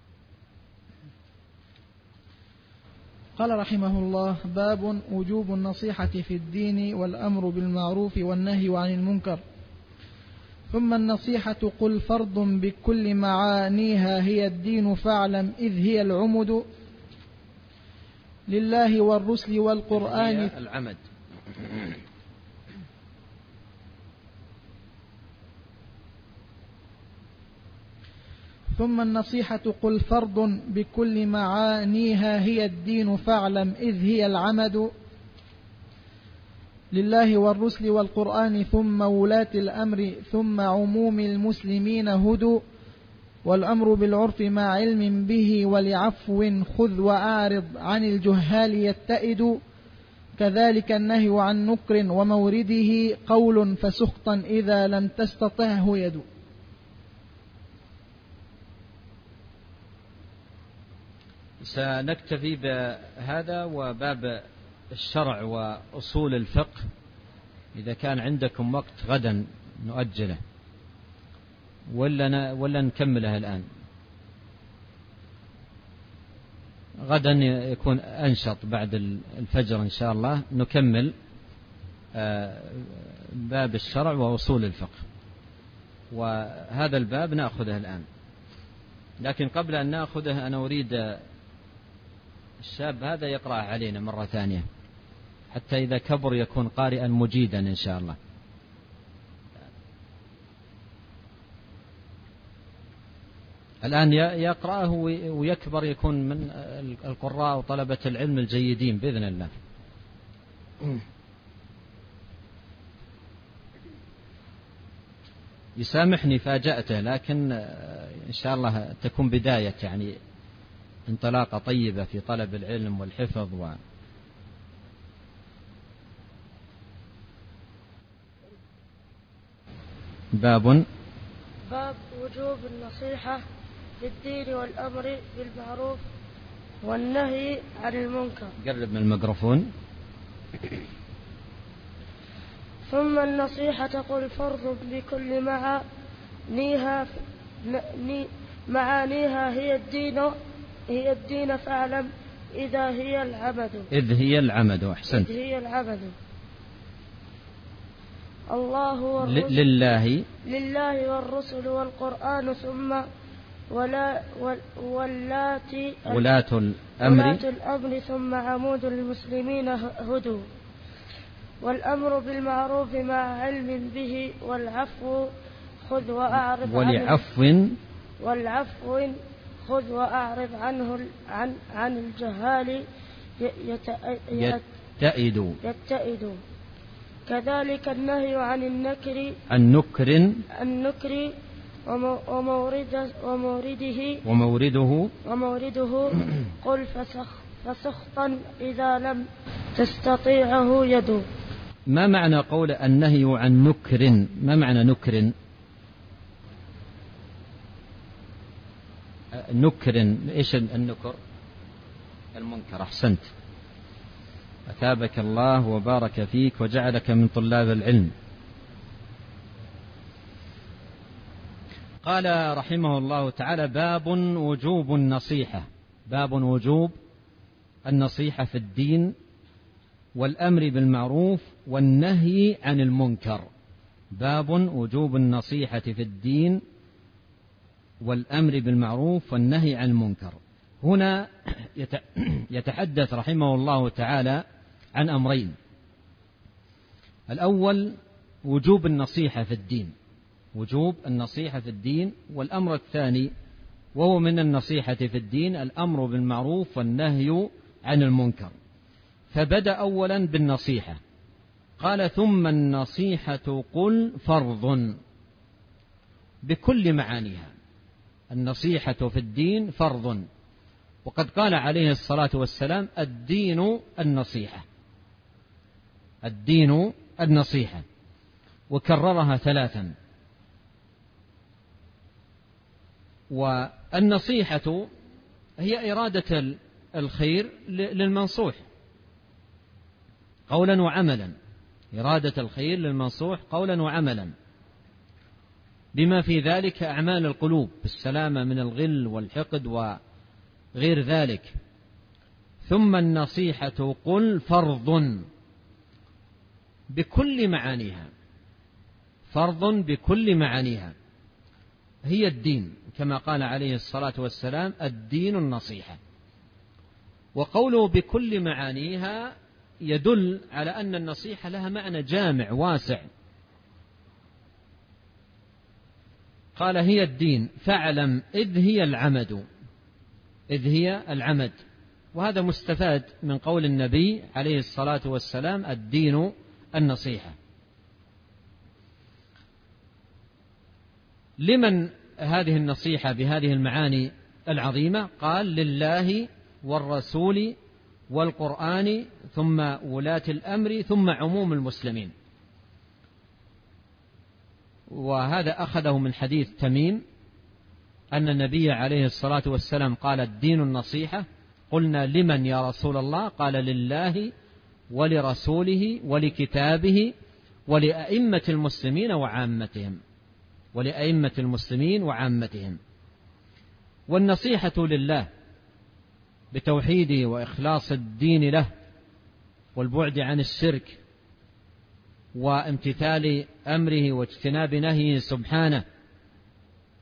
قال رحمه الله: باب وجوب النصيحة في الدين والأمر بالمعروف والنهي عن المنكر. ثم النصيحة قل فرض بكل معانيها هي الدين فاعلم إذ هي العمد لله والرسل والقرآن. هي العمد. ثم النصيحة قل فرض بكل معانيها هي الدين فاعلم إذ هي العمد لله والرسل والقرآن ثم ولاة الأمر ثم عموم المسلمين هدوا والأمر بالعرف مع علم به ولعفو خذ وأعرض عن الجهال يتئد كذلك النهي عن نكر ومورده قول فسخطا إذا لم تستطعه يد. سنكتفي بهذا وباب الشرع وأصول الفقه. إذا كان عندكم وقت غدا نؤجله ولا نكملها الآن؟ غدا يكون أنشط بعد الفجر إن شاء الله، نكمل باب الشرع وأصول الفقه. وهذا الباب نأخذه الآن، لكن قبل أن نأخذه أنا أريد الشاب هذا يقرأ علينا مرة ثانية حتى إذا كبر يكون قارئا مجيدا إن شاء الله. الآن يقرأه ويكبر يكون من القراء وطلبة العلم الجيدين بإذن الله. يسامحني فاجأته، لكن إن شاء الله تكون بداية يعني انطلاقة طيبة في طلب العلم والحفظ باب وجوب النصيحة في الدين والأمر بالمعروف والنهي عن المنكر. قرب من الميكروفون. ثم النصيحة قل فرض بكل معانيها هي الدين فاعلم إذ هي العمد أحسنت. إذ هي العمد. الله لله والرسل والقرآن ثم ولاة الأمر ثم عمود المسلمين هدوا. والأمر بالمعروف مع علم به والعفو خذ وأعرض عنه عن الجهال يتئد. كذلك النهي عن النكر ومورده قل فسخطا إذا لم تستطيعه يده. ما معنى قول النهي عن نكر؟ ما معنى نكر؟ إيش النكر؟ المنكر. أحسنت، أثابك الله وبارك فيك وجعلك من طلاب العلم. قال رحمه الله تعالى: باب وجوب النصيحة. باب وجوب النصيحة في الدين والأمر بالمعروف والنهي عن المنكر. باب وجوب النصيحة في الدين والأمر بالمعروف والنهي عن المنكر. هنا يتحدث رحمه الله تعالى عن أمرين: الأول وجوب النصيحة في الدين، وجوب النصيحة في الدين، والأمر الثاني وهو من النصيحة في الدين الأمر بالمعروف والنهي عن المنكر. فبدأ أولا بالنصيحة، قال: ثم النصيحة قل فرض بكل معانيها. النصيحة في الدين فرض، وقد قال عليه الصلاة والسلام: الدين النصيحة، الدين النصيحة، وكررها ثلاثا. والنصيحة هي إرادة الخير للمنصوح قولا وعملا، إرادة الخير للمنصوح قولا وعملا، بما في ذلك أعمال القلوب بالسلامة من الغل والحقد وغير ذلك. ثم النصيحة قل فرض بكل معانيها، فرض بكل معانيها، هي الدين، كما قال عليه الصلاة والسلام: الدين النصيحة. وقوله بكل معانيها يدل على أن النصيحة لها معنى جامع واسع. قال: هي الدين فاعلم إذ هي العمد، إذ هي العمد. وهذا مستفاد من قول النبي عليه الصلاة والسلام: الدين النصيحة. لمن هذه النصيحة بهذه المعاني العظيمة؟ قال: لله والرسول والقرآن ثم ولاة الأمر ثم عموم المسلمين. وهذا أخذه من حديث تميم أن النبي عليه الصلاة والسلام قال: الدين النصيحة. قلنا: لمن يا رسول الله؟ قال: لله ولرسوله ولكتابه ولأئمة المسلمين وعامتهم، ولأئمة المسلمين وعامتهم. والنصيحة لله بتوحيده وإخلاص الدين له والبعد عن الشرك وامتثال أمره واجتناب نهيه سبحانه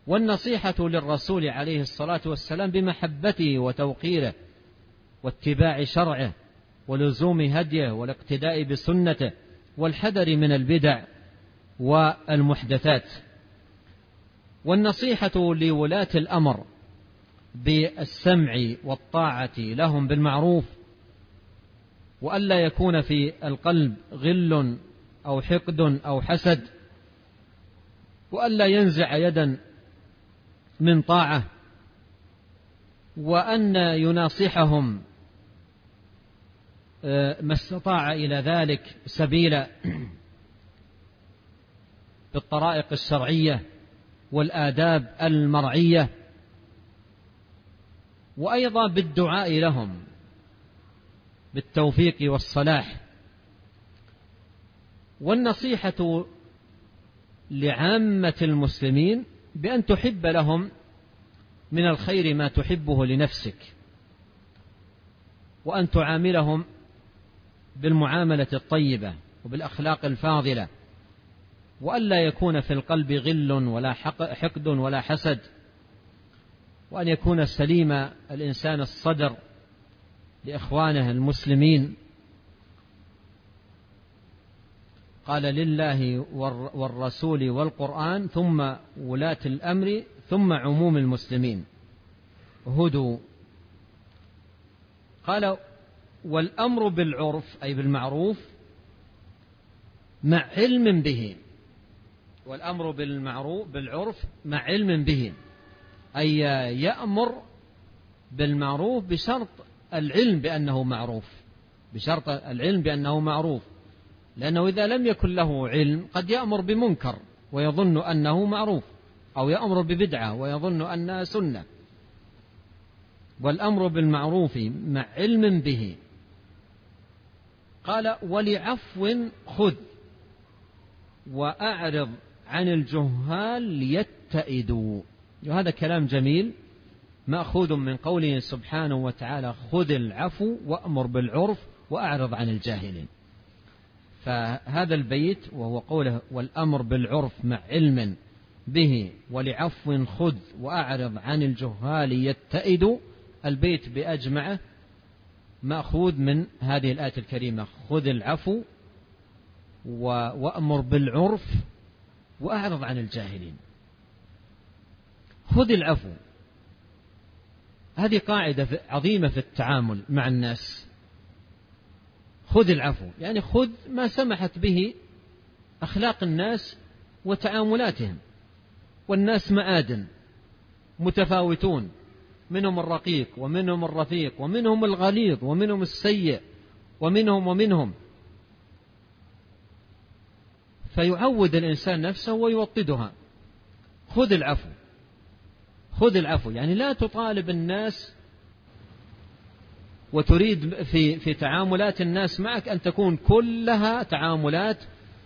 والنصيحة للرسول عليه الصلاة والسلام بمحبته وتوقيره واتباع شرعه ولزوم هديه والاقتداء بسنته والحذر من البدع والمحدثات. والنصيحة لولاة الأمر بالسمع والطاعة لهم بالمعروف، وألا يكون في القلب غل أو حقد أو حسد، وألا ينزع يدا من طاعة، وأن يناصحهم ما استطاع إلى ذلك سبيلا بالطرائق الشرعية والآداب المرعية، وأيضا بالدعاء لهم بالتوفيق والصلاح. والنصيحة لعامة المسلمين بأن تحب لهم من الخير ما تحبه لنفسك، وأن تعاملهم بالمعاملة الطيبة وبالأخلاق الفاضلة، وألا يكون في القلب غل ولا حقد ولا حسد، وأن يكون سليم الإنسان الصدر لإخوانه المسلمين. قال لله والرسول والقرآن ثم ولاة الأمر ثم عموم المسلمين هدوا. قال والأمر بالعرف أي بالمعروف مع علم به، والأمر بالعرف مع علم به، أي يأمر بالمعروف بشرط العلم بأنه معروف، بشرط العلم بأنه معروف، لأنه إذا لم يكن له علم قد يأمر بمنكر ويظن أنه معروف، أو يأمر ببدعة ويظن أنها سنة. والأمر بالمعروف مع علم به. قال ولعفو خذ وأعرض عن الجهال يتئدوا. وهذا كلام جميل مأخوذ من قوله سبحانه وتعالى خذ العفو وأمر بالعرف وأعرض عن الجاهلين. فهذا البيت وهو قوله والأمر بالعرف مع علم به ولعفو خذ وأعرض عن الجهال يتئد، البيت بأجمعه مأخوذ من هذه الآية الكريمة خذ العفو وأمر بالعرف وأعرض عن الجاهلين. خذ العفو هذه قاعدة عظيمة في التعامل مع الناس. خذ العفو يعني خذ ما سمحت به أخلاق الناس وتعاملاتهم، والناس معادن متفاوتون، منهم الرقيق ومنهم الرفيق ومنهم الغليظ ومنهم السيء ومنهم، فيعود الإنسان نفسه ويوطدها. خذ العفو، خذ العفو يعني لا تطالب الناس وتريد في تعاملات الناس معك أن تكون كلها تعاملات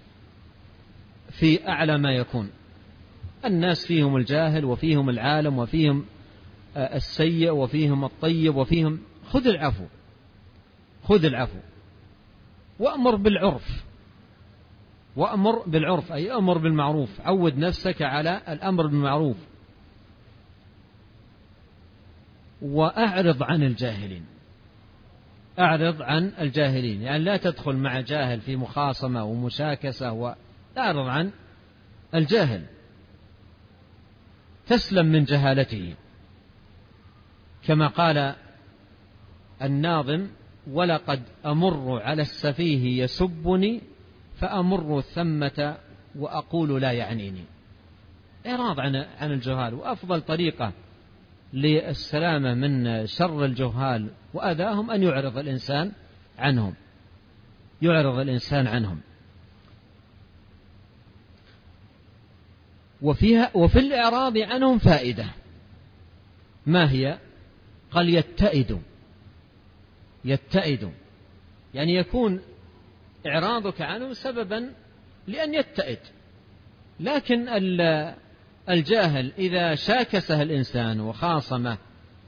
في أعلى ما يكون. الناس فيهم الجاهل وفيهم العالم وفيهم السيء وفيهم الطيب وفيهم. خذ العفو، خذ العفو وأمر بالعرف، وأمر بالعرف أي أمر بالمعروف، عود نفسك على الأمر بالمعروف. وأعرض عن الجاهلين، أعرض عن الجاهلين يعني لا تدخل مع جاهل في مخاصمة ومشاكسة، وأعرض عن الجاهل تسلم من جهالته، كما قال الناظم ولقد أمر على السفيه يسبني فأمر ثمة وأقول لا يعنيني. إعراض عن الجهال، وأفضل طريقة للسلامة من شر الجهال وأذاهم أن يعرض الإنسان عنهم، يعرض الإنسان عنهم. وفي الإعراض عنهم فائدة، ما هي؟ قال يتئدوا يعني يكون إعراضك عنهم سببا لأن يتئد. لكن الجاهل إذا شاكسه الإنسان وخاصمه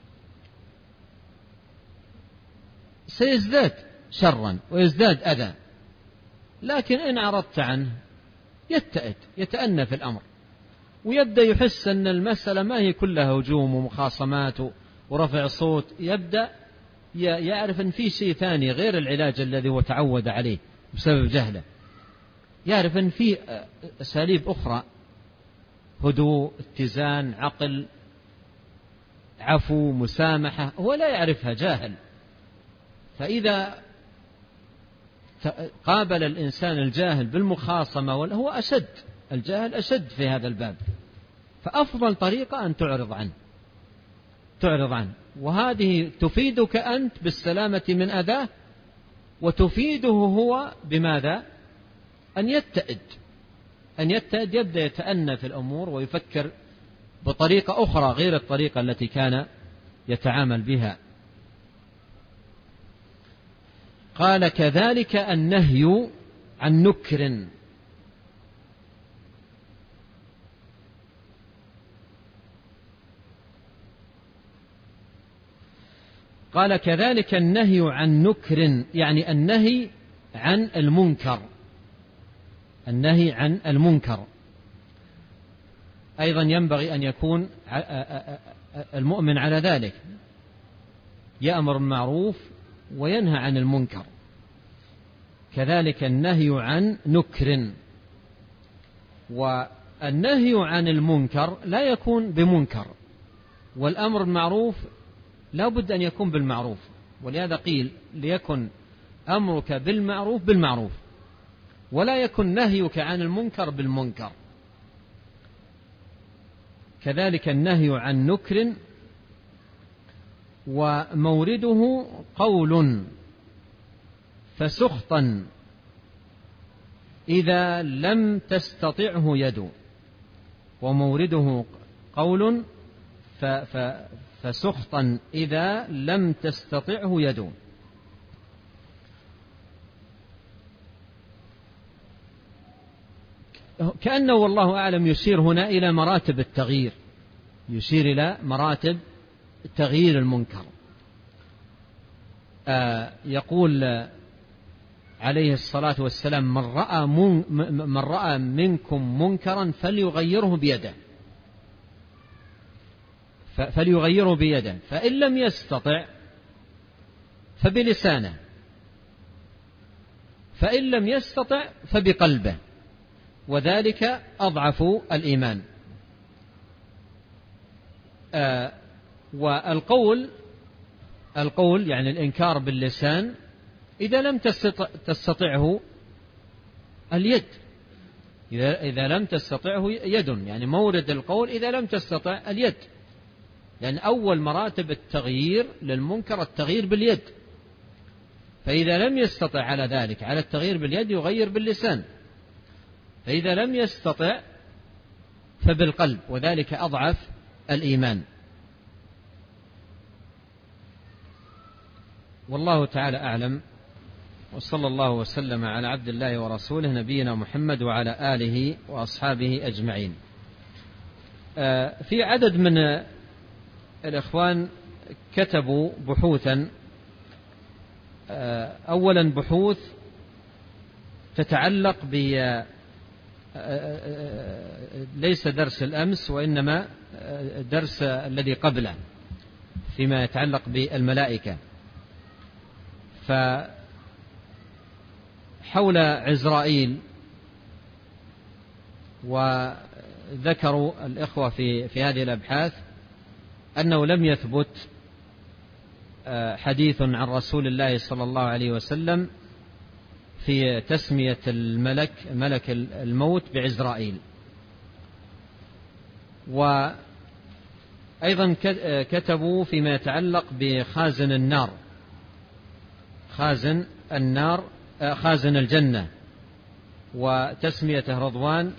سيزداد شرا ويزداد أذى، لكن إن عرضت عنه يتئد، يتأنى في الأمر. ويبدأ يحس أن المسألة ما هي كلها هجوم ومخاصمات ورفع صوت، يبدأ يعرف أن في شيء ثاني غير العلاج الذي هو تعود عليه بسبب جهله، يعرف أن في أساليب أخرى، هدوء، اتزان، عقل، عفو، مسامحة، هو لا يعرفها، جاهل. فإذا قابل الإنسان الجاهل بالمخاصمة هو أشد، الجاهل أشد في هذا الباب، فأفضل طريقة أن تعرض عنه، وهذه تفيدك أنت بالسلامة من أذاه، وتفيده هو بماذا؟ أن يتئد، يبدأ يتأنى في الأمور ويفكر بطريقة أخرى غير الطريقة التي كان يتعامل بها. قال كذلك النهي عن نكر. قال كذلك النهي عن نكر، يعني النهي عن المنكر، النهي عن المنكر. أيضا ينبغي أن يكون المؤمن على ذلك، يأمر بالمعروف وينهى عن المنكر. كذلك النهي عن نكر. والنهي عن المنكر لا يكون بمنكر، والأمر بالمعروف لا بد أن يكون بالمعروف، ولهذا قيل ليكن أمرك بالمعروف بالمعروف، ولا يكن نهيك عن المنكر بالمنكر. كذلك النهي عن نكر، ومورده قول فسخطا إذا لم تستطعه يد. ومورده قول فسخطا إذا لم تستطعه يد. كأنه والله أعلم يشير هنا إلى مراتب التغيير، يشير إلى مراتب تغيير المنكر. يقول عليه الصلاة والسلام من رأى منكم منكرا فليغيره بيده، فإن لم يستطع فبلسانه، فإن لم يستطع فبقلبه، وذلك أضعف الإيمان. والقول يعني الإنكار باللسان إذا لم تستطعه اليد، إذا لم تستطعه يد، يعني مورد القول إذا لم تستطع اليد، لأن أول مراتب التغيير للمنكر التغيير باليد، فإذا لم يستطع على ذلك على التغيير باليد يغير باللسان، فإذا لم يستطع فبالقلب، وذلك أضعف الإيمان. والله تعالى أعلم، وصلى الله وسلم على عبد الله ورسوله نبينا محمد وعلى آله وأصحابه أجمعين. في عدد من الإخوان كتبوا بحوثا، أولا بحوث تتعلق ليس درس الأمس وإنما درس الذي قبله فيما يتعلق بالملائكة، فحول عزرائيل. وذكروا الإخوة في هذه الأبحاث أنه لم يثبت حديث عن رسول الله صلى الله عليه وسلم في تسمية ملك الموت بعزرائيل. وأيضا كتبوا فيما يتعلق بخازن النار، خازن الجنة، وتسميته رضوان.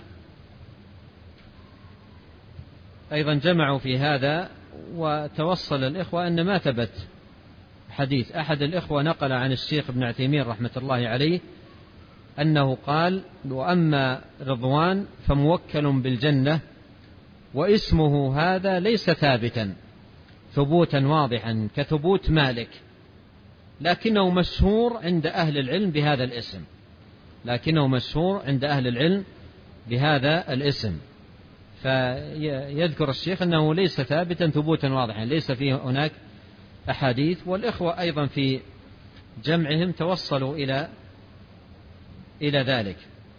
أيضا جمعوا في هذا، وتوصل الإخوة أن ما ثبت حديث. أحد الإخوة نقل عن الشيخ ابن عثيمين رحمة الله عليه أنه قال: وأما رضوان فموكل بالجنة، واسمه هذا ليس ثابتا ثبوتا واضحا كثبوت مالك، لكنه مشهور عند أهل العلم بهذا الاسم، فيذكر الشيخ أنه ليس ثابتا ثبوتا واضحا، ليس فيه هناك أحاديث. والإخوة أيضا في جمعهم توصلوا إلى ذلك.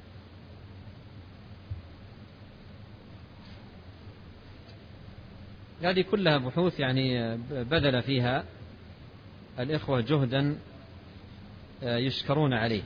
هذه كلها بحوث يعني بذل فيها الإخوة جهدا يشكرون عليه.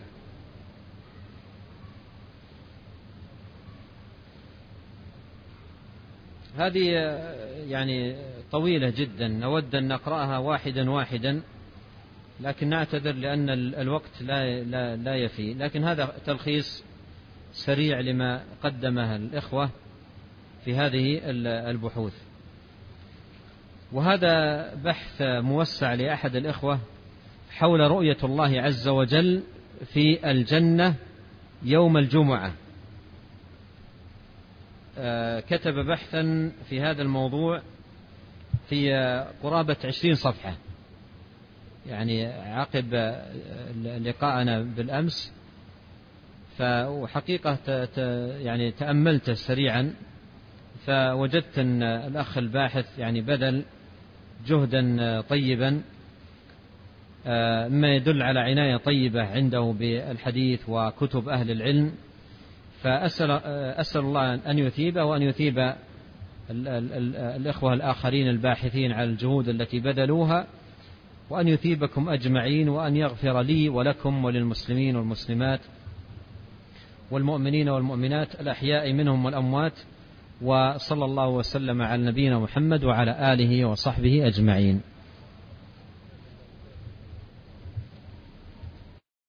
هذه يعني طويلة جدا، نود أن نقرأها واحدا واحدا، لكن نعتذر لأن الوقت لا يفي. لكن هذا تلخيص سريع لما قدمه الإخوة في هذه البحوث. وهذا بحث موسع لأحد الإخوة حول رؤية الله عز وجل في الجنة يوم الجمعة. كتب بحثا في هذا الموضوع في قرابة 20 صفحة، يعني عقب لقاءنا بالأمس. فحقيقة يعني تأملت سريعا فوجدت أن الأخ الباحث يعني بذل جهدا طيبا، ما يدل على عناية طيبة عنده بالحديث وكتب أهل العلم. فأسأل الله أن يثيبه وأن يثيب الإخوة الآخرين الباحثين على الجهود التي بذلوها، وأن يثيبكم أجمعين، وأن يغفر لي ولكم وللمسلمين والمسلمات والمؤمنين والمؤمنات الأحياء منهم والأموات. وصلى الله وسلم على نبينا محمد وعلى آله وصحبه أجمعين.